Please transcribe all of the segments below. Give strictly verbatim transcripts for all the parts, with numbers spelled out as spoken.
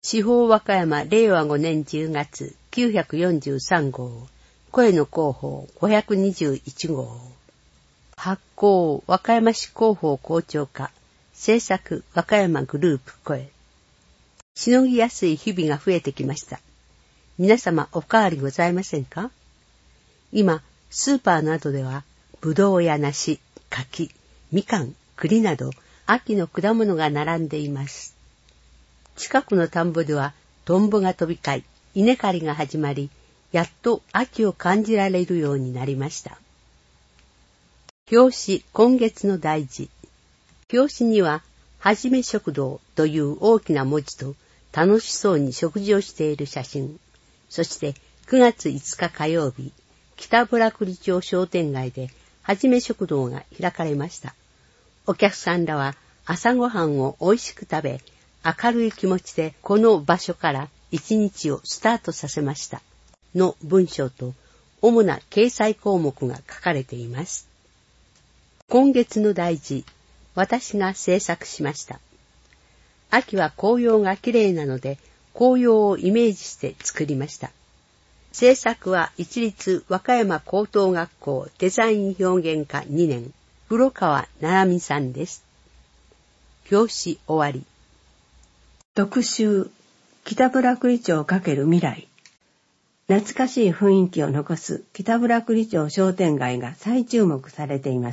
司法和歌山れいわごねんじゅうがつきゅうひゃくよんじゅうさんごう、声の広報ごひゃくにじゅういちごう。発行和歌山市広報校長課、制作和歌山グループ声。しのぎやすい日々が増えてきました。皆様おかわりございませんか？今、スーパーなどでは、ぶどうや梨、柿、みかん、栗など、秋の果物が並んでいます。近くの田んぼではトンボが飛び交い、稲刈りが始まり、やっと秋を感じられるようになりました。表紙今月の大事。表紙には、はじめ食堂という大きな文字と楽しそうに食事をしている写真、そしてくがついつか火曜日、北村栗町商店街ではじめ食堂が開かれました。お客さんらは朝ごはんを美味しく食べ、明るい気持ちでこの場所から一日をスタートさせましたの文章と主な掲載項目が書かれています。今月の大事、私が制作しました。秋は紅葉が綺麗なので紅葉をイメージして作りました。制作は一律和歌山高等学校デザイン表現科にねん、黒川七海さんです。表紙終わり。 特集、北村栗町×未来。懐かしい雰囲気を残す北村栗町商店街が再注目されています。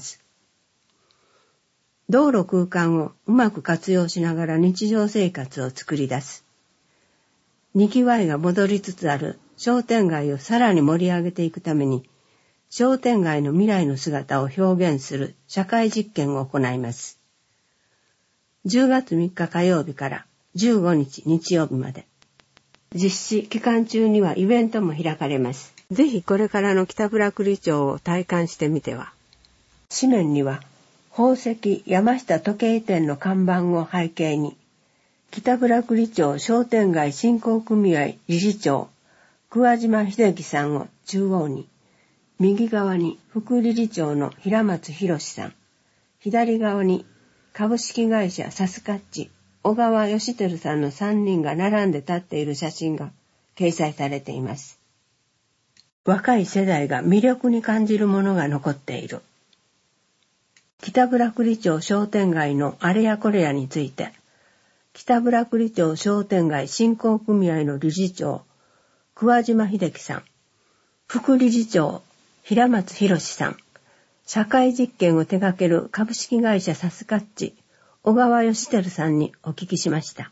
道路空間をうまく活用しながら日常生活を作り出す。にぎわいが戻りつつある商店街をさらに盛り上げていくために、商店街の未来の姿を表現する社会実験を行います。じゅうがつみっか火曜日からじゅうごにち日曜日まで。実施期間中にはイベントも開かれます。ぜひこれからの北村栗町を体感してみては。紙面には宝石山下時計店の看板を背景に、北村栗町商店街振興組合理事長桑島秀樹さんを中央に、右側に副理事長の平松博さん、左側に株式会社サスカッチ小川義輝さんのさんにんが並んで立っている写真が掲載されています。若い世代が魅力に感じるものが残っている。北村栗町商店街のあれやこれやについて、北村栗町商店街振興組合の理事長、桑島秀樹さん、副理事長、平松博さん、社会実験を手掛ける株式会社サスカッチ、小川義輝さんにお聞きしました。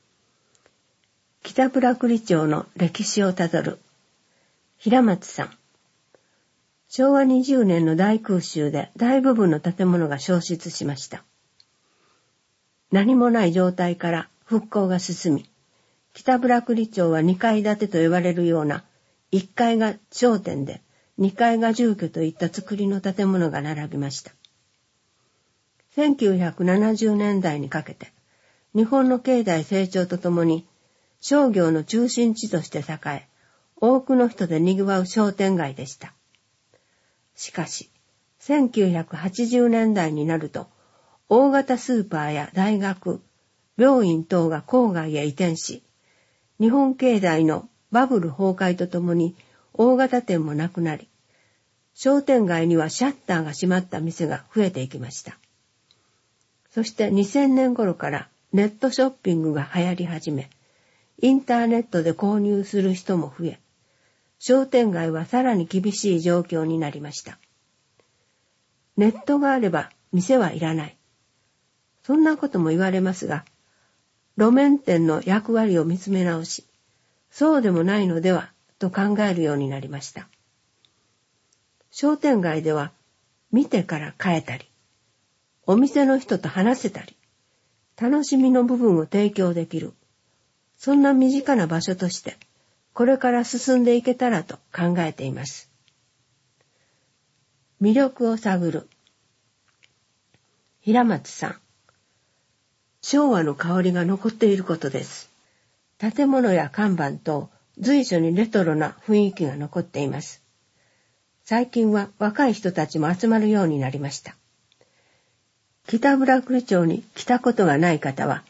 北村栗町の歴史をたどる。平松さん。しょうわにじゅうねんの大空襲で大部分の建物が焼失しました。何もない状態から復興が進み、北村栗町はにかい建てと言われるようないっかいが商店でにかいが住居といった造りの建物が並びました。せんきゅうひゃくななじゅうねんだいにかけて、日本の経済成長とともに商業の中心地として栄え、多くの人で賑わう商店街でした。しかし、せんきゅうひゃくはちじゅうねんだいになると、大型スーパーや大学、病院等が郊外へ移転し、日本経済のバブル崩壊とともに大型店もなくなり、商店街にはシャッターが閉まった店が増えていきました。そしてにせんねん頃からネットショッピングが流行り始め、インターネットで購入する人も増え、商店街はさらに厳しい状況になりました。ネットがあれば店はいらない。そんなことも言われますが、路面店の役割を見つめ直し、そうでもないのではと考えるようになりました。商店街では見てから買えたり、お店の人と話せたり、楽しみの部分を提供できる、そんな身近な場所として、これから進んでいけたらと考えています。魅力を探る。平松さん。昭和の香りが残っていることです。建物や看板と随所にレトロな雰囲気が残っています。最近は若い人たちも集まるようになりました。北村栗町に来たことがない方は、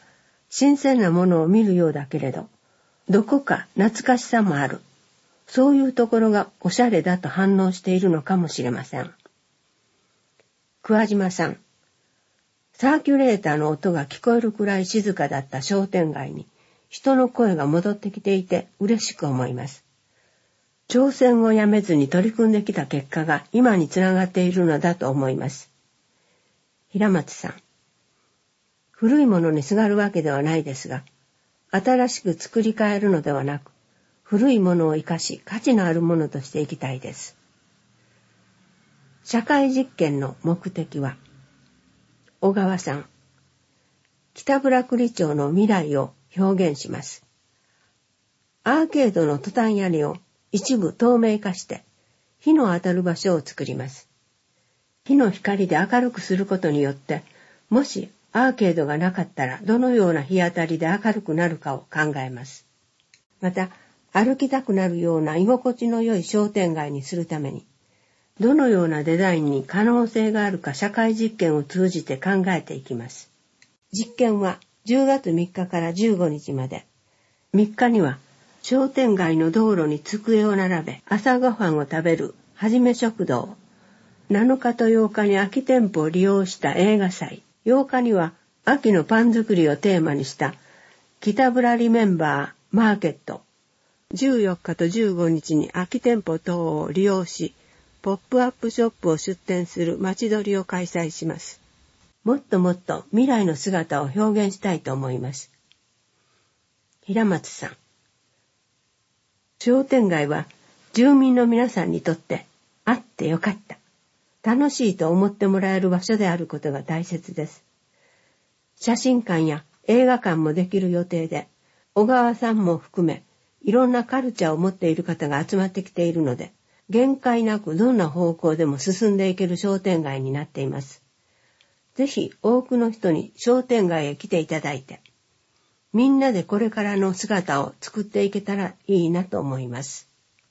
新鮮なものを見るようだけれど、どこか懐かしさもある。そういうところがおしゃれだと反応しているのかもしれません。桑島さん、サーキュレーターの音が聞こえるくらい静かだった商店街に人の声が戻ってきていて嬉しく思います。挑戦をやめずに取り組んできた結果が今につながっているのだと思います。平松さん、古いものにすがるわけではないですが、新しく作り変えるのではなく、古いものを生かし価値のあるものとしていきたいです。社会実験の目的は、小川さん、北村栗町の未来を表現します。アーケードのトタン屋根を一部透明化して日の当たる場所を作ります。日の光で明るくすることによって、もしアーケードがなかったらどのような日当たりで明るくなるかを考えます。また、歩きたくなるような居心地の良い商店街にするために、どのようなデザインに可能性があるか社会実験を通じて考えていきます。実験はじゅうがつみっかからじゅうごにちまで。みっかには商店街の道路に机を並べ朝ごはんを食べるはじめ食堂。なのかとようかに空き店舗を利用した映画祭。ようかには秋のパン作りをテーマにした北村リメンバーマーケット。じゅうよっかとじゅうごにちに空き店舗等を利用し、ポップアップショップを出店する街撮りを開催します。もっともっと未来の姿を表現したいと思います。平松さん、商店街は住民の皆さんにとってあってよかった、楽しいと思ってもらえる場所であることが大切です。写真館や映画館もできる予定で、小川さんも含めいろんなカルチャーを持っている方が集まってきているので、限界なくどんな方向でも進んでいける商店街になっています。ぜひ多くの人に商店街へ来ていただいて、みんなでこれからの姿を作っていけたらいいなと思います。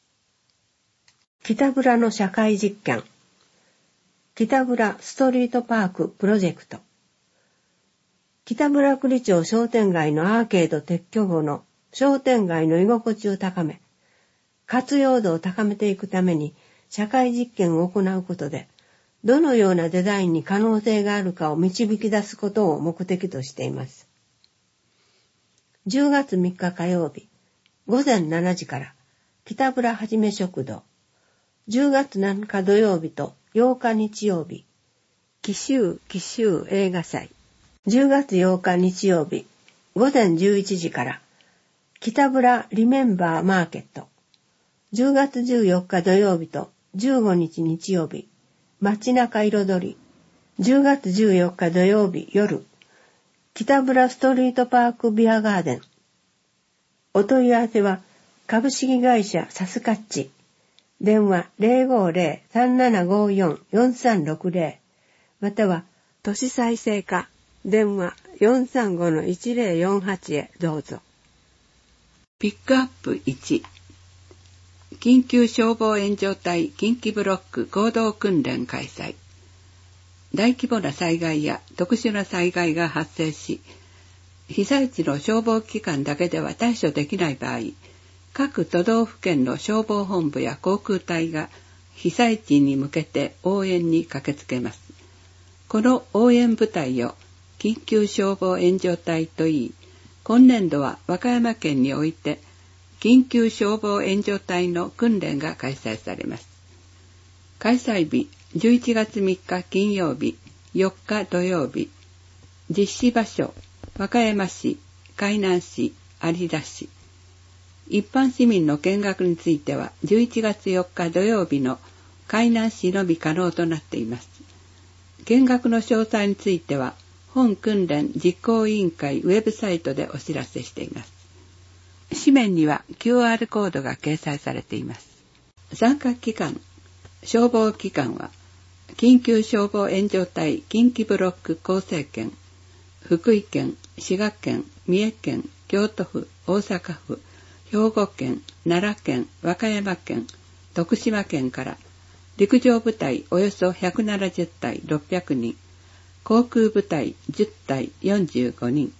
北村の社会実験、北村ストリートパークプロジェクト。北村栗町商店街のアーケード撤去後の商店街の居心地を高め、活用度を高めていくために社会実験を行うことで、どのようなデザインに可能性があるかを導き出すことを目的としています。じゅうがつみっか火曜日、ごぜんしちじから北村はじめ食堂。じゅうがつなのか土曜日とようか日曜日、紀州紀州映画祭。じゅうがつようか日曜日、ごぜんじゅういちじから北村リメンバーマーケット。じゅうがつじゅうよっか土曜日とじゅうごにち日曜日、街中彩り。じゅうがつじゅうよっか土曜日夜、北村ストリートパークビアガーデン。お問い合わせは株式会社サスカッチ。電話 ゼロごーゼロ さんななごよん よんさんろくゼロ。または都市再生課電話 よんさんごのいちゼロよんはち へどうぞ。 ピックアップいち、緊急消防援助隊近畿ブロック合同訓練開催。大規模な災害や特殊な災害が発生し、被災地の消防機関だけでは対処できない場合、各都道府県の消防本部や航空隊が被災地に向けて応援に駆けつけます。この応援部隊を緊急消防援助隊といい、今年度は和歌山県において緊急消防援助隊の訓練が開催されます。開催日じゅういちがつみっか金曜日、よっか土曜日。実施場所和歌山市、海南市、有田市。一般市民の見学についてはじゅういちがつよっか土曜日の海南市のみ可能となっています。見学の詳細については本訓練実行委員会ウェブサイトでお知らせしています。紙面には キューアール コードが掲載されています。参加機関、消防機関は緊急消防援助隊近畿ブロック構成県、福井県、滋賀県、三重県、京都府、大阪府、兵庫県、奈良県、和歌山県、徳島県から陸上部隊およそひゃくななじゅったいろっぴゃくにん、航空部隊じゅったいよんじゅうごにん、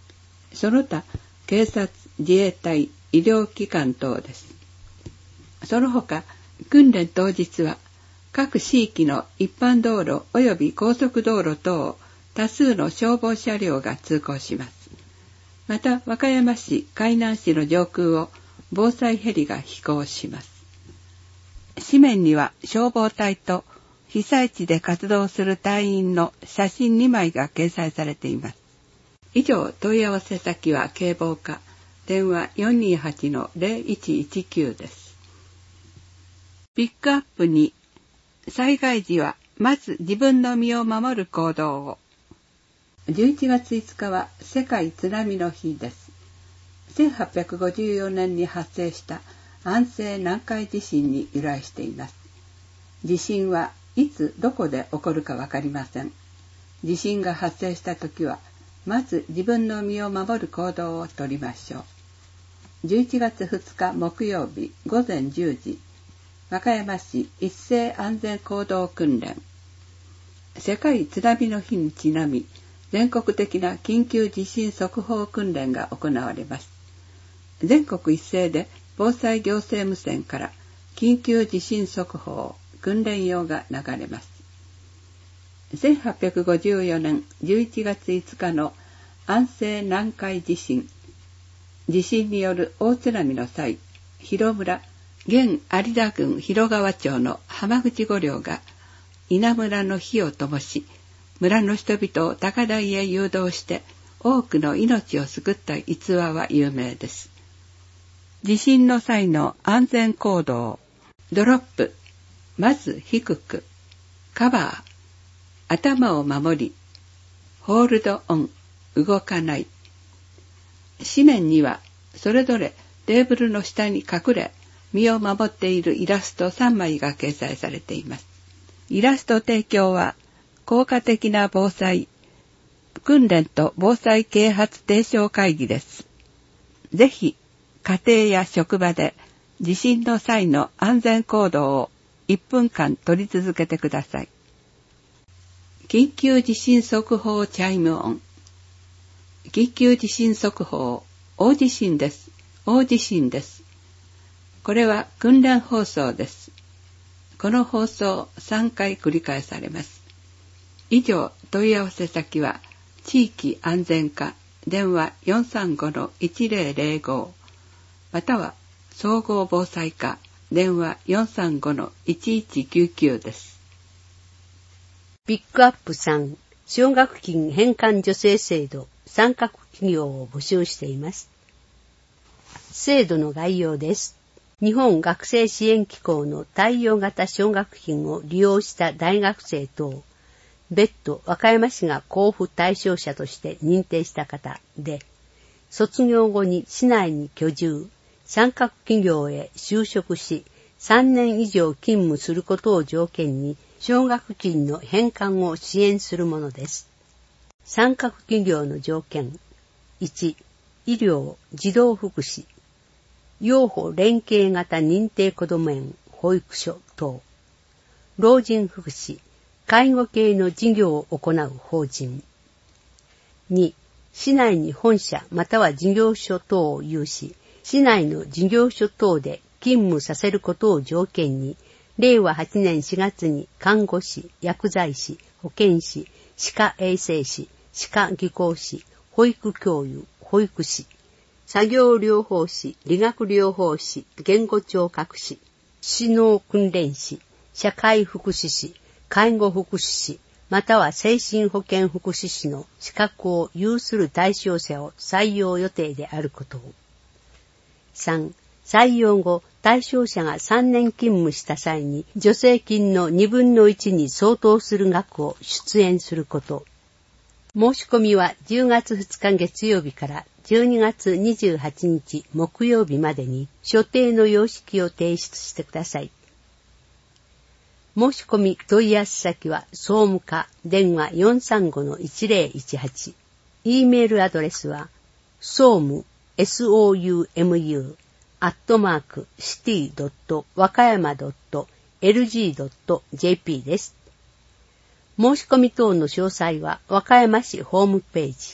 その他警察、自衛隊、医療機関等です。その他、訓練当日は各地域の一般道路及び高速道路等を多数の消防車両が通行します。また、和歌山市、海南市の上空を防災ヘリが飛行します。紙面には消防隊と被災地で活動する隊員の写真にまいが掲載されています。以上、問い合わせ先は警防課、電話 よんにーはちのゼロいちいちきゅう です。ピックアップに、災害時はまず自分の身を守る行動を。じゅういちがついつかは世界津波の日です。せんはっぴゃくごじゅうよねんに発生した安政南海地震に由来しています。地震はいつどこで起こるかわかりません。地震が発生したときは、まず自分の身を守る行動をとりましょう。じゅういちがつふつか木曜日ごぜんじゅうじ、和歌山市一斉安全行動訓練。世界津波の日にちなみ、全国的な緊急地震速報訓練が行われます。全国一斉で防災行政無線から緊急地震速報訓練用が流れます。せんはっぴゃくごじゅうよねんじゅういちがついつかの安政南海地震。地震による大津波の際、広村、現有田郡広川町の浜口御寮が稲むらの火を灯し、村の人々を高台へ誘導して多くの命を救った逸話は有名です。地震の際の安全行動。ドロップ、まず低く。カバー、頭を守り。ホールドオン、動かない。紙面にはそれぞれテーブルの下に隠れ、身を守っているイラストさんまいが掲載されています。イラスト提供は効果的な防災訓練と防災啓発提唱会議です。ぜひ家庭や職場で地震の際の安全行動をいっぷんかん取り続けてください。緊急地震速報チャイム音。緊急地震速報、大地震です。大地震です。これは訓練放送です。この放送さんかい繰り返されます。以上、問い合わせ先は地域安全課電話 よんさんごのいちぜろぜろご または総合防災課電話 よんさんごのいちいちきゅうきゅう です。 ピックアップさん、奨学金返還助成制度参画企業を募集しています。制度の概要です。日本学生支援機構の貸与型奨学金を利用した大学生等、別途和歌山市が交付対象者として認定した方で、卒業後に市内に居住、参画企業へ就職し、さんねん以上勤務することを条件に、奨学金の返還を支援するものです。参画企業の条件。いち、医療、児童福祉、養護連携型認定こども園、保育所等、老人福祉、介護系の事業を行う法人。に、市内に本社または事業所等を有し、市内の事業所等で勤務させることを条件に、れいわはちねんしがつに看護師、薬剤師、保健師、歯科衛生士、歯科技工士、保育教諭、保育士、作業療法士、理学療法士、言語聴覚士、指導訓練士、社会福祉士、介護福祉士、または精神保健福祉士の資格を有する対象者を採用予定であることを。さん、採用後、対象者がさんねん勤務した際に、助成金のにぶんのいちに相当する額を出演すること。申し込みはじゅうがつふつか月曜日からじゅうにがつにじゅうはちにち木曜日までに所定の様式を提出してください。申し込み問い合わせ先は総務課電話 よんさんごのいちぜろいちはち、E メールアドレスは総務 ソウム アットマークシティドット和歌山ドットエルジードットジェーピー です。申し込み等の詳細は和歌山市ホームページ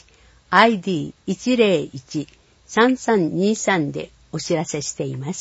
アイディーいちゼロいち さんさんにさん でお知らせしています。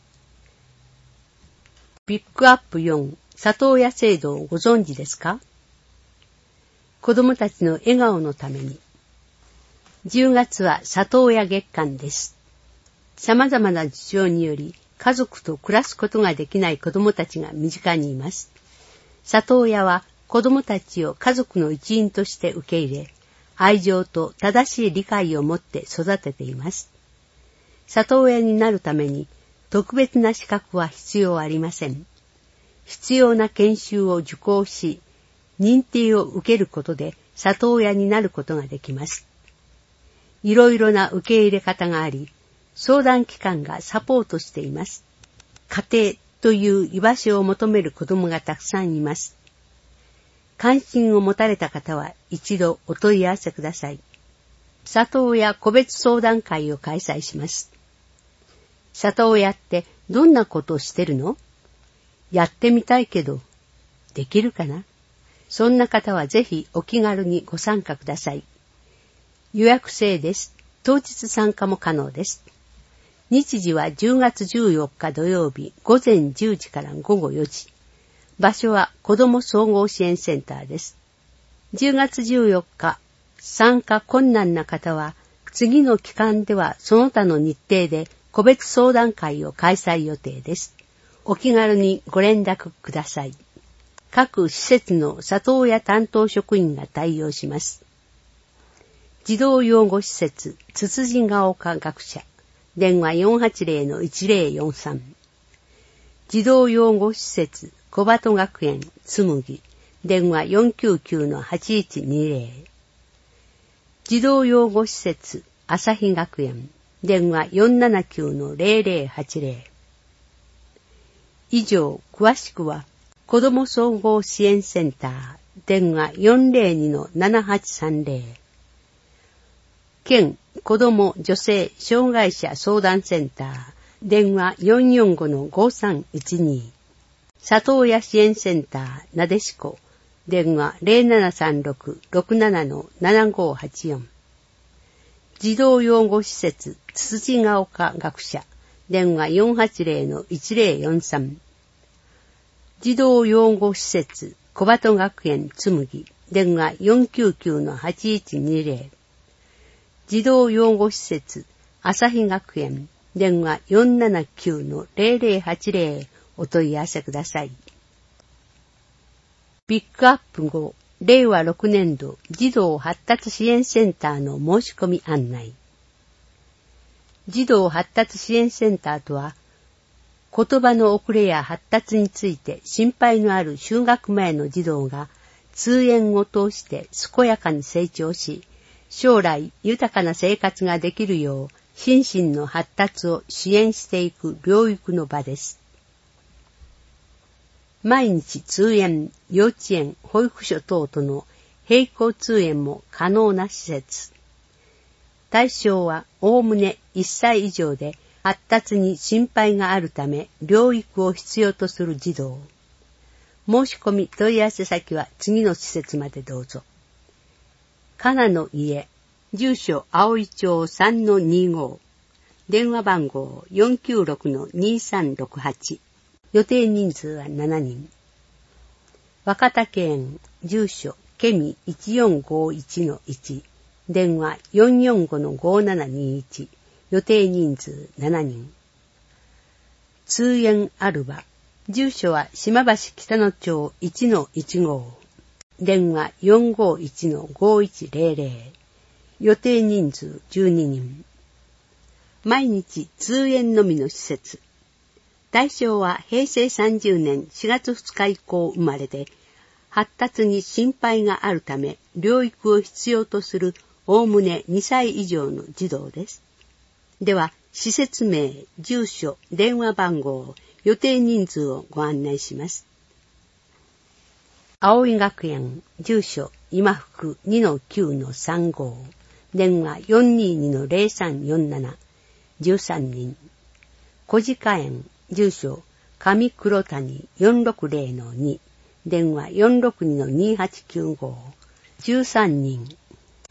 ピックアップよん、里親制度をご存知ですか？子供たちの笑顔のために。じゅうがつは里親月間です。様々な事情により家族と暮らすことができない子供たちが身近にいます。里親は子供たちを家族の一員として受け入れ、愛情と正しい理解を持って育てています。里親になるために特別な資格は必要ありません。必要な研修を受講し、認定を受けることで里親になることができます。いろいろな受け入れ方があり、相談機関がサポートしています。家庭という居場所を求める子供がたくさんいます。関心を持たれた方は一度お問い合わせください。里親個別相談会を開催します。里親ってどんなことをしてるの？やってみたいけど、できるかな？そんな方はぜひお気軽にご参加ください。予約制です。当日参加も可能です。日時はじゅうがつじゅうよっか土曜日ごぜんじゅうじからごごよじ。場所は子ども総合支援センターです。じゅうがつじゅうよっか、参加困難な方は次の期間ではその他の日程で個別相談会を開催予定です。お気軽にご連絡ください。各施設の里親担当職員が対応します。児童養護施設つつじが丘学舎電話 よんはちゼロのいちゼロよんさん。児童養護施設小鳩学園つむぎ電話 よんきゅうきゅうのはちいちにゼロ。児童養護施設朝日学園電話 よんななきゅうのゼロゼロはちゼロ。以上、詳しくは子ども総合支援センター電話 よんゼロにのななはちさんゼロ。県子ども女性障害者相談センター電話 よんよんごのごさんいちに。里親支援センターなでしこ電話 ゼロななさんろくろくななのななごはちよん。児童養護施設つつじが丘学舎電話 よんはちゼロのいちゼロよんさん。児童養護施設小鳩学園つむぎ電話 よんきゅうきゅうのはちいちにゼロ。児童養護施設朝日学園電話 よんななきゅうのゼロゼロはちゼロ お問い合わせください。ピックアップご、れいわろくねんど児童発達支援センターの申し込み案内。児童発達支援センターとは、言葉の遅れや発達について心配のある就学前の児童が通園を通して健やかに成長し、将来豊かな生活ができるよう心身の発達を支援していく療育の場です。毎日通園、幼稚園、保育所等との並行通園も可能な施設。対象はおおむねいっさい以上で発達に心配があるため療育を必要とする児童。申し込み問い合わせ先は次の施設までどうぞ。かなの家、住所葵町 さんのにご、電話番号 よんきゅうろくのにさんろくはち、予定人数はしちにん。若竹園、住所ケミいちよんごいちのいち、電話 よんよんごのごななにいち、予定人数しちにん。通園アルバ、住所は島橋北野町 いちのいちご、電話 よんごいちのごいちゼロゼロ、予定人数じゅうににん。毎日通園のみの施設。対象はへいせいさんじゅうねんしがつふつか以降生まれで、発達に心配があるため療育を必要とするおおむねにさい以上の児童です。では、施設名、住所、電話番号、予定人数をご案内します。葵学園、住所、今福 にのきゅうのさんご、電話 よんににのゼロさんよんなな、じゅうさんにん。小鹿園、住所、上黒谷 よんろくゼロのに、電話 よんろくにのにはちきゅうご、じゅうさんにん。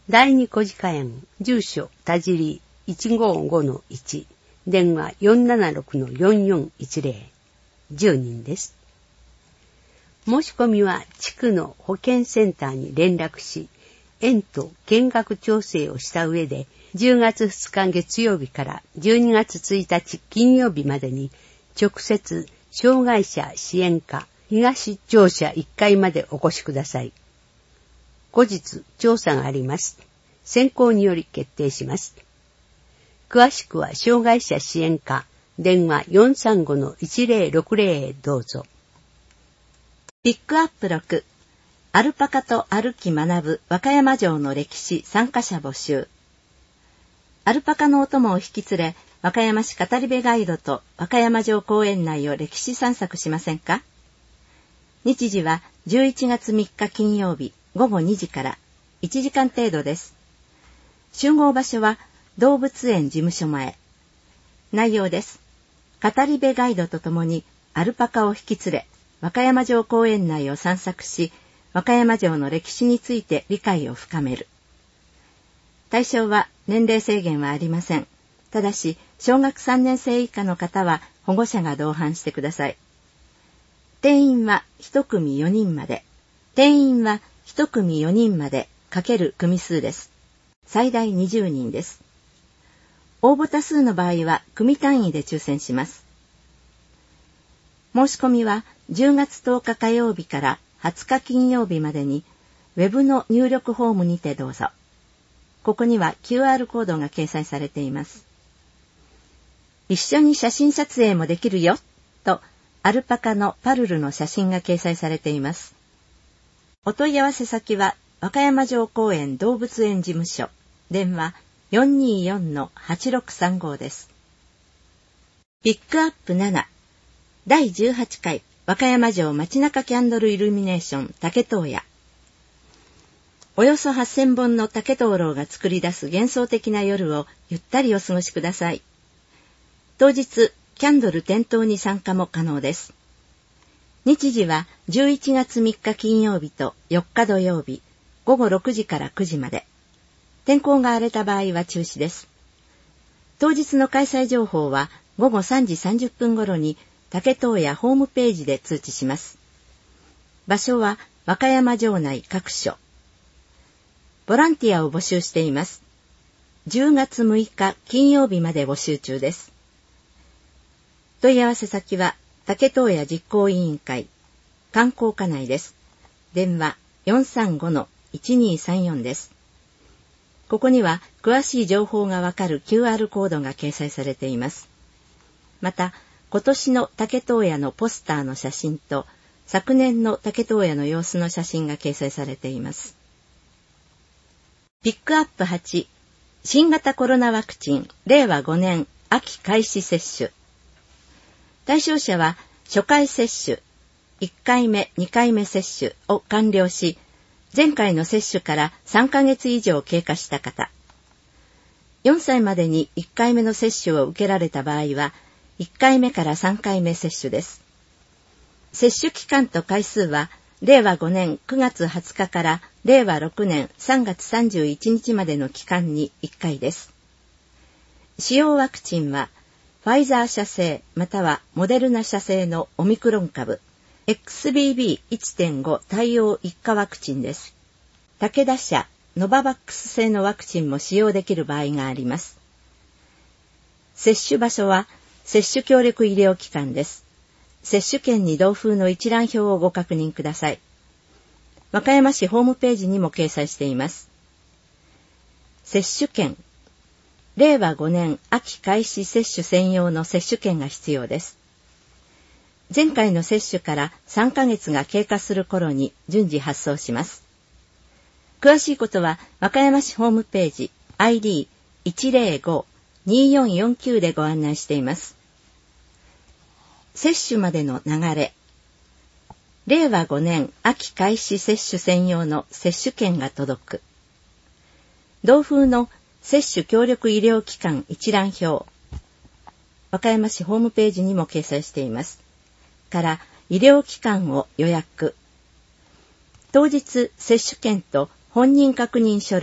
第二小鹿園、住所、田尻 いちごごのいち、電話 よんななろくのよんよんいちゼロ、じゅうにんです。申し込みは地区の保健センターに連絡し、園と見学調整をした上で、じゅうがつふつか月曜日からじゅうにがつついたち金曜日までに、直接障害者支援課東庁舎いっかいまでお越しください。後日調査があります。選考により決定します。詳しくは障害者支援課電話 よんさんごのいちゼロろくゼロ へどうぞ。 ピックアップろく、アルパカと歩き学ぶ和歌山城の歴史参加者募集。アルパカのお供を引き連れ、和歌山市語り部ガイドと和歌山城公園内を歴史散策しませんか？日時はじゅういちがつみっか金曜日ごごにじからいちじかん程度です。集合場所は動物園事務所前。内容です。語り部ガイドとともにアルパカを引き連れ、和歌山城公園内を散策し、和歌山城の歴史について理解を深める。対象は年齢制限はありません。ただし、小学さんねん生以下の方は保護者が同伴してください。定員は一組よにんまで。定員は一組よにんまでかける組数です。最大にじゅうにんです。応募多数の場合は組単位で抽選します。申し込みはじゅうがつとおか火曜日からはつか金曜日までにウェブの入力フォームにてどうぞ。ここには キューアール コードが掲載されています。一緒に写真撮影もできるよとアルパカのパルルの写真が掲載されています。お問い合わせ先は和歌山城公園動物園事務所電話 よんにーよんのはちろくさんご です。ピックアップなな、だいじゅうはちかい和歌山城街中キャンドルイルミネーション竹燈夜。およそはっせんぼんの竹灯籠が作り出す幻想的な夜をゆったりお過ごしください。当日、キャンドル点灯に参加も可能です。日時はじゅういちがつみっか金曜日とよっか土曜日、ごごろくじからくじまで。天候が荒れた場合は中止です。当日の開催情報はごごさんじさんじゅっぷん頃に竹燈やホームページで通知します。場所は和歌山城内各所。ボランティアを募集しています。じゅうがつむいか金曜日まで募集中です。問い合わせ先は竹燈屋実行委員会観光課内です。電話 よんさんごのいちにーさんよん です。ここには詳しい情報がわかる キューアール コードが掲載されています。また、今年の竹燈屋のポスターの写真と昨年の竹燈屋の様子の写真が掲載されています。ピックアップはち、新型コロナワクチンれいわごねん秋開始接種。対象者は初回接種、いっかいめ、にかいめ接種を完了し、前回の接種からさんかげつ以上経過した方。よんさいまでにいっかいめの接種を受けられた場合は、いっかいめからさんかいめ接種です。接種期間と回数は、れいわごねんくがつはつかかられいわろくねんさんがつさんじゅういちにちまでの期間にいっかいです。使用ワクチンは、ファイザー社製またはモデルナ社製のオミクロン株、エックスビービーいってんご 対応一価ワクチンです。武田社、ノババックス製のワクチンも使用できる場合があります。接種場所は、接種協力医療機関です。接種券に同封の一覧表をご確認ください。和歌山市ホームページにも掲載しています。接種券。れいわごねん秋開始接種専用の接種券が必要です。前回の接種からさんかげつが経過する頃に順次発送します。詳しいことは和歌山市ホームページ アイディーいちゼロご にーよんよんきゅう でご案内しています。接種までの流れ。れいわごねん秋開始接種専用の接種券が届く。同封の接種協力医療機関一覧表。和歌山市ホームページにも掲載しています。から医療機関を予約。当日接種券と本人確認書類、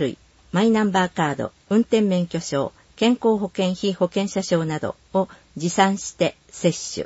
マイナンバーカード、運転免許証、健康保険費保険者証などを持参して接種。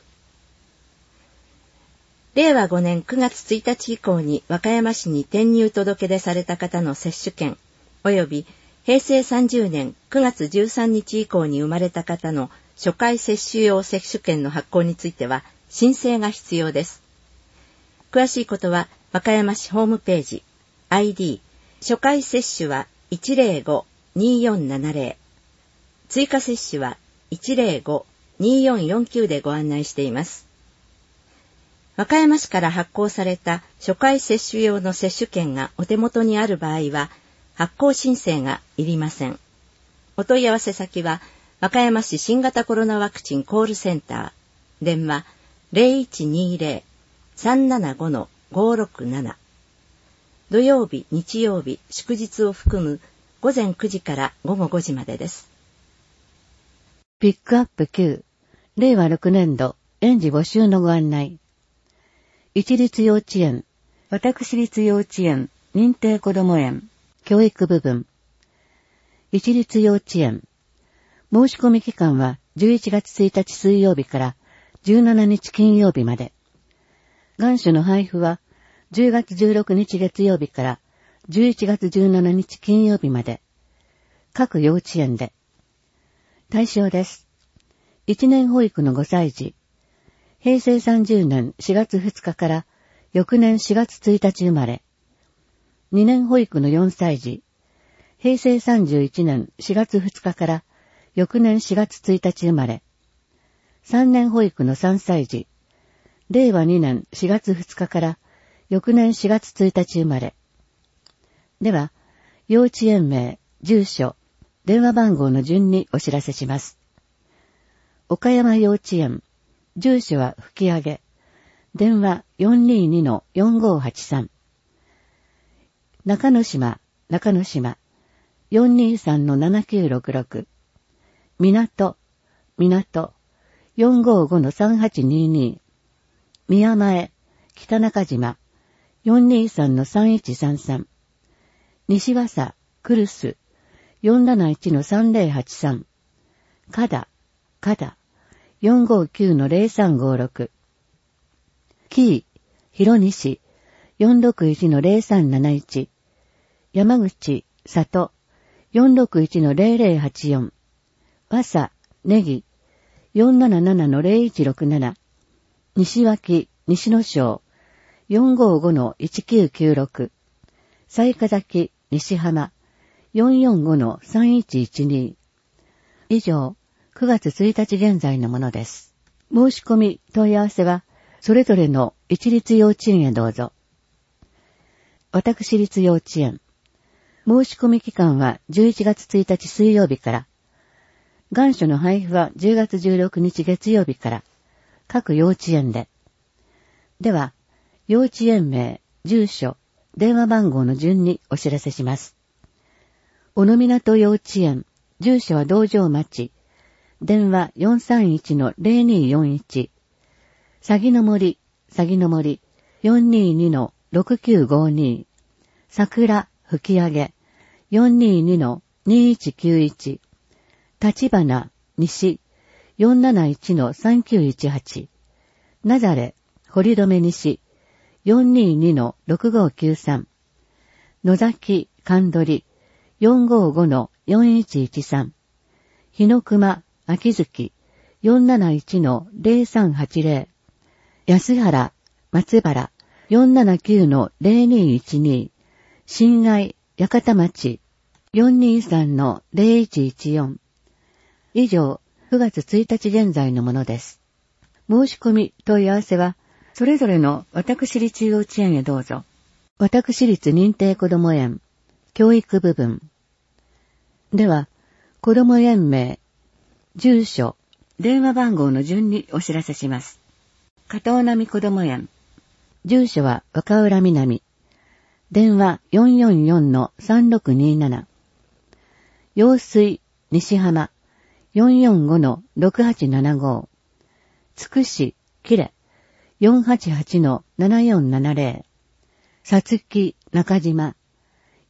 れいわごねんくがつついたち以降に和歌山市に転入届出された方の接種券、及びへいせいさんじゅうねんくがつじゅうさんにち以降に生まれた方の初回接種用接種券の発行については申請が必要です。詳しいことは和歌山市ホームページ アイディー 初回接種はいちまるご にーよんななぜろ、追加接種はいちまるご にーよんよんきゅうでご案内しています。和歌山市から発行された初回接種用の接種券がお手元にある場合は発行申請がいりません。お問い合わせ先は和歌山市新型コロナワクチンコールセンター、電話 ゼロいちにゼロ さんななご ごろくなな、土曜日、日曜日、祝日を含むごぜんくじからごごごじまでです。 ピックアップきゅう、れいわろくねんど園児募集のご案内。一律幼稚園、私立幼稚園、認定こども園、教育部分。一律幼稚園。申し込み期間はじゅういちがつついたち水曜日からじゅうしちにち金曜日まで。願書の配布はじゅうがつじゅうろくにち月曜日からじゅういちがつじゅうしちにち金曜日まで。各幼稚園で。対象です。いちねん保育のごさい児。へいせいさんじゅうねんしがつふつかから翌年しがつついたち生まれ。にねん保育のよんさい児。へいせいさんじゅういちねんしがつふつかから翌年しがつついたち生まれ。さんねん保育のさんさい児。れいわにねんしがつふつかから翌年しがつついたち生まれ。では、幼稚園名、住所、電話番号の順にお知らせします。岡山幼稚園、住所は吹上。電話 よんにーにのよんごーはちさん。中之島、中之島、よんにーさんのななきゅうろくろく。港、港、よんごーごのさんはちにーにー。宮前、北中島、よんにーさんのさんいちさんさん。西和佐、クス、よんなないちのさんぜろはちさん。加田、加田、よんごーきゅうのぜろさんごーろく。紀伊、広西、よんろくいちのぜろさんなないち。山口、里、よんろくいちのぜろぜろはちよん。和佐、ネギ、よんななななのぜろいちろくなな。西脇、西野省、よんごーごのいちきゅうきゅうろく。雑賀崎、西浜、よんよんごのさんいちいちに。以上、くがつついたち現在のものです。申し込み、問い合わせは、それぞれの一律幼稚園へどうぞ。私立幼稚園。申し込み期間はじゅういちがつついたち水曜日から、願書の配布はじゅうがつじゅうろくにち月曜日から、各幼稚園で。では、幼稚園名、住所、電話番号の順にお知らせします。小野港幼稚園、住所は道場町、電話 よんさんいちのぜろにーよんいち。さぎの森、さぎの森、よんにーにのろくきゅうごに。桜、吹上、よんにーにのにいちきゅういち。立花、西、よんなないちのさんきゅういちはち。なざれ、堀留西、よんにーにのろくごーきゅうさん。野崎、神取、よんごーごのよんいちいちさん。日の熊、秋月、よんなないちのぜろさんはちぜろ。安原、松原、よんななきゅうのぜろにーいちに。新愛、八幡町、よんにーさんのぜろいちいちよん。以上、くがつついたち現在のものです。申し込み、問い合わせは、それぞれの私立幼稚園へどうぞ。私立認定こども園、教育部分。では、こども園名、住所、電話番号の順にお知らせします。加藤並こども園。住所は若浦南。電話 よんよんよんのさんろくにーなな。用水、西浜。よんよんごのろくはちななご。つくし、きれ。よんはちはちのななよんななぜろ。さつき、中島。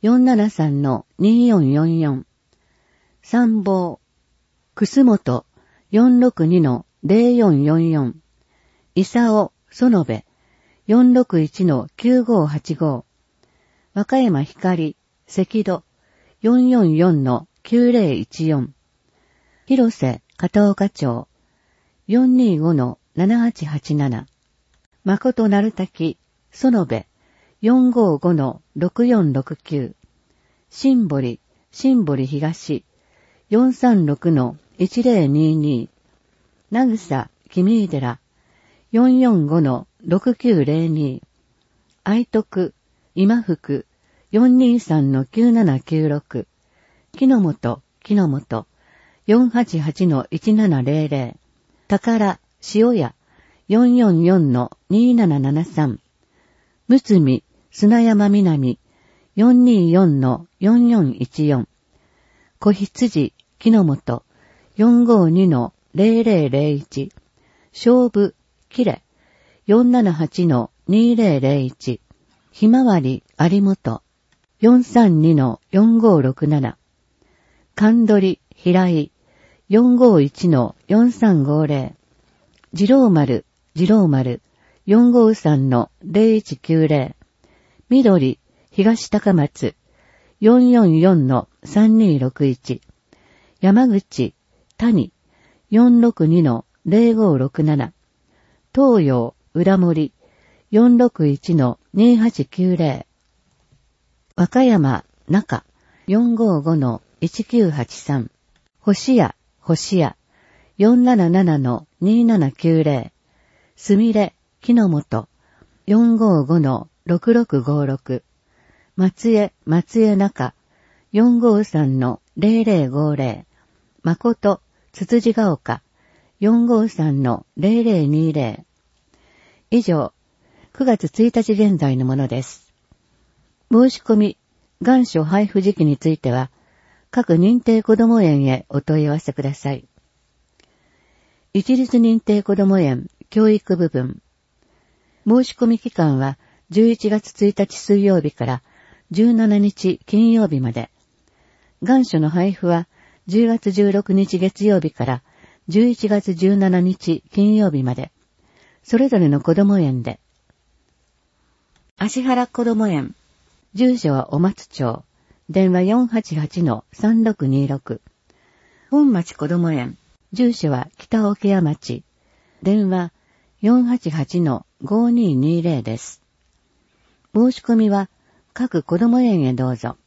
よんななさんのによんよんよん。参謀、楠本 よんろくにのぜろよんよんよん。伊佐園部 よんろくいちのきゅうごはちご。和歌山光、関戸 よんよんよんのきゅうぜろいちよん。広瀬片岡町 よんにごのななはちはちなな。誠鳴滝園部 よんごごのろくよんろくきゅう。新堀、新堀東 よんさんろくのいちぜろにに。なぐさ君井寺 よんよんごのろくきゅうぜろに。愛徳、今福 よんにさんのきゅうななきゅうろく。木の本、木の本 よんはちはちのいちななぜろぜろ。宝、塩屋 よんよんよんのにななななさん。むつみ、砂山南 よんによんのよんよんいちよん。小羊、木の本 よんごにのぜろぜろぜろいち。勝負、きれ よんななはちのにぜろぜろいち。ひまわり、有本 よんさんにのよんごろくなな。かんどり、平井 よんごいちのよんさんごぜろ。次郎丸、次郎丸 よんごさんのぜろいちきゅうぜろ。緑、東高松 よんよんよんのさんにろくいち。山口、谷 よんろくにのぜろごろくなな。東洋、浦森 よんろくいちのにはちきゅうぜろ。和歌山、中 よんごごのいちきゅうはちさん。星屋、星屋 よんなななのにななきゅうぜろ。すみれ、木の本 よんごごのろくろくごろく。松江、松江中 よんごさんのぜろぜろごぜろ。誠、つつじが丘 よんごさんのぜろぜろにぜろ。以上、くがつついたち現在のものです。申し込み、願書配布時期については、各認定こども園へお問い合わせください。一律認定こども園教育部分。申し込み期間はじゅういちがつついたち水曜日からじゅうしちにち金曜日まで。願書の配布はじゅうがつじゅうろくにち月曜日からじゅういちがつじゅうしちにち金曜日まで。それぞれのこども園で。芦原こども園。住所はお松町。電話 よんはちはちのさんろくにろく。本町こども園。住所は北桶屋町。電話 よんはちはちのごににぜろ です。申し込みは各こども園へどうぞ。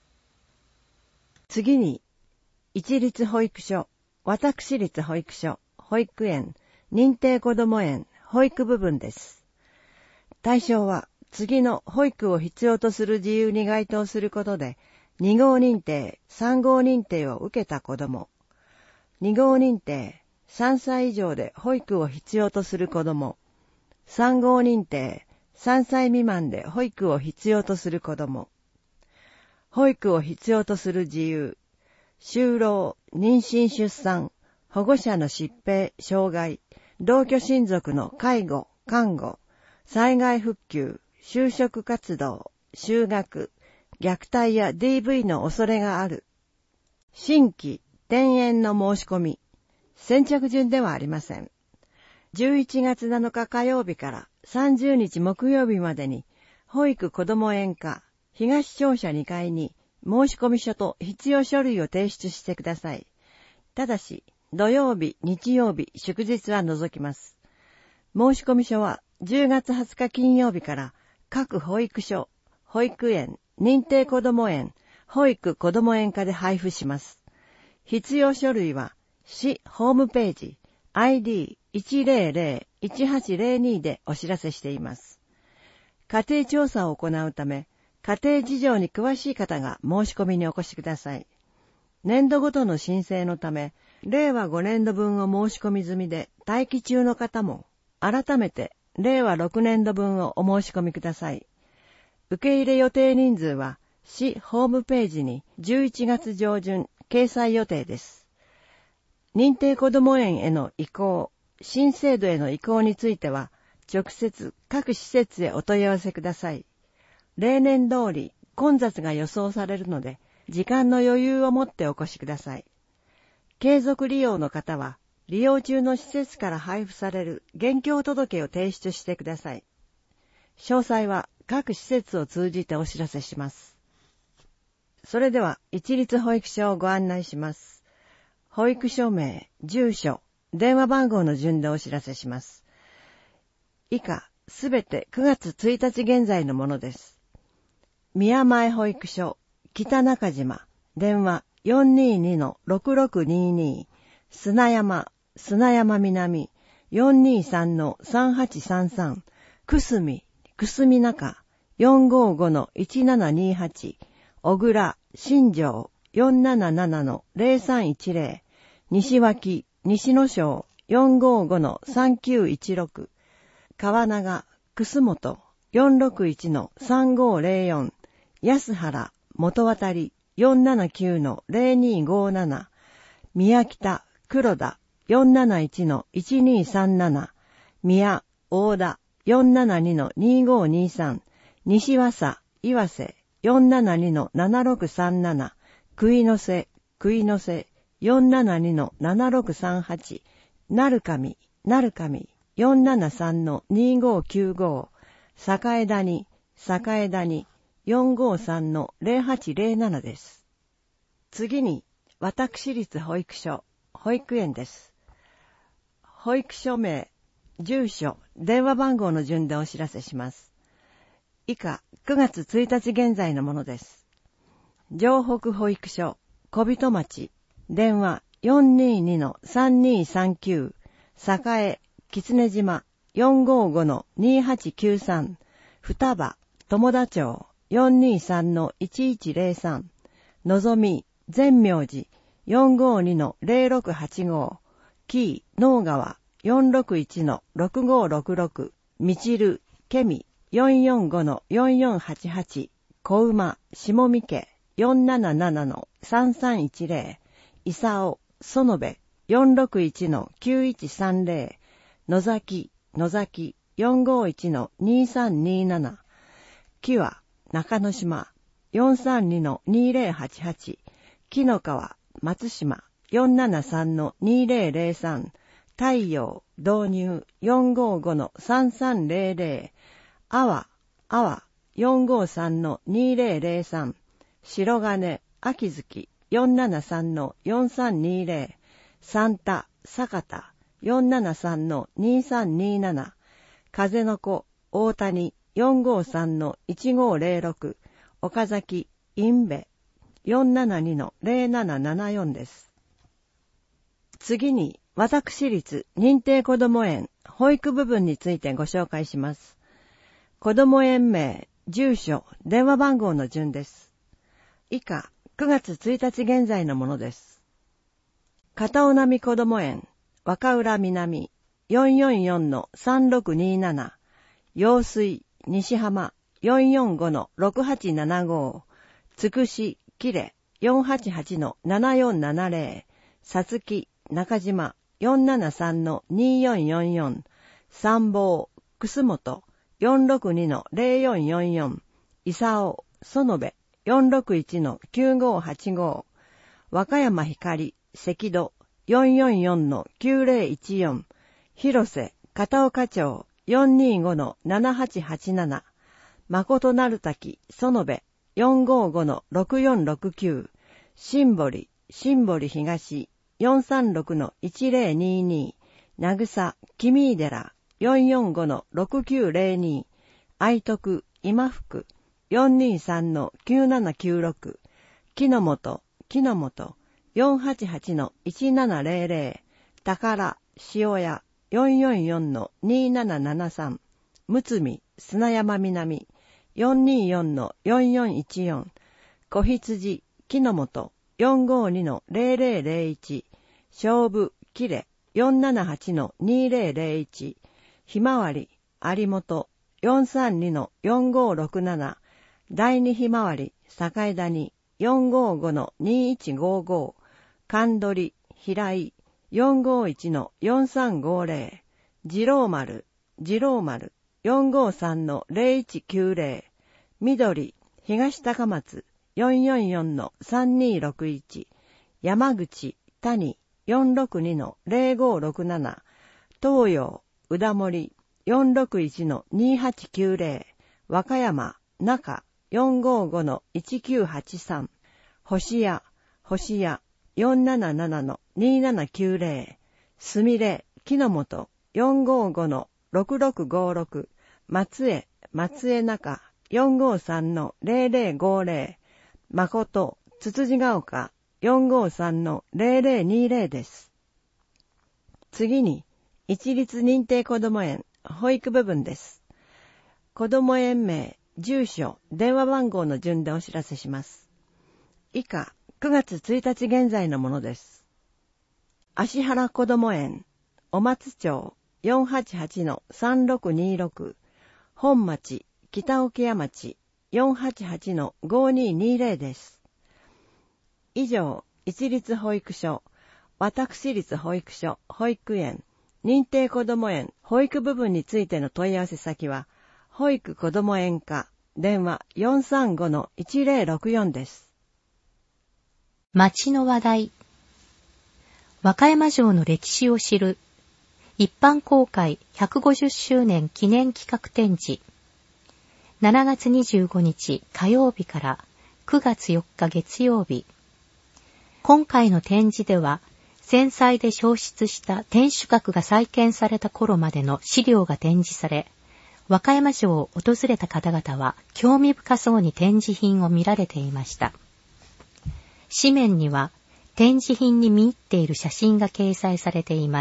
次に、一律保育所、私立保育所、保育園、認定こども園、保育部分です。対象は、次の保育を必要とする自由に該当することで、にごう認定、さんごう認定を受けた子ども、にごう認定、さんさい以上で保育を必要とする子ども、さんごう認定、さんさい未満で保育を必要とする子ども、保育を必要とする自由、就労、妊娠出産、保護者の疾病、障害、同居親族の介護、看護、災害復旧、就職活動、就学、虐待や ディーブイ の恐れがある。新規、転園の申し込み。先着順ではありません。じゅういちがつなのか火曜日からさんじゅうにち木曜日までに、保育こども園課、東庁舎にかいに申し込み書と必要書類を提出してください。ただし、土曜日、日曜日、祝日は除きます。申し込み書はじゅうがつはつか金曜日から各保育所、保育園、認定こども園、保育こども園課で配布します。必要書類は市ホームページ アイディーいちぜろぜろいちはちぜろに でお知らせしています。家庭調査を行うため、家庭事情に詳しい方が申し込みにお越しください。年度ごとの申請のため、れいわごねんどぶんを申し込み済みで待機中の方も、改めてれいわろくねんどぶんをお申し込みください。受け入れ予定人数は市ホームページにじゅういちがつ上旬掲載予定です。認定こども園への移行、新制度への移行については、直接各施設へお問い合わせください。例年通り混雑が予想されるので、時間の余裕を持ってお越しください。継続利用の方は、利用中の施設から配布される現況届を提出してください。詳細は各施設を通じてお知らせします。それでは、一律保育所をご案内します。保育所名、住所、電話番号の順でお知らせします。以下、すべてくがつついたち現在のものです。宮前保育所、北中島、電話 よんにーにのろくろくにーにー、砂山、砂山南、よんにーさんのさんはちさんさん、くすみ、くすみ中、よんごーごのいちななにーはち、小倉、新庄、よんななななのぜろさんいちぜろ、西脇、西野省、よんごーごのさんきゅういちろく、川長、楠本、よんろくいちのさんごーぜろよん、安原、元渡り、よんななきゅうのぜろにーごーなな、宮北、黒田、よんなないちのいちにーさんなな、宮、大田、よんななにのにーごーにーさん、西和佐、岩瀬、よんななにのななろくさんなな、食いのせ、食いのせ、よんななにのななろくさんはち、なるかみ、なるかみ、よんななさんのにーごーきゅうごー、栄谷、栄谷、よんごーさんのぜろはちぜろななです。次に、私立保育所、保育園です。保育所名、住所、電話番号の順でお知らせします。以下、くがつついたち現在のものです。城北保育所、小人町、電話 よんにーにのさんにーさんきゅう、栄、狐島、よんごーごのにーはちきゅうさん、双葉、友田町、よんにーさんのいちいちぜろさん、のぞみ、善明寺、よんごーにのぜろろくはちごー、紀伊、能川、よんろくいちのろくごーろくろく、みちる、けみ、よんよんごのよんよんはちはち、小馬、下見家、よんななななのさんさんいちぜろ、伊佐園部、よんろくいちのきゅういちさんぜろ、野崎、野崎、よんごーいちのにーさんにーなな、木は、中之島、よんさんにのにーぜろはちはち、木の川、松島、よんななさんのにーぜろぜろさん、太陽、導入、よんごーごのさんさんぜろぜろ、阿波、阿波、よんごーさんのにーぜろぜろさん、白金、秋月、よんななさんのよんさんにーぜろ、三田、坂田、よんななさんのにーさんにーなな、風の子、大谷、よんごーさんのいちごーぜろろく、岡崎、印部、よんななにのぜろななななよんです。次に、私立認定こども園、保育部分についてご紹介します。こども園名、住所、電話番号の順です。以下、くがつついたち現在のものです。片尾波こども園、若浦南、よんよんよんのさんろくにーなな、陽水、西浜、よんよんごのろくはちななごー、つくし、きれ、よんはちはちのななよんななぜろ、さつき、中島、よんななさんのにーよんよんよん、参謀、楠本、よんろくにのぜろよんよんよん、伊佐園部、よんろくいちのきゅうごーはちごー、和歌山光、関戸、よんよんよんのきゅうぜろいちよん、広瀬、片岡町、よんにーごのななはちはちなな、誠なる滝、園部、よんごーごのろくよんろくきゅう、新堀、新堀東、よんさんろくのいちぜろにーにー、なぐさ、君井寺、よんよんごのろくきゅうぜろにー、愛徳、今福、よんにーさんのきゅうななきゅうろく、木の本、木の本、よんはちはちのいちななぜろぜろ、宝、塩屋、よんよんよんのにーななななさん、むつみ、砂山南、よんにーよんのよんよんいちよん、小羊、木の本、よんごーにのぜろぜろぜろいち、勝負、きれ、よんななはちのにーぜろぜろいち、ひまわり、有本、よんさんにのよんごーろくなな、第二ひまわり、栄谷、よんごーごのにーいちごーごー、神取、平井、よんごーいちのよんさんごーぜろ、次郎丸、次郎丸、よんごーさんのぜろいちきゅうぜろ、緑、 東高松 よんよんよんのさんにーろくいち、山口谷 よんろくにのぜろごろくなな、東洋宇田森 よんろくいちのにはちきゅうぜろ、和歌山中 よんごごのいちきゅうはちさん、星屋星屋 よんななななのにななきゅうぜろ、すみれ木の本 よんごごのろくろくごろく、松江松江中 よんごさんのぜろぜろごぜろ、誠つつじが丘 よんごさんのぜろぜろにぜろです。次に、一律認定こども園保育部分です。こども園名、住所、電話番号の順でお知らせします。以下、くがつついたち現在のものです。芦原こども園、お松町 よんはちはちのさんろくにろく、本町、北桶屋町 よんはちはちのごににぜろです。以上、一律保育所、私立保育所、保育園、認定こども園、保育部分についての問い合わせ先は、保育こども園課、電話 よんさんごのいちぜろろくよん です。 町の話題。和歌山城の歴史を知る。一般公開ひゃくごじゅっしゅうねん記念企画展示。しちがつにじゅうごにち火曜日からくがつよっか月曜日。今回の展示では、戦災で焼失した天守閣が再建された頃までの資料が展示され、和歌山城を訪れた方々は興味深そうに展示品を見られていました。紙面には展示品に見入っている写真が掲載されています。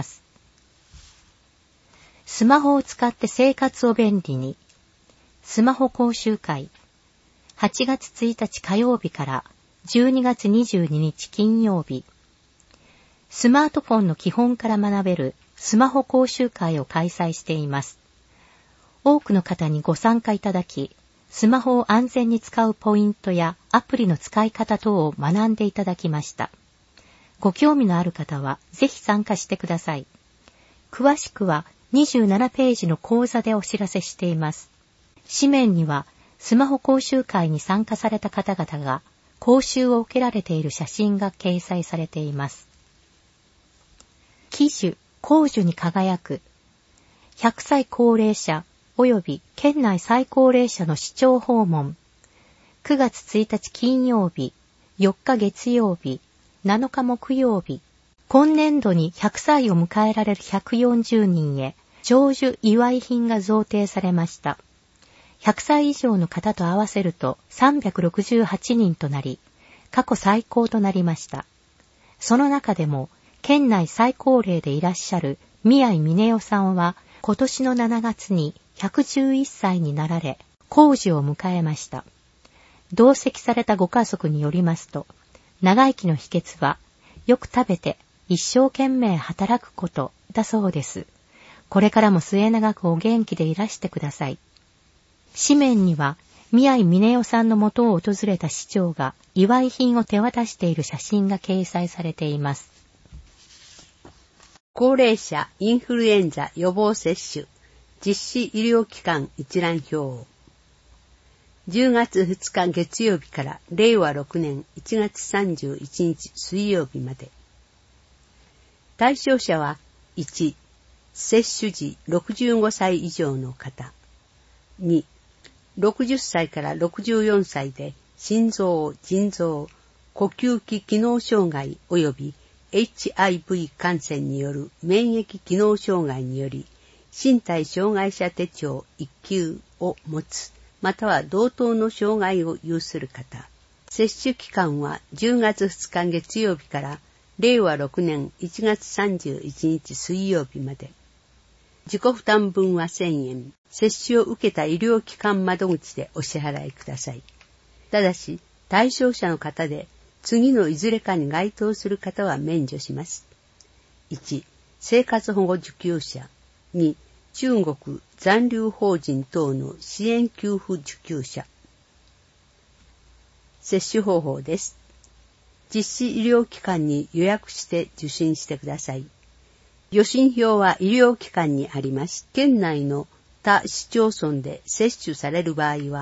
スマホを使って生活を便利に。スマホ講習会。はちがつついたち火曜日からじゅうにがつにじゅうににち金曜日。スマートフォンの基本から学べるスマホ講習会を開催しています。多くの方にご参加いただき、スマホを安全に使うポイントやアプリの使い方等を学んでいただきました。ご興味のある方はぜひ参加してください。詳しくはにじゅうななページの講座でお知らせしています。紙面にはスマホ講習会に参加された方々が講習を受けられている写真が掲載されています。喜寿・幸寿に輝くひゃくさい高齢者及び県内最高齢者の市長訪問。くがつついたち金曜日、よっか月曜日、なのか木曜日。今年度にひゃくさいを迎えられるひゃくよんじゅうにんへ長寿祝い品が贈呈されました。ひゃくさい以上の方と合わせるとさんびゃくろくじゅうはちにんとなり、過去最高となりました。その中でも、県内最高齢でいらっしゃる宮井峰代さんは、今年のしちがつにひゃくじゅういっさいになられ、高寿を迎えました。同席されたご家族によりますと、長生きの秘訣は、よく食べて一生懸命働くことだそうです。これからも末永くお元気でいらしてください。紙面には、宮井峰代さんの元を訪れた市長が祝い品を手渡している写真が掲載されています。 高齢者インフルエンザ予防接種実施医療機関一覧表。じゅうがつふつか月曜日かられいわろくねんいちがつさんじゅういちにち水曜日まで。対象者はいち、接種時ろくじゅうごさい以上の方。に、ろくじゅっさいからろくじゅうよんさいで心臓、腎臓、呼吸器機能障害及び エイチアイブイ 感染による免疫機能障害により身体障害者手帳いっきゅうを持つ、または同等の障害を有する方。接種期間はじゅうがつふつか月曜日かられいわろくねんいちがつさんじゅういちにち水曜日まで。自己負担分はせんえん。接種を受けた医療機関窓口でお支払いください。ただし、対象者の方で次のいずれかに該当する方は免除します。いち、生活保護受給者。に、中国残留邦人等の支援給付受給者。接種方法です。実施医療機関に予約して受診してください。予診票は医療機関にあります。県内の他市町村で接種される場合は、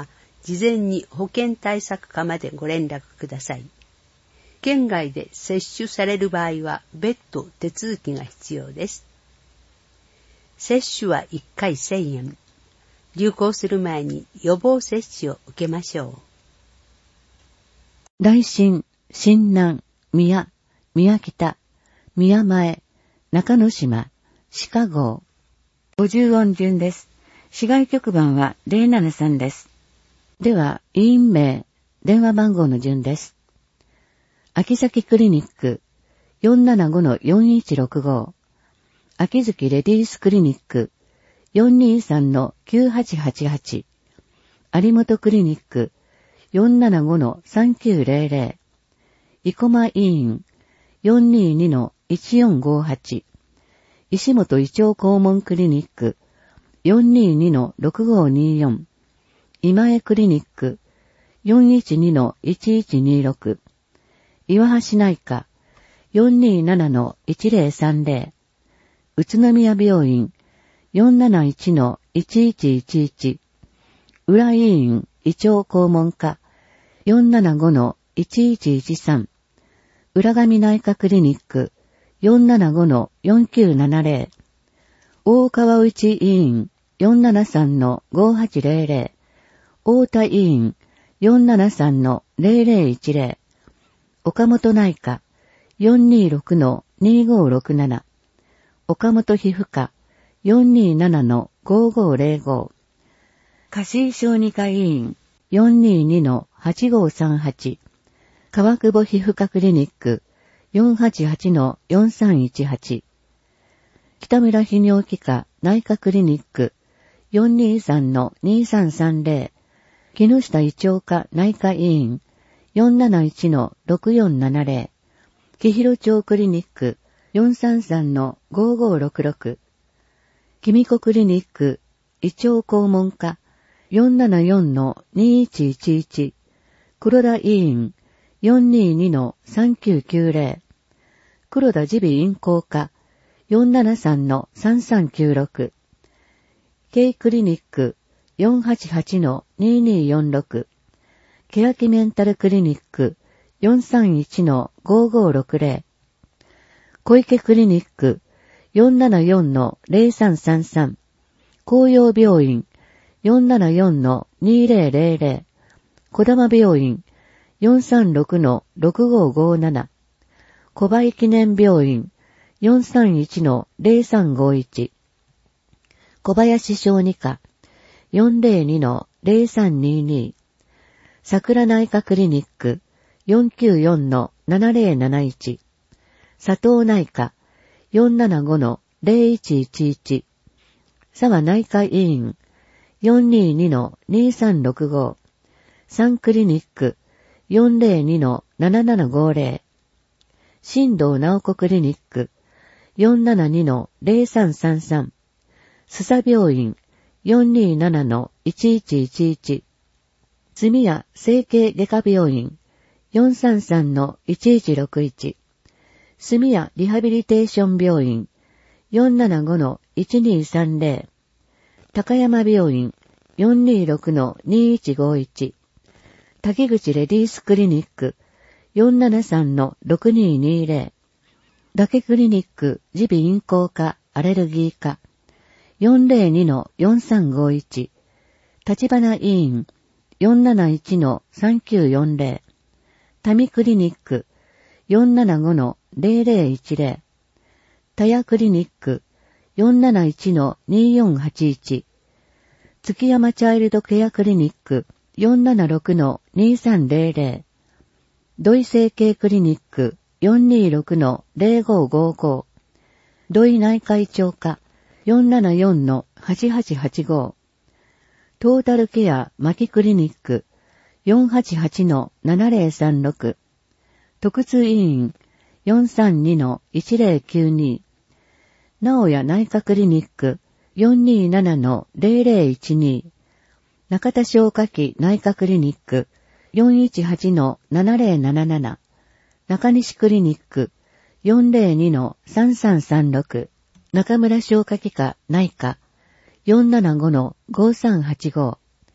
事前に保健対策課までご連絡ください。県外で接種される場合は別途手続きが必要です。接種はいっかいせんえん。流行する前に予防接種を受けましょう。大新、新南、宮、宮北、宮前、中之島、鹿郷。ごじゅう音順です。市外局番はゼロななさんです。では、委員名、電話番号の順です。秋崎クリニック よんななごのよんいちろくご、秋月レディースクリニック よんにさんのきゅうはちはちはち、有本クリニック よんななごのさんきゅうぜろぜろ、生駒医院 よんににのいちよんごはち、石本胃腸肛門クリニック よんににのろくごによん、今江クリニック よんいちにのいちいちにろく、岩橋内科 よんにななのいちぜろさんぜろ、宇都宮病院 よんなないちのいちいちいちいち、浦医院胃腸肛門科 よんななごのいちいちいちさん、浦上内科クリニック よんななごのよんきゅうななぜろ、大川内医院 よんななさんのごはちぜろぜろ、大田医院 よんななさんのぜろぜろいちぜろ、岡本内科 よんにろくのにごろくなな、岡本皮膚科 よんにななのごごぜろご、下水小児科医院 よんににのはちごさんはち、川久保皮膚科クリニック よんはちはちのよんさんいちはち、北村泌尿器科内科クリニック よんにさんのにさんさんぜろ、木下胃腸科内科医院 よんなないちのろくよんななぜろ、木広町クリニック よんさんさんのごごろくろく、君子クリニック胃腸肛門科 よんななよんのにいちいちいち、黒田医院 よんににのさんきゅうきゅうぜろ、黒田耳鼻咽喉科 よんななさんのさんさんきゅうろく、Kクリニック よんはちはちのにによんろく、欅メンタルクリニック よんさんいちのごごろくぜろ、小池クリニック よんななよんのぜろさんさんさん、紅葉病院 よんななよんのにぜろぜろぜろ、小玉病院 よんさんろくのろくごごなな、小林記念病院 よんさんいちのぜろさんごいち、小林小児科 よんぜろにのぜろさんにに、桜内科クリニック よんきゅうよんのななぜろなないち、佐藤内科 よんななごのぜろいちいちいち、沢内科医院 よんににのにさんろくご、サンクリニック よんぜろにのななななごぜろ、新道直子クリニック よんななにのぜろさんさんさん、須佐病院 よんにななのいちいちいちいち、住谷整形外科病院 よんさんさんのいちいちろくいち、住谷リハビリテーション病院 よんななごのいちにさんぜろ、高山病院 よんにろくのにいちごいち、滝口レディースクリニック よんななさんのろくににぜろ、ダケクリニック耳鼻咽喉科アレルギー科 よんぜろにのよんさんごいち、立花医院 よんなないちのさんきゅうよんぜろ、タミクリニック よんななごのぜろぜろいちぜろ、タヤクリニック よんなないちのによんはちいち、月山チャイルドケアクリニック よんななろくのにさんぜろぜろ、土井整形クリニック よんにろくのぜろごごご、土井内科医長科 よんななよんのはちはちはちご、トータルケアマキクリニック よんはちはちのななぜろさんろく、特通医院 よんさんにのいちぜろきゅうに、直屋内科クリニック よんにななのぜろぜろいちに、中田消化器内科クリニック よんいちはちのななぜろなななな、中西クリニック よんぜろにのさんさんさんろく、中村消化器科内科 よんななごのごさんはちご、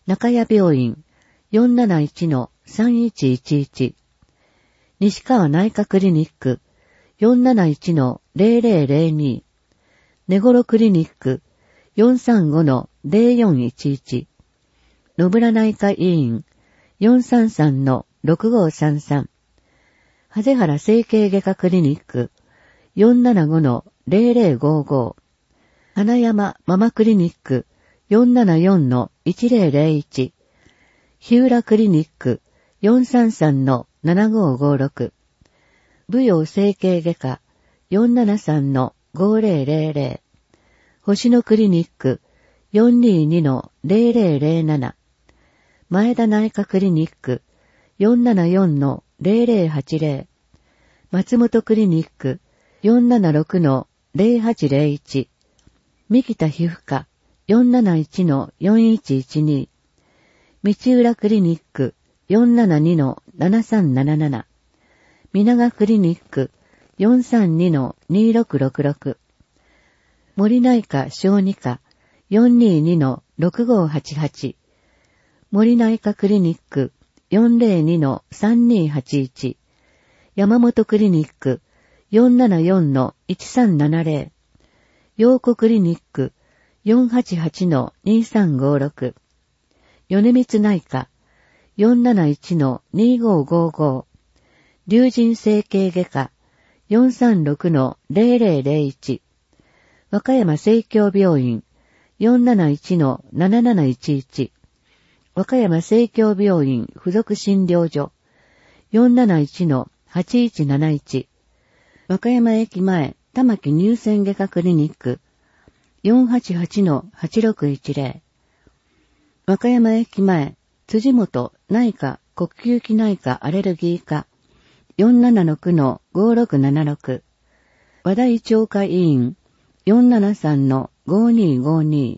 中谷病院 よんなないちのさんいちいちいち、西川内科クリニック よんなないちのゼロゼロゼロに、根頃クリニック よんさんごのゼロよんいちいち、野村内科医院 よんさんさんのろくごさんさん、はぜはら整形外科クリニック よんななごのゼロゼロごご、花山ママクリニック よんななよんのいちゼロゼロいち、日浦クリニック よんさんさんのななごごろく、舞陽整形外科 よんななさんのごゼロゼロゼロ、星野クリニック よんににのゼロゼロゼロなな、前田内科クリニック よんななよんのゼロゼロはちゼロ、松本クリニック よんななろくのゼロはちゼロいち、三北皮膚科 よんなないちのよんいちいちに、道浦クリニック よんななにのななさんなななな、皆川クリニック よんさんにのにろくろくろく、森内科小児科 よんににのろくごはちはち、森内科クリニック よんゼロにのさんにはちいち、山本クリニック よんななよんのいちさんななゼロ、陽子クリニック よんはちはちのにさんごろく、米光内科 よんなないちのにごごご、龍神整形外科 よんさんろくのゼロゼロゼロいち、和歌山生協病院 よんなないちのなななないちいち、和歌山生協病院附属診療所 よんなないちのはちいちなないち、和歌山駅前玉木乳腺外科クリニック よんはちはちのはちろくいちゼロ、和歌山駅前辻本内科呼吸器内科アレルギー科 よんななろくのごろくななろく、和田胃腸科医院 よんななさんのごにごに、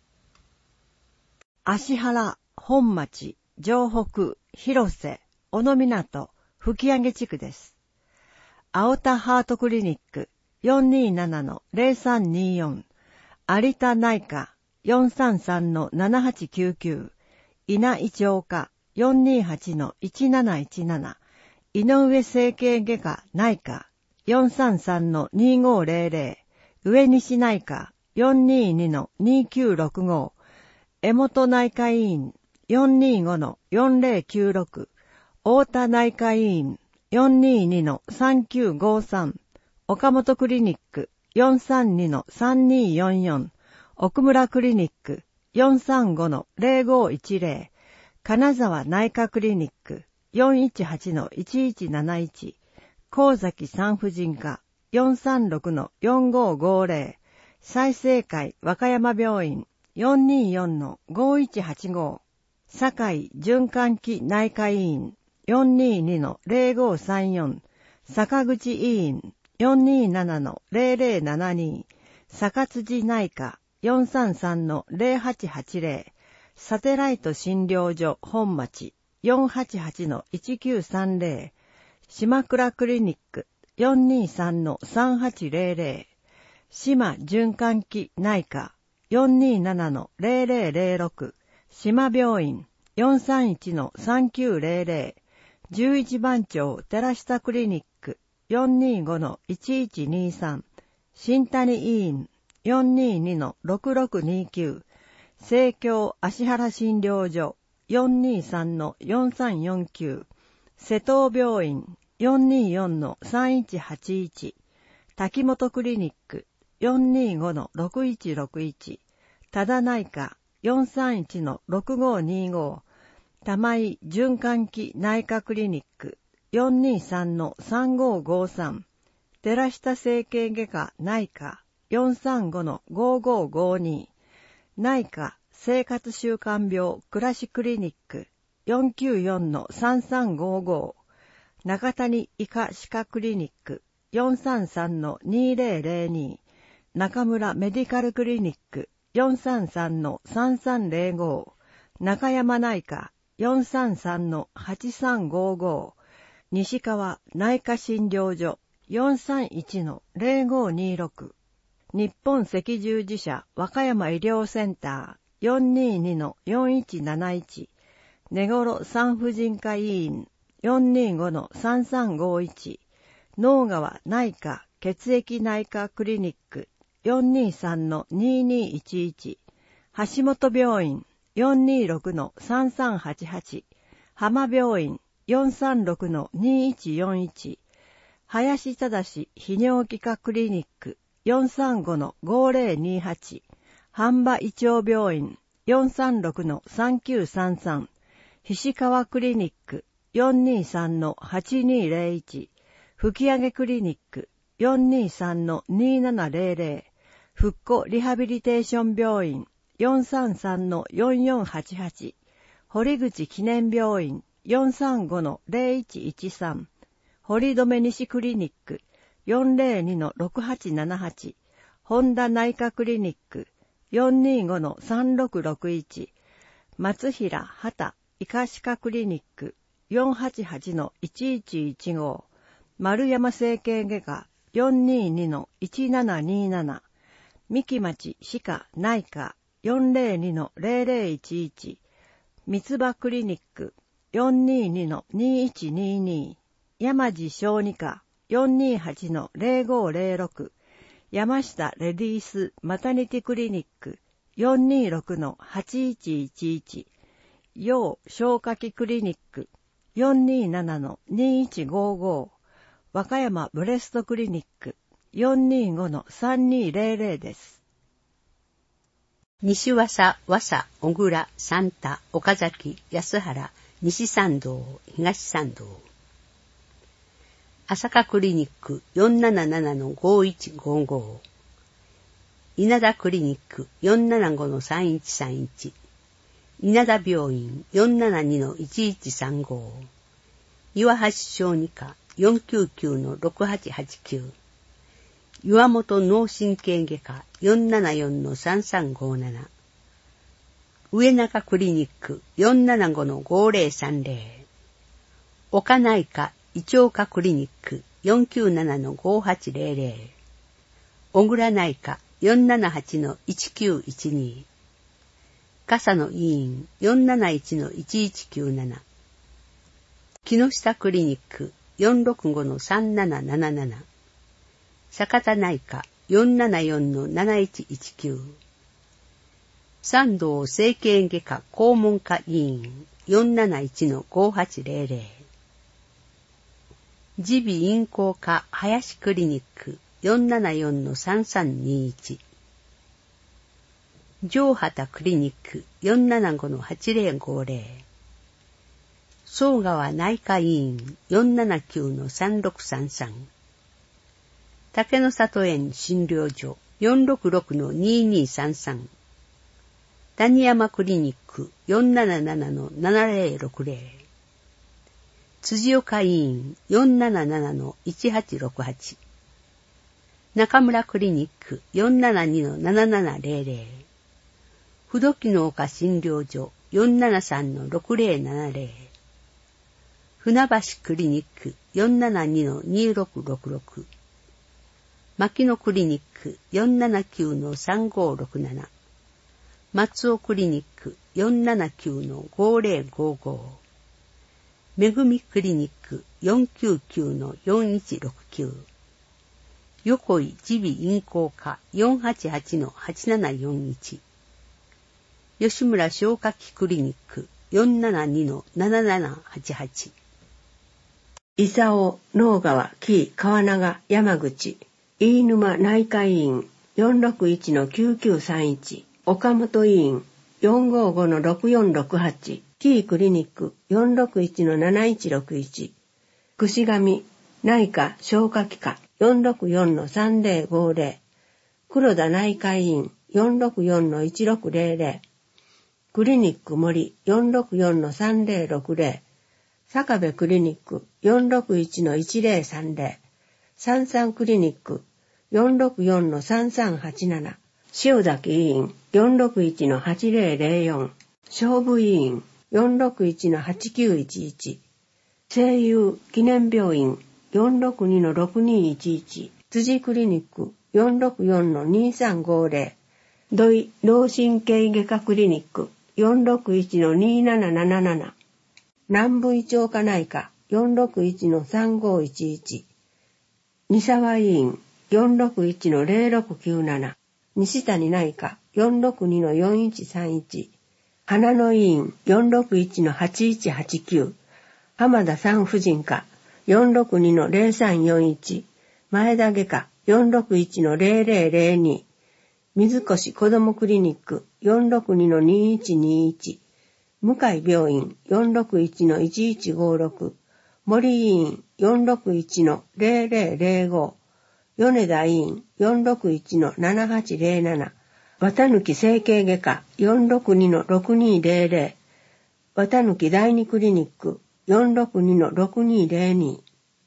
芦原、本町、城北、広瀬、小野港、吹上地区です。青田ハートクリニック よんにななのゼロさんによん、有田内科 よんさんさんのななはちきゅうきゅう、稲井腸科 よんにはちのいちなないちなな、井上整形外科内科 よんさんさんのにごゼロゼロ、上西内科 よんににのにきゅうろくご、江本内科医院 よんにごのよんゼロきゅうろく、太田内科医院 よんににのさんきゅうごさん、岡本クリニック よんさんにのさんによんよん、奥村クリニック よんさんごのゼロごいちゼロ、金沢内科クリニック よんいちはちのいちいちなないち、神崎産婦人科 よんさんろくのよんごごゼロ、済生会和歌山病院 よんによんのごいちはちご、堺循環器内科医院 よんににのゼロごさんよん、坂口医院 よんにななのゼロゼロななに、坂辻内科 よんさんさんのゼロはちはちゼロ、サテライト診療所本町 よんはちはちのいちきゅうさんゼロ、島倉クリニック よんにさんのさんはちゼロゼロ、島循環器内科 よんにななのゼロゼロゼロろく、島病院 よんさんいちのさんきゅうゼロゼロ、じゅういち番町寺下クリニック よんにごのいちいちにさん、新谷医院 よんににのろくろくにきゅう、生協芦原診療所 よんにさんのよんさんよんきゅう、瀬戸病院 よんによんのさんいちはちいち、滝本クリニック よんにごのろくいちろくいち、多田内科 よんさんいちのろくごにご、玉井循環器内科クリニック よんにさんのさんごごさん、寺下整形外科内科 よんさんごのごごごに、内科生活習慣病暮らしクリニック よんきゅうよんのさんさんごご、中谷医科歯科クリニック よんさんさんのにゼロゼロに、中村メディカルクリニック よんさんさんのさんさんゼロご、中山内科 よんさんさんのはちさんごご、西川内科診療所 よんさんいちのゼロごにろく、日本赤十字社和歌山医療センタよんににのよんいちなないち、根頃産婦人科医院 よんにごのさんさんごいち、能川内科血液内科クリニック よんにさんのににいちいち、橋本病院 よんにろくのさんさんはちはち、浜病院 よんさんろくのにいちよんいち、林忠泌尿器科クリニック よんさんごのごぜろにはち、半場胃腸病院 よんさんろくのさんきゅうさんさん、菱川クリニック よんにさんのはちにぜろいち、吹上クリニック よんにさんのにななぜろぜろ、復興リハビリテーション病院 よんさんさんのよんよんはちはち、堀口記念病院 よんさんごのぜろいちいちさん、堀留西クリニック よんぜろにのろくはちななはち、本田内科クリニック よんにごのさんろくろくいち、松平畑医科歯科クリニック よんはちはちのいちいちいちご、丸山整形外科 よんににのいちななになな、三木町歯科内科 よんぜろにのぜろぜろいちいち、三つ葉クリニック よんににのにいちにに、山地小児科 よんにはちのぜろごぜろろく、山下レディースマタニティクリニック よんにろくのはちいちいちいち、陽消化器クリニック よんにななのにいちごご、和歌山ブレストクリニック よんにごのさんにぜろぜろです。 西和佐、和佐、小倉、三田、岡崎、安原、西参道、東参道。朝霞クリニック よんななななのごいちごご、稲田クリニック よんななごのさんいちさんいち、稲田病院 よんななにのいちいちさんご、岩橋小児科 よんきゅうきゅうのろくはちはちきゅう、岩本脳神経外科 よんななよんのさんさんごなな、上中クリニック よんななごのごぜろさんぜろ、岡内科胃腸科クリニック よんきゅうななのごはちぜろぜろ、小倉内科 よんななはちのいちきゅういちに、笠野医院 よんなないちのいちいちきゅうなな、木下クリニック よんろくごのさんなななななな、坂田内科 よんななよんのなないちいちきゅう、山道整形外科肛門科医院 よんなないちのごはちぜろぜろ、耳鼻咽喉科林クリニック よんななよんのさんさんにいち、上畑クリニック よんななごのはちぜろごぜろ、総川内科医院 よんななきゅうのさんろくさんさん、竹の里園診療所 よんろくろくのににさんさん、谷山クリニック よんななななのななぜろろくぜろ、辻岡医院 よんななななのいちはちろくはち、中村クリニック よんななにのななななぜろぜろ、不動機能科診療所 よんななさんのろくぜろななぜろ、船橋クリニック よんななにのにろくろくろく、牧野クリニック よんななきゅうのさんごろくなな、松尾クリニック よんななきゅうのごぜろごご、めぐみクリニック よんきゅうきゅうのよんいちろくきゅう、横井耳鼻咽喉科 よんはちはちのはちななよんいち、吉村消化器クリニック よんななにのななななはちはち、 伊佐能川紀川長山口飯沼内科医院 よんろくいちのきゅうきゅうさんいち、岡本医院 よんごごのろくよんろくはち、紀伊クリニック よんろくいちのなないちろくいち、串上内科消化器科 よんろくよんのさんぜろごぜろ、黒田内科医院 よんろくよんのいちろくぜろぜろ、クリニック森 よんろくよんのさんぜろろくぜろ、坂部クリニック よんろくいちのいちぜろさんぜろ、三三クリニック よんろくよんのさんさんはちなな、塩崎医院 よんろくいちのはちぜろぜろよん、勝負医院 よんろくいちのはちきゅういちいち、声優記念病院 よんろくにのろくにいちいち、辻クリニック よんろくよんのにさんごぜろ、 土井脳神経外科クリニック よんろくいちのになななななな、南部胃腸科内科 よんろくいちのさんごいちいち、三沢医院 よんろくいちのゼロろくきゅうなな、西谷内科 よんろくにのよんいちさんいち、花の医院 よんろくいちのはちいちはちきゅう、浜田産婦人科 よんろくにのゼロさんよんいち、前田外科 よんろくいちのゼロゼロゼロに、水越子どもクリニック よんろくにのにいちにいち、向井病院 よんろくいちのいちいちごろく、森医院 よんろくいちのゼロゼロゼロご、米田医院 よんろくいちのななはちゼロなな、綿貫整形外科 よんろくにのろくにゼロゼロ、綿貫第二クリニック よんろくにのろくにゼロに。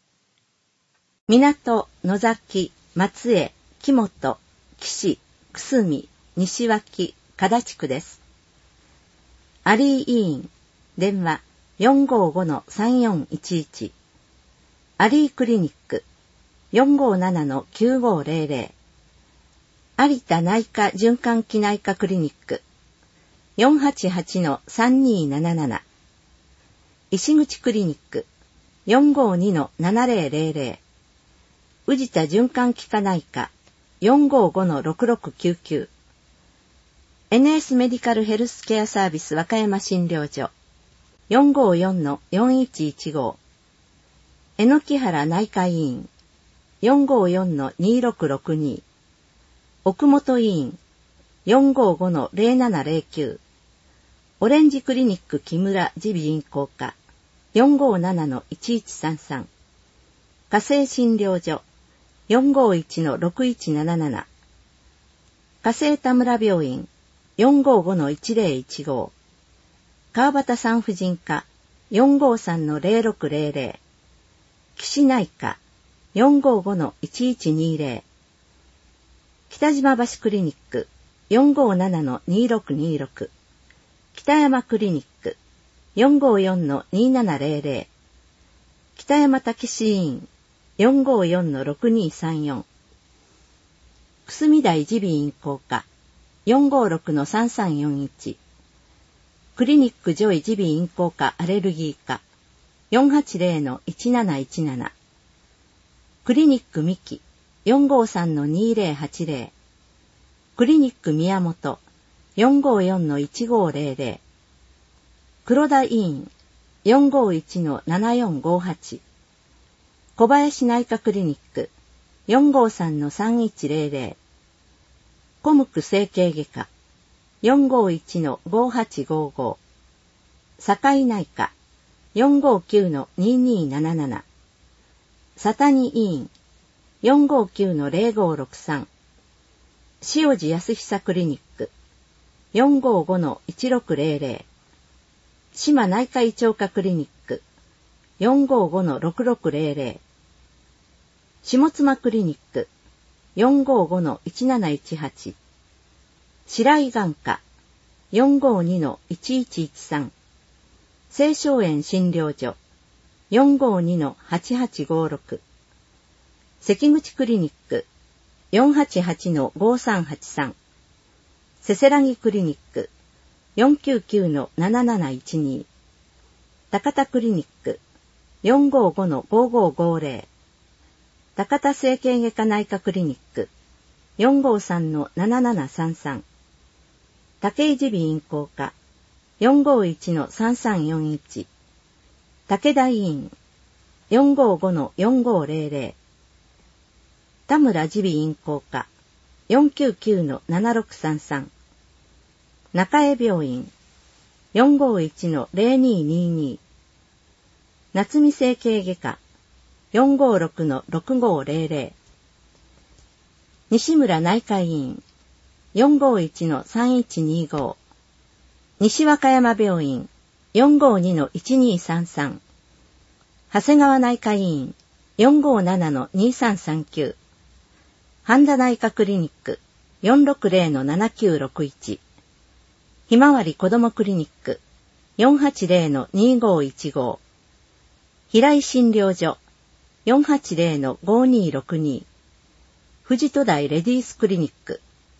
港、野崎、松江、木本、岸、久住、西脇、加田地区です。アリー医院、電話 よんごごのさんよんいちいち、アリークリニック よんごななのきゅうごゼロゼロ、有田内科循環器内科クリニック よんはちはちのさんになななな、石口クリニック よんごにのななゼロゼロゼロ、宇治田循環器科内科 よんごごのろくろくきゅうきゅう、エヌエス メディカルヘルスケアサービス和歌山診療所 よんごよんのよんいちいちご、榎木原内科医院 よんごよんのにろくろくに、奥本医院 よんごごのゼロななゼロきゅう、オレンジクリニック木村耳鼻咽喉科 よんごななのいちいちさんさん、火星診療所 よんごいちのろくいちなななな、火星田村病院 よんごごのいちゼロいちご、川端産婦人科 よんごさんのゼロろくゼロゼロ、岸内科 よんごごのいちいちにゼロ、北島橋クリニック よんごななのにろくにろく、北山クリニック よんごよんのにななゼロゼロ、北山武史医院 よんごよんのろくにさんよん、久住台耳鼻咽喉科 よんごろくのさんさんよんいち、クリニックジョイ耳鼻咽喉科アレルギー科 よんはちゼロのいちなないちなな、クリニックミキ よんごさんのにゼロはちゼロ、クリニック宮本 よんごよんのいちごゼロゼロ、黒田医院 よんごいちのななよんごはち、小林内科クリニック よんごさんのさんいちゼロゼロ、小向整形外科 よんごいちのごはちごご、堺内科 よんごきゅうのにになななな、佐谷医院 よんごきゅうのゼロごろくさん、塩路康久クリニック よんごごのいちろくゼロゼロ、島内科胃腸科クリニック よんごごのろくろくゼロゼロ、下妻クリニック よんごごのいちなないちはち、白井眼科 よんごにのいちいちいちさん、青松園診療所 よんごにのはちはちごろく、関口クリニック よんはちはちのごさんはちさん、せせらぎクリニック よんきゅうきゅうのなななないちに、高田クリニック よんごごのごごごゼロ、高田整形外科内科クリニック よんごさんのななななさんさん、武井耳鼻咽喉科 よんごいちのさんさんよんいち、武田医院 よんごごのよんごゼロゼロ、田村耳鼻咽喉科 よんきゅうきゅうのななろくさんさん、中江病院 よんごいちのゼロににに、夏見整形外科 よんごろくのろくごゼロゼロ、西村内科医院 よんごいちのさんいちにご、西和歌山病院 よんごにのいちにさんさん、長谷川内科医院 よんごななのにさんさんきゅう、半田内科クリニック よんろくゼロのななきゅうろくいち、ひまわり子どもクリニック よんはちゼロのにごいちご、平井診療所 よんはちゼロのごにろくに、富士都大レディースクリニック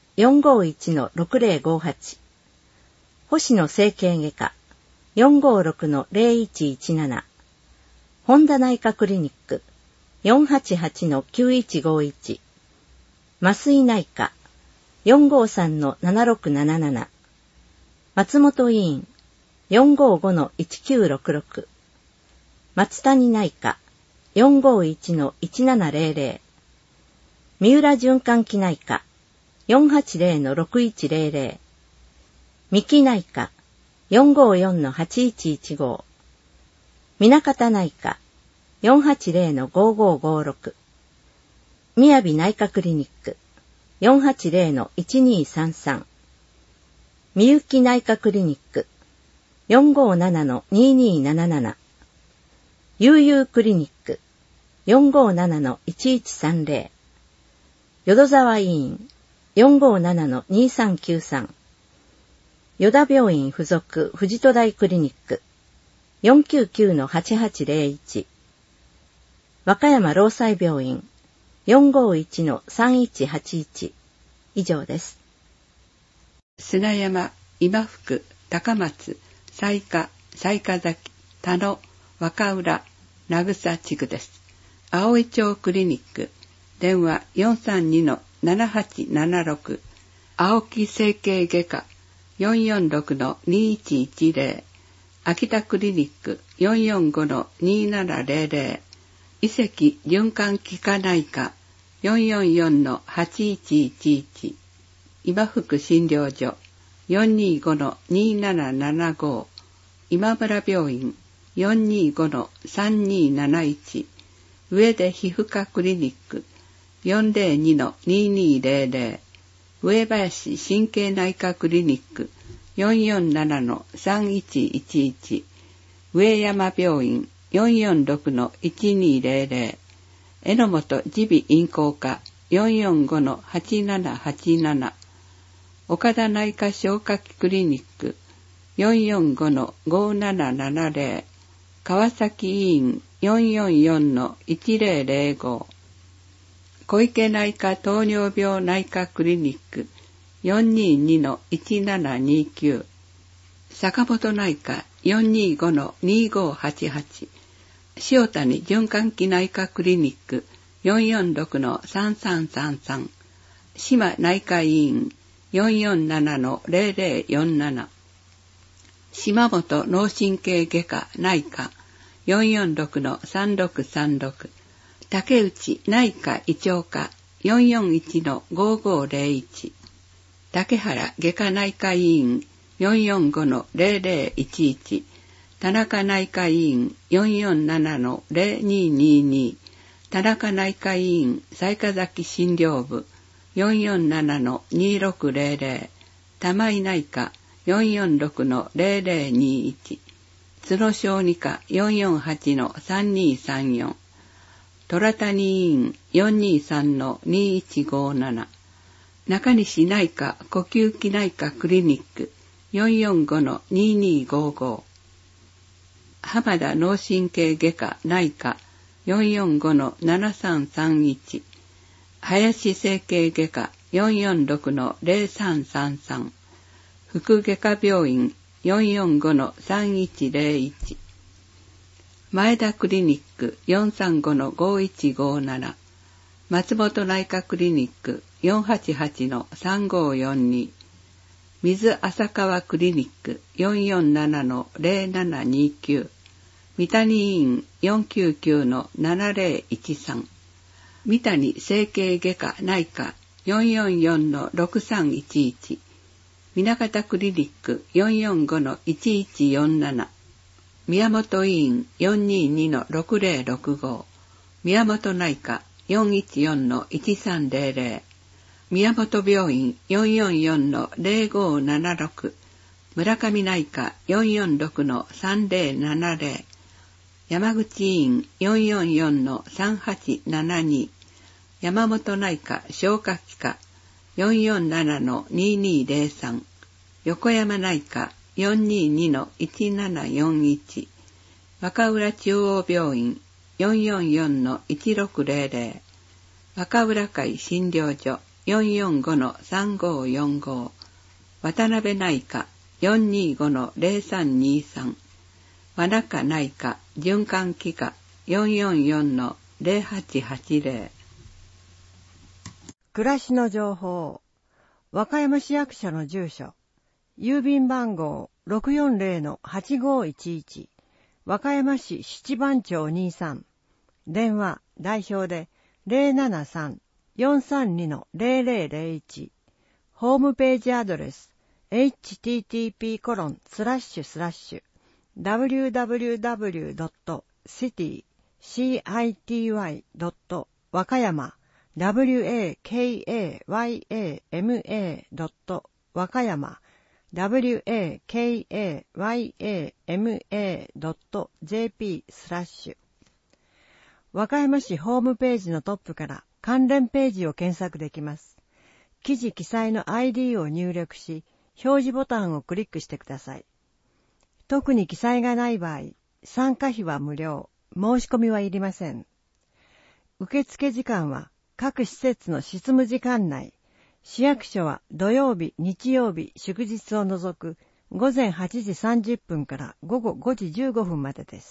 よんごいちのろくぜろごはち、星野整形外科 よんごろくのぜろいちいちなな、本田内科クリニック よんはちはちのきゅういちごいち、麻酔内科 よんごさんのななろくなななな、松本医院 よんごごのいちきゅうろくろく、松谷内科 よんごいちのいちななぜろぜろ、三浦循環器内科 よんはちぜろのろくいちぜろぜろ、三木内科 よんごよんのはちいちいちご、南方内科 よんはちぜろのごごごろく、みやび内科クリニック よんはちぜろのいちにさんさん、みゆき内科クリニック よんごななのにになななな、悠々クリニック よんごななのいちいちさんぜろ、淀沢医院 よんごななのにさんきゅうさん、与田病院附属藤戸台クリニック よんきゅうきゅうのはちはちぜろいち、和歌山労災病院 よんごいちのさんいちはちいち、以上です。 砂山、今福、高松、西下、西下崎、田野、若浦、名草地区です。青井町クリニック、電話 よんさんにのななはちななろく、青木整形外科 よんよんろくのにいちいちぜろ、秋田クリニック よんよんごのにななぜろぜろ、伊関循環器科内科 よんよんよんのはちいちいちいち、今福診療所 よんにごのにななななご、今村病院 よんにごのさんになないち、上出皮膚科クリニック よんぜろにのににぜろぜろ、上林神経内科クリニック よんよんななのさんいちいちいち、上山病院 よんよんろくのいちにぜろぜろ、榎本耳鼻咽喉科 よんよんごのはちななはちなな、岡田内科消化器クリニック よんよんごのごななななぜろ、川崎医院 よんよんよんのいちぜろぜろご、小池内科糖尿病内科クリニック よんににのいちななにきゅう、坂本内科 よんにごのにごはちはち、塩谷循環器内科クリニック よんよんろくのさんさんさんさん、島内科医院 よんよんななのぜろぜろよんなな、島本脳神経外科内科 よんよんろくのさんろくさんろく、竹内内科胃腸科 よんよんいちのごごぜろいち、竹原外科内科医院 よんよんごのぜろぜろいちいち、田中内科医院 よんよんななのぜろににに、田中内科医院雑賀崎診療部 よんよんななのにろくぜろぜろ、玉井内科 よんよんろくのぜろぜろにいち、角小児科 よんよんはちのさんにさんよん、虎谷医院 よんにさんのにいちごなな、中西内科呼吸器内科クリニック よんよんごのににごご、浜田脳神経外科内科 よんよんごのななさんさんいち、林整形外科 よんよんろくのぜろさんさんさん、副外科病院 よんよんごのさんいちぜろいち、前田クリニック よんさんごのごいちごなな、松本内科クリニック よんはちはちのさんごよんに、水浅川クリニック よんよんななのぜろななにきゅう、三谷医院 よんきゅうきゅうのななぜろいちさん、三谷整形外科内科 よんよんよんのろくさんいちいち、南方クリニック よんよんごのいちいちよんなな、宮本医院 よんににのろくぜろろくご、宮本内科 よんいちよんのいちさんぜろぜろ、宮本病院 よんよんよんのぜろごななろく、村上内科 よんよんろくのさんぜろななぜろ、山口医院 よんよんよんのさんはちななに、山本内科消化器科 よんよんななのににぜろさん、横山内科 よんににのいちななよんいち、若浦中央病院 よんよんよんのいちろくぜろぜろ、若浦会診療所よんよんごのさんごよんご、渡辺内科 よんにごのゼロさんにさん、和中内科循環器科 よんよんよんのゼロはちはちゼロ。 暮らしの情報。和歌山市役所の住所。郵便番号 ろくよんゼロのはちごいちいち。和歌山市七番町にさん。電話、代表で ゼロななさん よんさんにのゼロゼロゼロいち。ホームページアドレス エイチティーティーピーコロンスラッシュスラッシュダブリューダブリューダブリュードットシティシーアイティーワイドット和歌山ダブリューエーケーエーワイエーエムエードット和歌山 ダブリューエーケーエーワイエーエムエードットジェーピー スラッシュ。和歌山市ホームページのトップから関連ページを検索できます。記事記載の アイディー を入力し、表示ボタンをクリックしてください。特に記載がない場合、参加費は無料、申し込みはいりません。受付時間は各施設の執務時間内、市役所は土曜日、日曜日、祝日を除くごぜんはちじさんじゅっぷんからごごごじじゅうごふんまでです。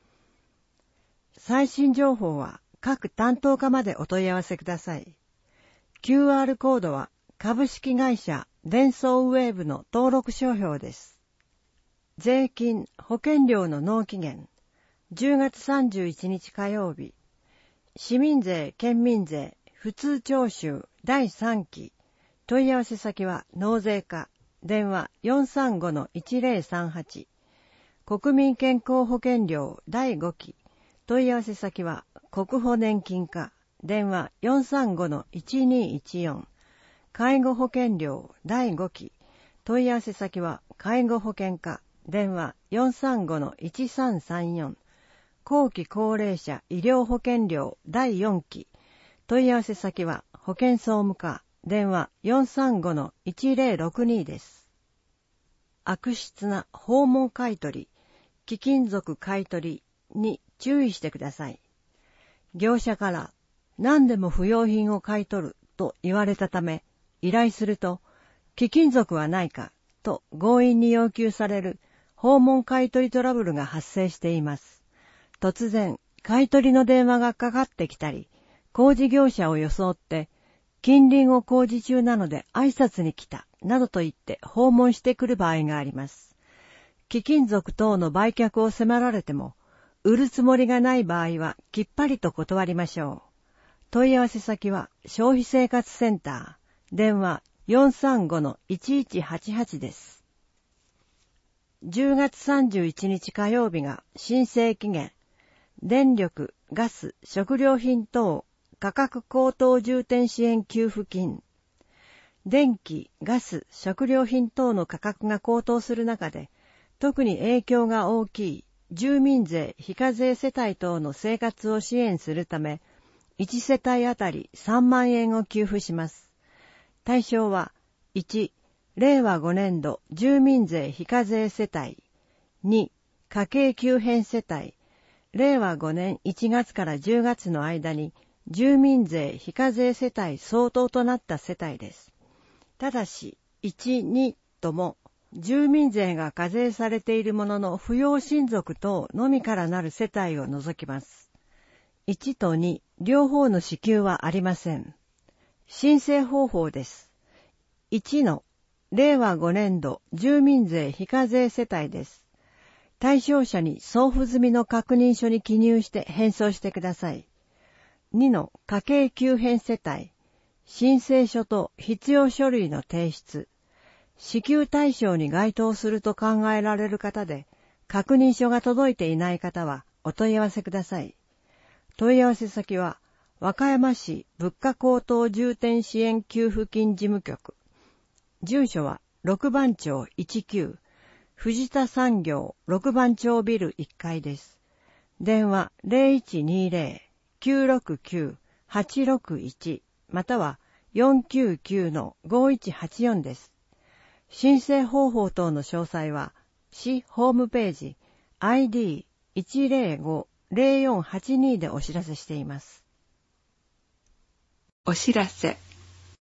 最新情報は各担当課までお問い合わせください。キューアール コードは株式会社デンソーウェーブの登録商標です。税金、保険料の納期限、じゅうがつさんじゅういちにち火曜日、市民税、県民税、普通徴収だいさんき、問い合わせ先は納税課、電話 よんさんごのいちゼロさんはち、国民健康保険料だいごき、問い合わせ先は国保年金課、電話 よんさんごのいちにいちよん、介護保険料だいごき、問い合わせ先は介護保険課、電話 よんさんごのいちさんさんよん、後期高齢者医療保険料だいよんき、問い合わせ先は保健総務課、電話 よんさんごのいちゼロろくに です。悪質な訪問買取、貴金属買取に注意してください。業者から何でも不用品を買い取ると言われたため、依頼すると貴金属はないかと強引に要求される訪問買取トラブルが発生しています。突然、買取の電話がかかってきたり、工事業者を装って、近隣を工事中なので挨拶に来た、などと言って訪問してくる場合があります。貴金属等の売却を迫られても、売るつもりがない場合はきっぱりと断りましょう。問い合わせ先は消費生活センター、電話 よんさんごのいちいちはちはち です。じゅうがつさんじゅういちにち火曜日が申請期限、電力、ガス、食料品等価格高騰重点支援給付金。電気、ガス、食料品等の価格が高騰する中で、特に影響が大きい住民税非課税世帯等の生活を支援するため、いちせたいあたりさんまんえんを給付します。対象は、いち、れいわごねんど住民税非課税世帯、に、家計急変世帯、れいわごねんいちがつからじゅうがつの間に住民税非課税世帯相当となった世帯です。ただし、いち、にとも住民税が課税されているものの扶養親族等のみからなる世帯を除きます。いちとに、両方の支給はありません。申請方法です。いちのれいわごねんど住民税非課税世帯です。対象者に送付済みの確認書に記入して返送してください。にの家計急変世帯、申請書と必要書類の提出、支給対象に該当すると考えられる方で、確認書が届いていない方はお問い合わせください。問い合わせ先は、和歌山市物価高騰重点支援給付金事務局。住所はろくばんちょういちきゅう、藤田産業ろくばんちょうビルいっかいです。電話 ゼロいちにゼロ きゅうろくきゅう はちろくいち または よんきゅうきゅう のごいちはちよん です。申請方法等の詳細は市ホームページ アイディーいちゼロご ゼロよんはちに でお知らせしています。 お知らせ。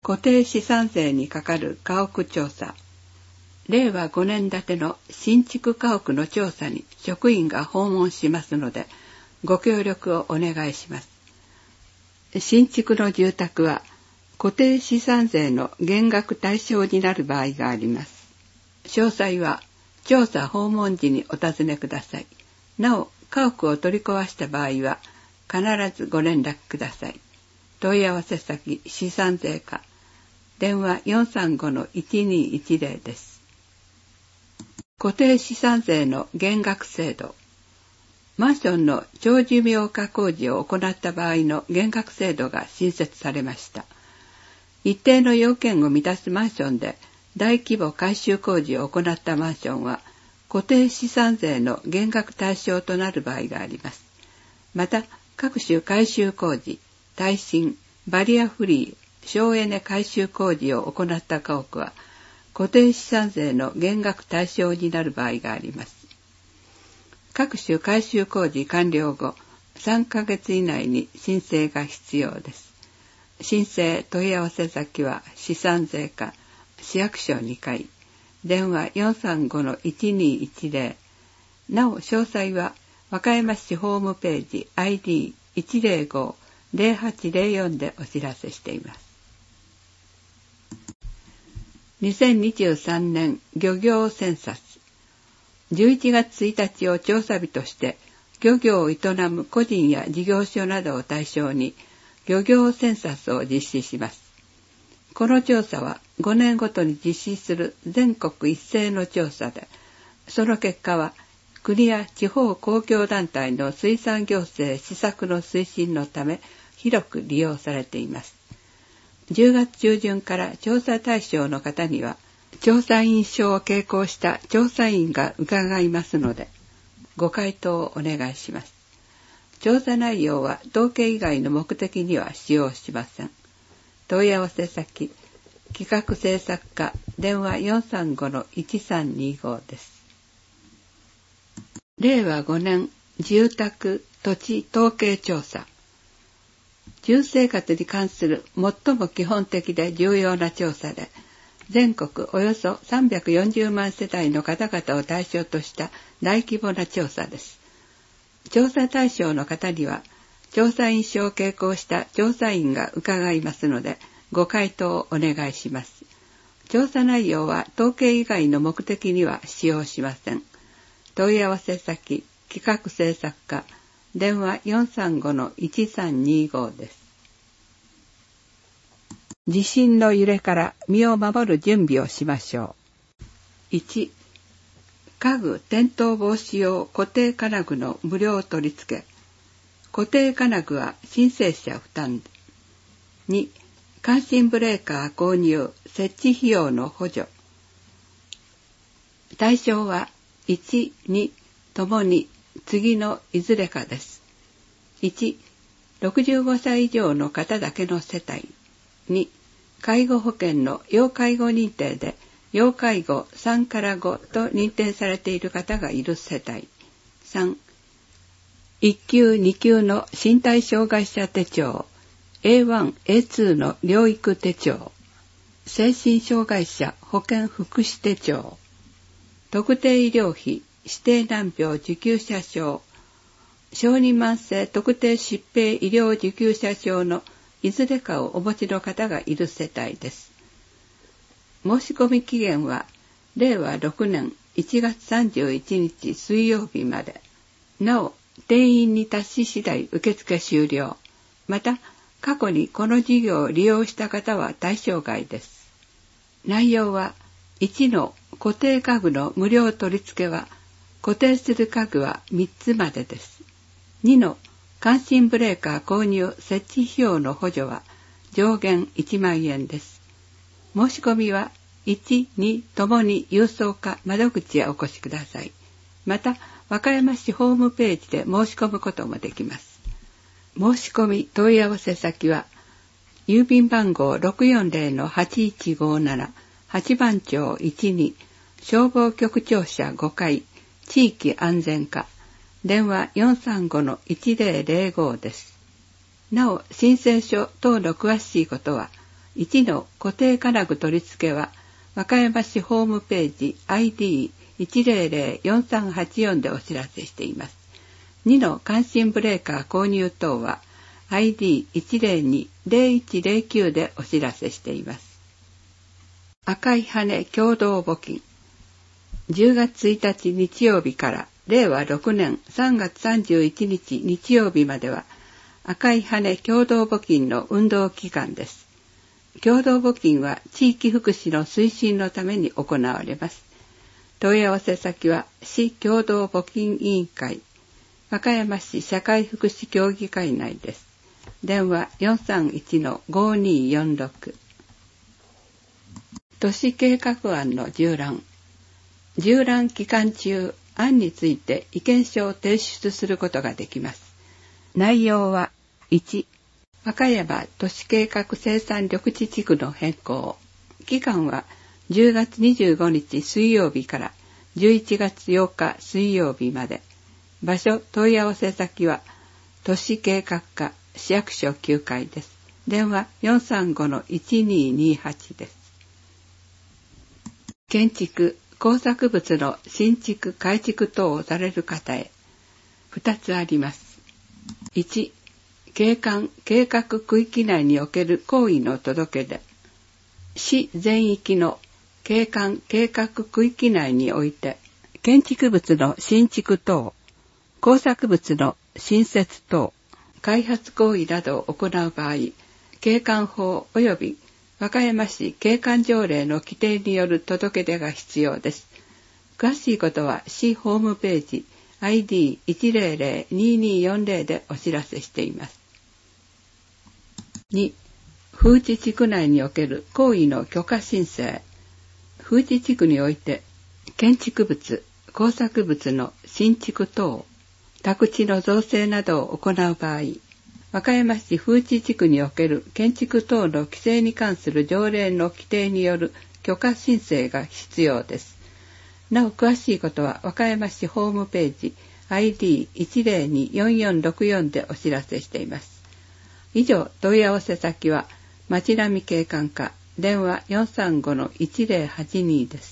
固定資産税にかかる家屋調査。れいわごねん建ての新築家屋の調査に職員が訪問しますので、ご協力をお願いします。新築の住宅は固定資産税の減額対象になる場合があります。詳細は調査訪問時にお尋ねください。なお、家屋を取り壊した場合は必ずご連絡ください。問い合わせ先資産税課、電話 よんさんごのいちにいちゼロ です。固定資産税の減額制度。マンションの長寿命化工事を行った場合の減額制度が新設されました。一定の要件を満たすマンションで大規模改修工事を行ったマンションは固定資産税の減額対象となる場合があります。また、各種改修工事、耐震、バリアフリー、省エネ改修工事を行った家屋は固定資産税の減額対象になる場合があります。各種改修工事完了後さんかげつ以内に申請が必要です。申請問い合わせ先は資産税課、市役所にかい、電話 よんさんごのいちにいちゼロ。なお詳細は和歌山市ホームページ アイディーいちゼロご ゼロはちゼロよん でお知らせしています。にせんにじゅうさんねん漁業センサス。じゅういちがつついたちを調査日として漁業を営む個人や事業所などを対象に漁業センサスを実施します。この調査はごねんごとに実施する全国一斉の調査で、その結果は国や地方公共団体の水産行政施策の推進のため広く利用されています。じゅうがつちゅうじゅんから調査対象の方には調査員証を携行した調査員が伺いますので、ご回答をお願いします。調査内容は統計以外の目的には使用しません。問い合わせ先、企画制作課、電話 よんさんごのいちさんにご です。れいわごねん住宅土地統計調査。住生活に関する最も基本的で重要な調査で、全国およそさんびゃくよんじゅうまん世帯の方々を対象とした大規模な調査です。調査対象の方には、調査員証を携行した調査員が伺いますので、ご回答をお願いします。調査内容は統計以外の目的には使用しません。問い合わせ先、企画制作課、電話 よんさんごのいちさんにご です。地震の揺れから身を守る準備をしましょう。いち、家具転倒防止用固定金具の無料取り付け。固定金具は申請者負担。に、感震ブレーカー購入設置費用の補助。対象はいち、にともに次のいずれかです。いち、ろくじゅうごさい以上の方だけの世帯。に、介護保険の要介護認定で要介護さんからごと認定されている方がいる世帯。さん、いっきゅうにきゅうの身体障害者手帳、エーワン、エーツー の療育手帳、精神障害者保健福祉手帳、特定医療費指定難病受給者証、小児慢性特定疾病医療受給者証のいずれかをお持ちの方がいる世帯です。申し込み期限はれいわろくねんいちがつさんじゅういちにち水曜日まで。なお、定員に達し次第受付終了。また、過去にこの事業を利用した方は対象外です。内容はいちの固定家具の無料取り付けは固定する家具はみっつまでです。にの感震ブレーカー購入設置費用の補助は上限いちまんえんです。申し込みはいち、にともに郵送か窓口へお越しください。また、和歌山市ホームページで申し込むこともできます。申し込み問い合わせ先は、郵便番号 ろくよんゼロのはちいちごなな、八番町いちに、消防局庁舎ごかい、地域安全課、電話 よんさんごのいちゼロゼロご です。なお、申請書等の詳しいことは、 いちの固定金具取り付けは、和歌山市ホームページ アイディーいちゼロゼロよんさんはちよん でお知らせしています。にの感震ブレーカー購入等は アイディーいちゼロにゼロいちゼロきゅう でお知らせしています。赤い羽共同募金。じゅうがつついたち日曜日かられいわろくねんさんがつさんじゅういちにち日曜日までは赤い羽共同募金の運動期間です。共同募金は地域福祉の推進のために行われます。問い合わせ先は市共同募金委員会和歌山市社会福祉協議会内です。電話 よんさんいちのごにーよんろく。都市計画案の縦覧。縦覧期間中、案について意見書を提出することができます。内容はいち、和歌山都市計画生産緑地地区の変更。期間はじゅうがつにじゅうごにち水曜日からじゅういちがつようか水曜日まで。場所問い合わせ先は都市計画課市役所きゅうかいです。電話 よんさんごのいちにーにーはち です。建築工作物の新築改築等をされる方へふたつあります。いち、景観計画区域内における行為の届け出。市全域の景観計画区域内において建築物の新築等、工作物の新設等、開発行為などを行う場合、景観法及び和歌山市景観条例の規定による届け出が必要です。詳しいことは市ホームページ アイディーいちゼロゼロにーにーよんゼロ でお知らせしています。に、風致地区内における行為の許可申請。風致地区において建築物、工作物の新築等、宅地の造成などを行う場合、和歌山市風致地区における建築等の規制に関する条例の規定による許可申請が必要です。なお詳しいことは和歌山市ホームページ アイディーいちゼロによんよんろくよん でお知らせしています。以上、問い合わせ先は町並景観課電話 よんさんごのいちゼロはちに です。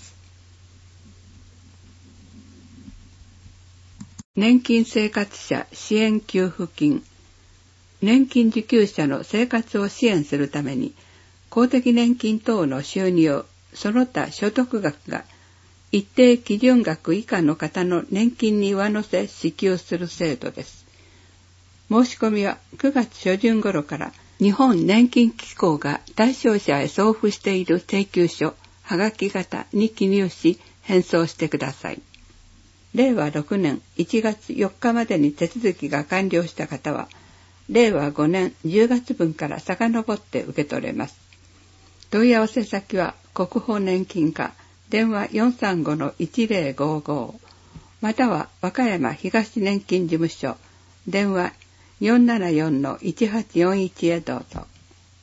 年金生活者支援給付金。年金受給者の生活を支援するために公的年金等の収入、その他所得額が一定基準額以下の方の年金に上乗せ支給する制度です。申し込みはくがつしょじゅん頃から日本年金機構が対象者へ送付している請求書、はがき型に記入し返送してください。れいわろくねんいちがつよっかまでに手続きが完了した方は、れいわごねんじゅうがつ分から遡って受け取れます。問い合わせ先は国保年金課電話 よんさんごのいちゼロごご または和歌山東年金事務所電話 よんななよんのいちはちよんいち へどうぞ。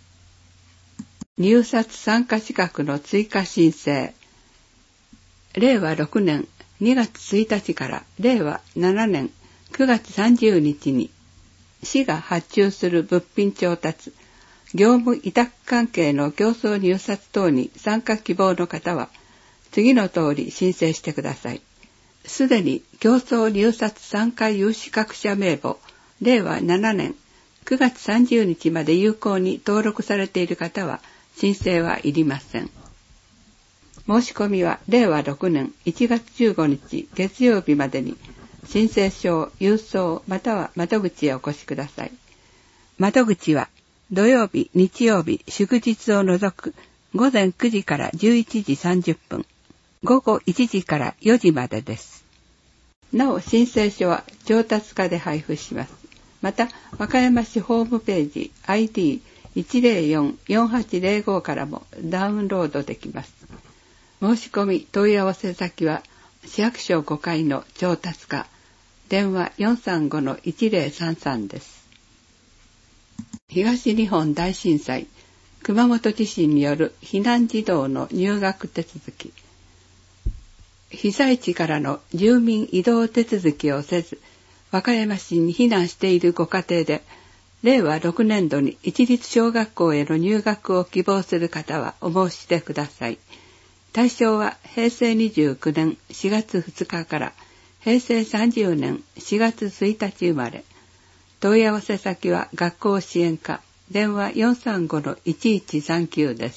入札参加資格の追加申請。れいわろくねんにがつついたちかられいわななねんくがつさんじゅうにちに市が発注する物品調達、業務委託関係の競争入札等に参加希望の方は、次の通り申請してください。すでに競争入札参加有資格者名簿、れいわななねんくがつさんじゅうにちまで有効に登録されている方は、申請はいりません。申し込みはれいわろくねんいちがつじゅうごにち月曜日までに、申請書を郵送または窓口へお越しください。窓口は土曜日、日曜日、祝日を除くごぜんくじからじゅういちじさんじゅっぷん、ごごいちじからよじまでです。なお申請書は調達課で配布します。また、和歌山市ホームページ アイディーいちゼロよんよんはちゼロご からもダウンロードできます。申し込み問い合わせ先は市役所ごかいの調達課電話 よんさんごのいちゼロさんさん です。東日本大震災、熊本地震による避難児童の入学手続き。被災地からの住民移動手続きをせず、和歌山市に避難しているご家庭で、 れいわろくねんどに一律小学校への入学を希望する方はお申し出ください。対象はへいせいにじゅうきゅうねんしがつふつかからへいせいさんじゅうねんしがつついたち生まれ。問い合わせ先は学校支援課、電話 よんさんごのいちいちさんきゅう です。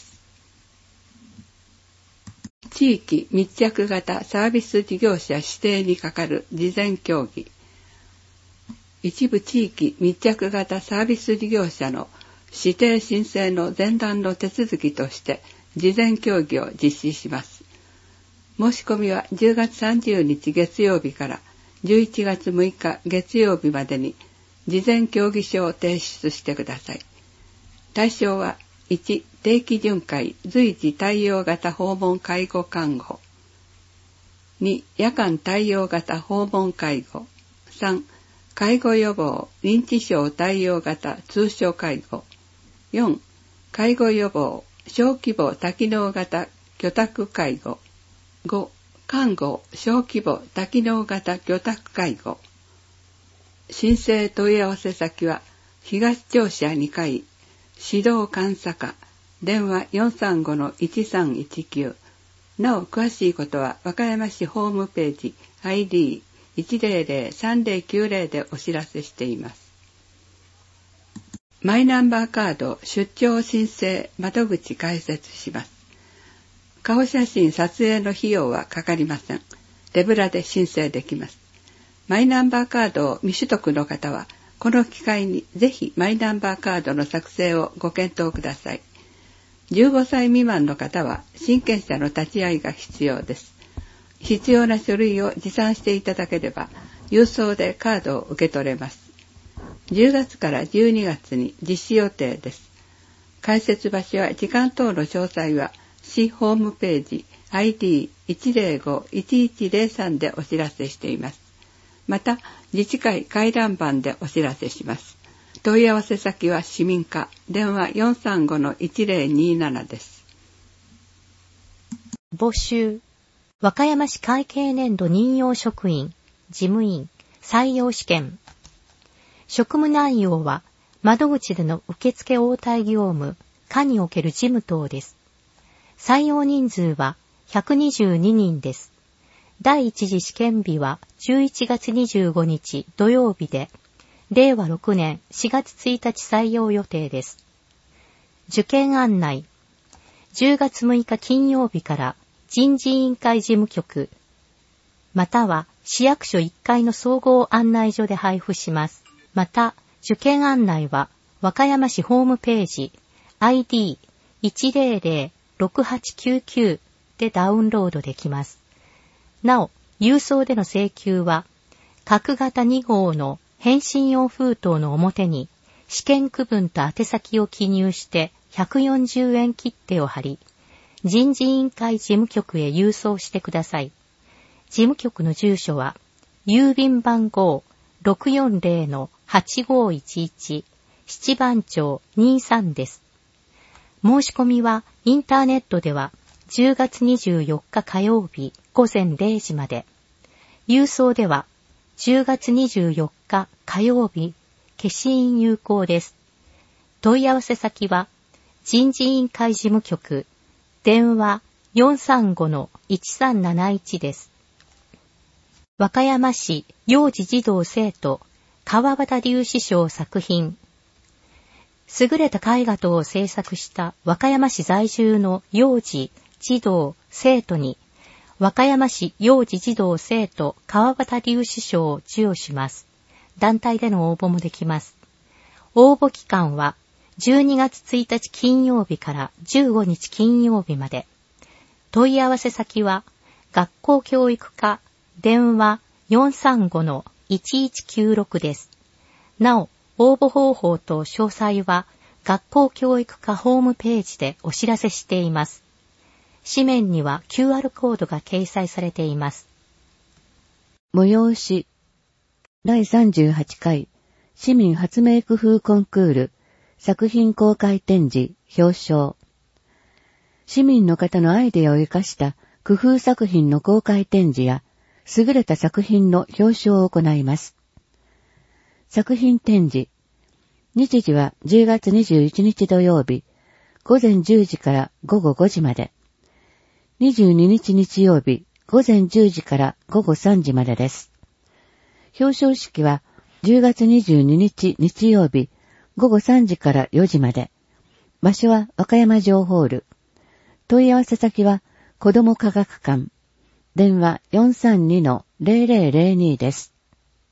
地域密着型サービス事業者指定に係る事前協議。一部地域密着型サービス事業者の指定申請の前段の手続きとして事前協議を実施します。申し込みはじゅうがつさんじゅうにち月曜日からじゅういちがつむいか月曜日までに事前協議書を提出してください。対象はいち定期巡回随時対応型訪問介護看護、に夜間対応型訪問介護、さん介護予防認知症対応型通所介護、よん介護予防小規模多機能型居宅介護、ご看護小規模多機能型居宅介護。申請問い合わせ先は東庁舎にかい指導監査課、電話 よんさんごのいちさんいちきゅう。なお詳しいことは和歌山市ホームページ アイディーいちゼロゼロさんゼロきゅうゼロ でお知らせしています。マイナンバーカード出張申請窓口開設します。顔写真撮影の費用はかかりません。手ぶらで申請できます。マイナンバーカードを未取得の方は、この機会にぜひマイナンバーカードの作成をご検討ください。じゅうごさい未満の方は親権者の立ち会いが必要です。必要な書類を持参していただければ、郵送でカードを受け取れます。じゅうがつからじゅうにがつに実施予定です。開設場所や時間等の詳細は、市ホームページ アイディーいちゼロごいちいちゼロさん でお知らせしています。また、自治会回覧板でお知らせします。問い合わせ先は市民課、電話 よんさんごのいちゼロになな です。 募集。和歌山市会計年度任用職員、事務員、採用試験。職務内容は、窓口での受付応対業務、課における事務等です。採用人数はひゃくにじゅうににんです。第一次試験日はじゅういちがつにじゅうごにち土曜日で、れいわろくねんしがつついたち採用予定です。受験案内。じゅうがつむいか金曜日から人事委員会事務局、または市役所いっかいの総合案内所で配布します。また、受験案内は和歌山市ホームページ アイディーいちゼロゼロろくはちきゅうきゅう でダウンロードできます。なお、郵送での請求は、角型にごうの返信用封筒の表に試験区分と宛先を記入してひゃくよんじゅうえん切手を貼り、人事委員会事務局へ郵送してください。事務局の住所は、郵便番号 ろくよんゼロのはちごいちいち 七番町にさんです。申し込みはインターネットではじゅうがつにじゅうよっか火曜日ごぜんれいじまで、郵送ではじゅうがつにじゅうよっか火曜日消印有効です。問い合わせ先は人事委員会事務局、電話 よんさんごのいちさんなないち です。和歌山市幼児児童生徒川端隆史賞作品。優れた絵画等を制作した和歌山市在住の幼児、児童、生徒に、和歌山市幼児児童生徒川端隆史賞を授与します。団体での応募もできます。応募期間はじゅうにがつついたち金曜日からじゅうごにち金曜日まで。問い合わせ先は、学校教育課、電話 よんさんごのいちいちきゅうろく です。なお、応募方法と詳細は学校教育課ホームページでお知らせしています。紙面には キューアール コードが掲載されています。 催しだいさんじゅうはちかい市民発明工夫コンクール作品公開展示表彰。市民の方のアイデアを生かした工夫作品の公開展示や優れた作品の表彰を行います。作品展示日時はじゅうがつにじゅういちにち土曜日、午前じゅうじから午後ごじまで。にじゅうににち日曜日、午前じゅうじから午後さんじまでです。表彰式はじゅうがつにじゅうににち日曜日、午後さんじからよじまで。場所は和歌山城ホール。問い合わせ先は子ども科学館。電話 よんさんにのゼロゼロゼロに です。